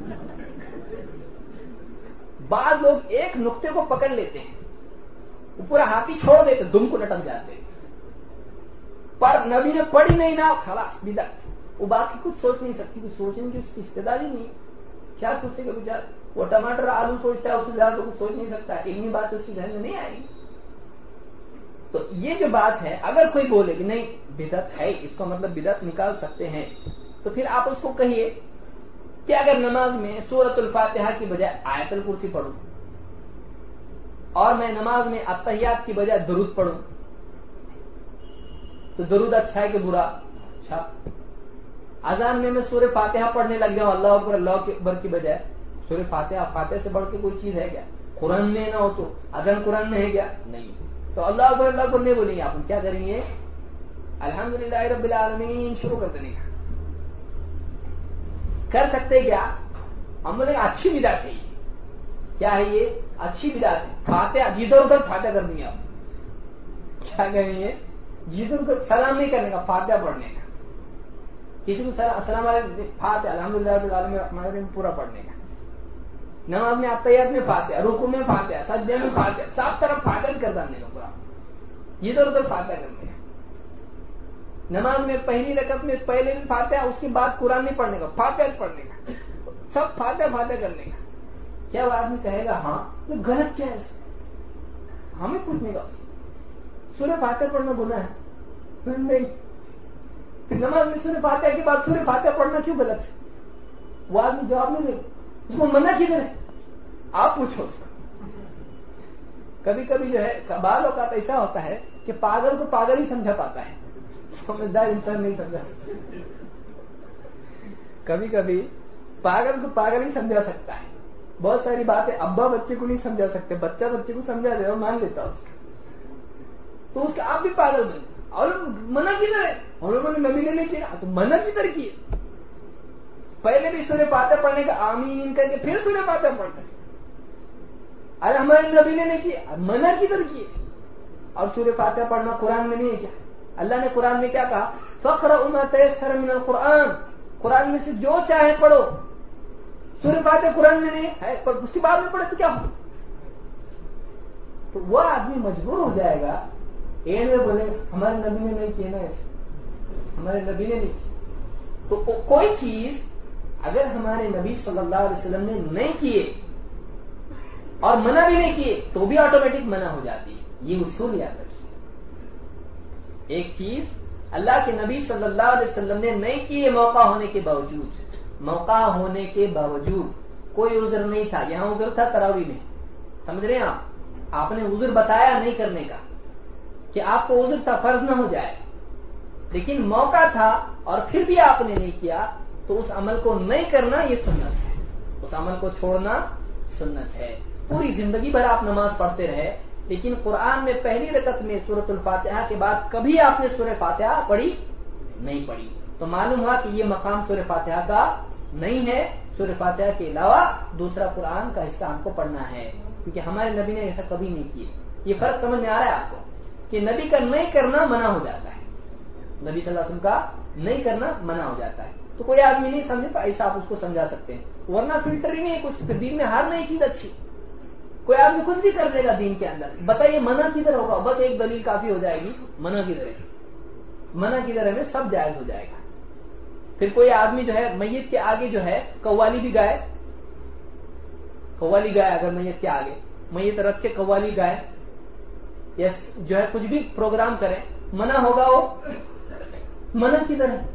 بعض لوگ ایک نقطے کو پکڑ لیتے ہیں, وہ پورا ہاتھی چھوڑ دیتے, دم کو لٹک جاتے, پر نبی نے پڑھی نہیں نا, خلاص بدعت. وہ باقی کچھ سوچ نہیں سکتی, کچھ سوچنے کی اس کی استعداد ہی نہیں. کیا سوچے گا بیچارہ؟ وہ ٹماٹر آلو سوچتا ہے, اس سے زیادہ تو کچھ سوچ نہیں سکتا. علمی بات اس کی ذہن میں نہیں آئے گی. تو یہ جو بات ہے, اگر کوئی بولے کہ نہیں بدعت ہے, اس کا مطلب بدعت نکال سکتے ہیں, تو پھر آپ اس کو کہیے کہ اگر نماز میں سورۃ الفاتحہ کی بجائے آیت الکرسی پڑھوں, اور میں نماز میں التحیات کی بجائے درود پڑھوں, تو درود اچھا ہے کہ برا؟ اچھا. اذان میں میں سورہ فاتحہ پڑھنے لگ جاؤں اللہ اکبر اللہ اکبر کی بجائے, سورہ فاتحہ, فاتحہ سے بڑھ کے کوئی چیز ہے کیا؟ قرآن میں نہ ہو تو اذان قرآن میں ہے کیا؟ نہیں. تو اللہ اکبر اللہ اکبر نہیں بولیں گے, آپ کیا کریں گے؟ الحمدللہ رب العالمین شروع کر دینے کا. کر سکتے کیا؟ ہم بولے اچھی بدعت ہے یہ. کیا ہے یہ؟ اچھی بدعت ہے. فاتحہ جدھر ادھر فاتحہ کر دیں گے آپ. کیا کریں گے؟ جدھر ادھر سلام نہیں کرنے کا، فاتحہ پڑھنے کا. کسی کو السلام علیکم فاتحہ الحمدللہ رب العالمین الرحمن الرحیم پورا پڑھنے کا. نماز میں اتحیات میں فاتحہ، رکوع میں فاتحہ، سجدے میں فاتحہ، سب طرف فاتحہ کر ڈالنے کا پورا. جدھر ادھر فاتحہ کرنے کا. نماز میں پہلی رکعت میں پہلے بھی فاتحہ، اس کے بعد قرآن نہیں پڑھنے کا، فاتحہ پڑھنے کا. سب فاتحہ فاتحہ کرنے کا. کیا وہ آدمی کہے گا ہاں یہ غلط کیا ہے؟ ہمیں پوچھنے کا سورہ فاتحہ پڑھنا گناہ ہے؟ نہیں. نماز میں سورہ فاتحہ کے بعد سورہ فاتحہ پڑھنا کیوں غلط ہے؟ وہ آدمی جواب نہیں دے. اس کو منع کدھر ہے؟ آپ پوچھو اس کو. کبھی کبھی جو ہے بعض اوقات ایسا ہوتا ہے کہ پاگل کو پاگل ہی سمجھا پاتا ہے، سمجھدار انسان نہیں سمجھا. کبھی کبھی پاگل کو پاگل ہی سمجھا سکتا ہے. بہت ساری باتیں ابا بچے کو نہیں سمجھا سکتے، بچہ بچے کو سمجھا دے اور مان لیتا اس کا، تو اس کا آپ بھی پاگل بنے. اور منع کدھر ہے؟ اور لوگوں نے نبی نے نہیں کیا تو منع کدھر کی؟ پہلے بھی سورہ فاتحہ پڑھنے کا آمین کر کے پھر سورہ فاتحہ پڑھنا. ارے ہمارے نبی نے نہیں کیا، منع کدھر کی؟ اور سورہ فاتحہ پڑھنا قرآن میں نہیں ہے کیا؟ اللہ نے قرآن میں کیا کہا؟ فَقْرَؤْا مَا تَيَسَّرَ مِنَ الْقُرْآنِ. قرآن میں سے جو چاہے پڑھو. سورہ فاتحہ قرآن میں نہیں ہے پر اس کے بعد میں پڑھے تو کیا ہو؟ تو وہ آدمی مجبور ہو جائے گا. اے میں بولے ہمارے نبی نے نہیں کیا نا، ہمارے نبی نے نہیں کیا. تو کوئی چیز اگر ہمارے نبی صلی اللہ علیہ وسلم نے نہیں کیے اور منع بھی نہیں کیے تو بھی آٹومیٹک منع ہو جاتی ہے. یہ اصول یاد رکھیے. ایک چیز اللہ کے نبی صلی اللہ علیہ وسلم نے نہیں کی موقع ہونے کے باوجود، موقع ہونے کے باوجود کوئی عذر نہیں تھا. یہاں عذر تھا تراویح میں، سمجھ رہے ہیں آپ؟ آپ نے عذر بتایا نہیں کرنے کا کہ آپ کو عذر تھا فرض نہ ہو جائے، لیکن موقع تھا اور پھر بھی آپ نے نہیں کیا تو اس عمل کو نہیں کرنا یہ سنت ہے. اس عمل کو چھوڑنا سنت ہے. پوری زندگی بھر آپ نماز پڑھتے رہے لیکن قرآن میں پہلی رکعت میں سورۃ الفاتحہ کے بعد کبھی آپ نے سورہ فاتحہ پڑھی نہیں پڑھی تو معلوم ہوا کہ یہ مقام سورہ فاتحہ کا نہیں ہے. سورہ فاتحہ کے علاوہ دوسرا قرآن کا حصہ ہم کو پڑھنا ہے کیونکہ ہمارے نبی نے ایسا کبھی نہیں کیے. یہ فرق سمجھ میں آ رہا ہے آپ کو کہ نبی کا نہیں کرنا منع ہو جاتا ہے، نبی صلی اللہ علیہ وسلم کا نہیں کرنا منع ہو جاتا ہے. تو کوئی آدمی نہیں سمجھے تو ایسا آپ اس کو سمجھا سکتے ہیں، ورنہ فلٹر ہی نہیں ہے کچھ. دین میں ہر نئی چیز اچھی. کوئی آدمی کچھ بھی کر دے گا دین کے اندر، بتائیے منع کدھر ہوگا؟ بس ایک دلیل کافی ہو جائے گی. منع کدھر ہے؟ منع کدھر ہے؟ سب جائز ہو جائے گا. پھر کوئی آدمی جو ہے میت کے آگے جو ہے قوالی بھی گائے، قوالی گائے اگر میت کے آگے میت رکھ کے قوالی گائے یا جو ہے کچھ بھی پروگرام کرے، منع ہوگا؟ وہ منع کدھر ہے؟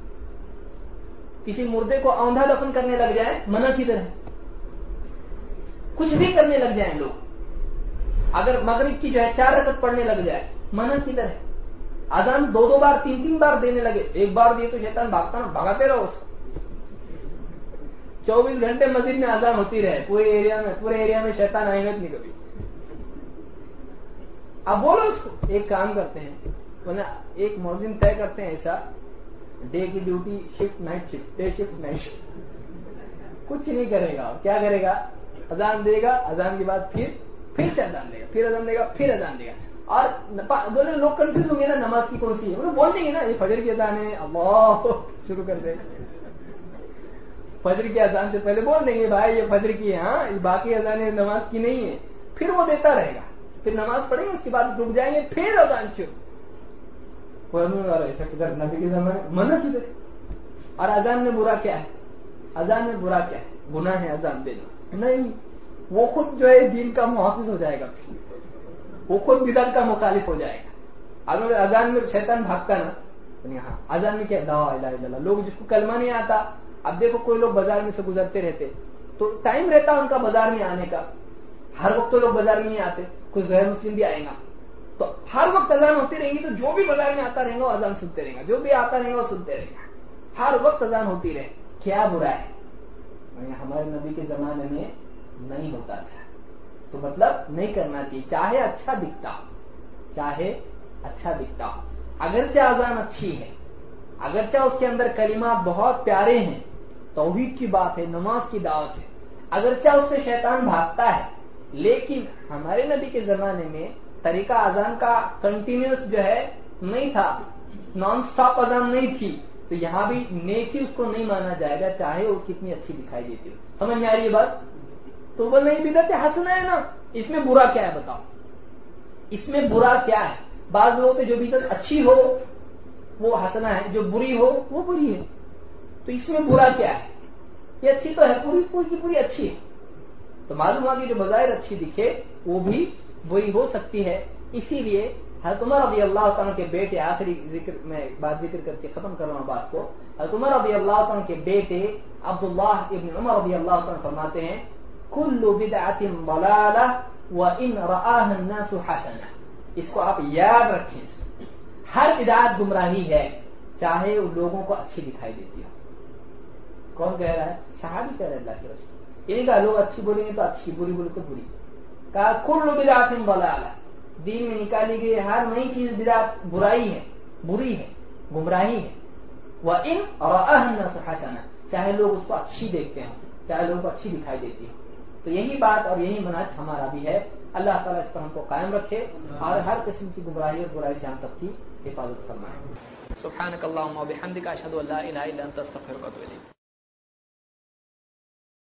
کسی مردے کو اوندھا دفن کرنے لگ جائے، منع کدھر ہے؟ کچھ بھی کرنے لگ جائیں لوگ، اگر مغرب کی جو ہے چار رکعت پڑھنے لگ جائے، منع کدھر ہے؟ اذان دو دو بار تین تین بار دینے لگے، ایک بار دیے تو شیطان بھاگتا نا، بھگاتے رہو اس کو. چوبیس گھنٹے مسجد میں اذان ہوتی رہے پورے ایریا میں، پورے ایریا میں شیطان آئے گا نہیں کبھی. اب بولو اس کو. ایک کام کرتے ہیں، ایک مؤذن طے کرتے ہیں ایسا، ڈے کی duty shift night shift, day shift night shift. کچھ نہیں کرے گا. کیا کرے گا؟ اذان دے گا، اذان کے بعد پھر پھر سے اذان دے گا، پھر اذان دے گا، پھر اذان دے گا. اور بولے لوگ کنفیوز ہوں گے نا نماز کی کون سی ہے، بول دیں گے نا یہ فجر کی اذان ہے، اللہ شروع کر دیں گے. فجر کی اذان سے پہلے بول دیں گے بھائی یہ فجر کی ہے، ہاں یہ باقی اذانیں نماز کی نہیں ہے. پھر وہ دیتا رہے گا، پھر نماز پڑھیں گے، اس کے بعد رک جائیں گے، پھر اذان شروع. ایسا کدھر نبی کے زمانے منع کدھر؟ اور اذان میں برا کیا ہے؟ اذان میں برا کیا ہے؟ گناہ ہے اذان دینا؟ نہیں. وہ خود جو ہے دین کا محافظ ہو جائے گا، وہ خود بدعت کا مخالف ہو جائے گا. اگر اذان میں شیطان بھاگتا نا، ہاں اذان میں کیا لا الہ الا اللہ. لوگ جس کو کلمہ نہیں آتا، اب دیکھو کوئی لوگ بازار میں سے گزرتے رہتے تو ٹائم رہتا ان کا بازار میں آنے کا. ہر وقت تو لوگ بازار میں نہیں آتے، کوئی غیر مسلم بھی آئے گا تو ہر وقت اذان ہوتی رہیں گی تو جو بھی بازار میں آتا رہے گا وہ اذان سنتے رہیں گا، جو بھی آتا رہے گا وہ سنتے رہیں گا. ہر وقت اذان ہوتی رہے، کیا برا ہے؟ ہمارے نبی کے زمانے میں نہیں ہوتا تھا تو مطلب نہیں کرنا چاہیے، چاہے اچھا دکھتا ہو، چاہے اچھا دکھتا ہو. اگرچہ اذان اچھی ہے، اگرچہ اس کے اندر کلمات بہت پیارے ہیں، توحید کی بات ہے، نماز کی دعوت ہے، اگرچہ اس سے شیطان بھاگتا ہے، لیکن ہمارے نبی کے زمانے میں طریقہ اذان کا کنٹینیوس جو ہے نہیں تھا، نان سٹاپ اذان نہیں تھی، تو یہاں بھی نیکی اس کو نہیں مانا جائے گا چاہے وہ کتنی اچھی دکھائی دیتی ہو. سمجھ میں آ رہی ہے بات؟ تو وہ نہیں بدعت حسنہ ہے نا، اس میں برا کیا ہے بتاؤ؟ اس میں برا کیا ہے؟ بعض لوگوں سے جو بدعت اچھی ہو وہ حسنہ ہے، جو بری ہو وہ بری ہے، تو اس میں برا کیا ہے؟ یہ اچھی تو ہے، پوری پوری کی پوری اچھی ہے. تو معلوم ہوا کہ جو بظاہر اچھی دکھے وہ بھی بری ہو سکتی ہے. اسی لیے حضرت عمر رضی اللہ عنہ کے بیٹے، آخری ذکر میں بات ذکر کر کے ختم کر رہا ہوں بات کو، حضرت عمر رضی اللہ عنہ کے بیٹے عبداللہ ابن عمر رضی اللہ عنہ فرماتے ہیں کل بدعۃ ضلالہ وان رآها الناس حسنہ. اس کو آپ یاد رکھیں، ہر بدعت گمراہی ہے چاہے ان لوگوں کو اچھی دکھائی دیتی ہو. کون کہہ رہا ہے؟ صحابی کہہ رہے اللہ کے رسول. یہ کہا لوگ اچھی بولیں گے تو اچھی، بری بولے تو بری. کہا کل بدعۃ ضلالہ، دین میں نکالی گئی ہر نئی چیز بدعت برائی ہے، بری ہے، گمراہی ہے. وَإِنْ رَآهَا النَّاسُ حَسَنَةً، چاہے لوگ اس کو اچھی دیکھتے ہوں، چاہے لوگوں کو اچھی دکھائی دیتی ہو. تو یہی بات اور یہی منہج ہمارا بھی ہے. اللہ تعالیٰ اس پر ہم کو قائم رکھے اور ہر قسم کی گمراہی اور برائی سے ہم سب کی حفاظت فرمائے. سبحانک اللہم و بحمدک، اشہد ان لا الہ الا انت، استغفرک و اتوب الیک.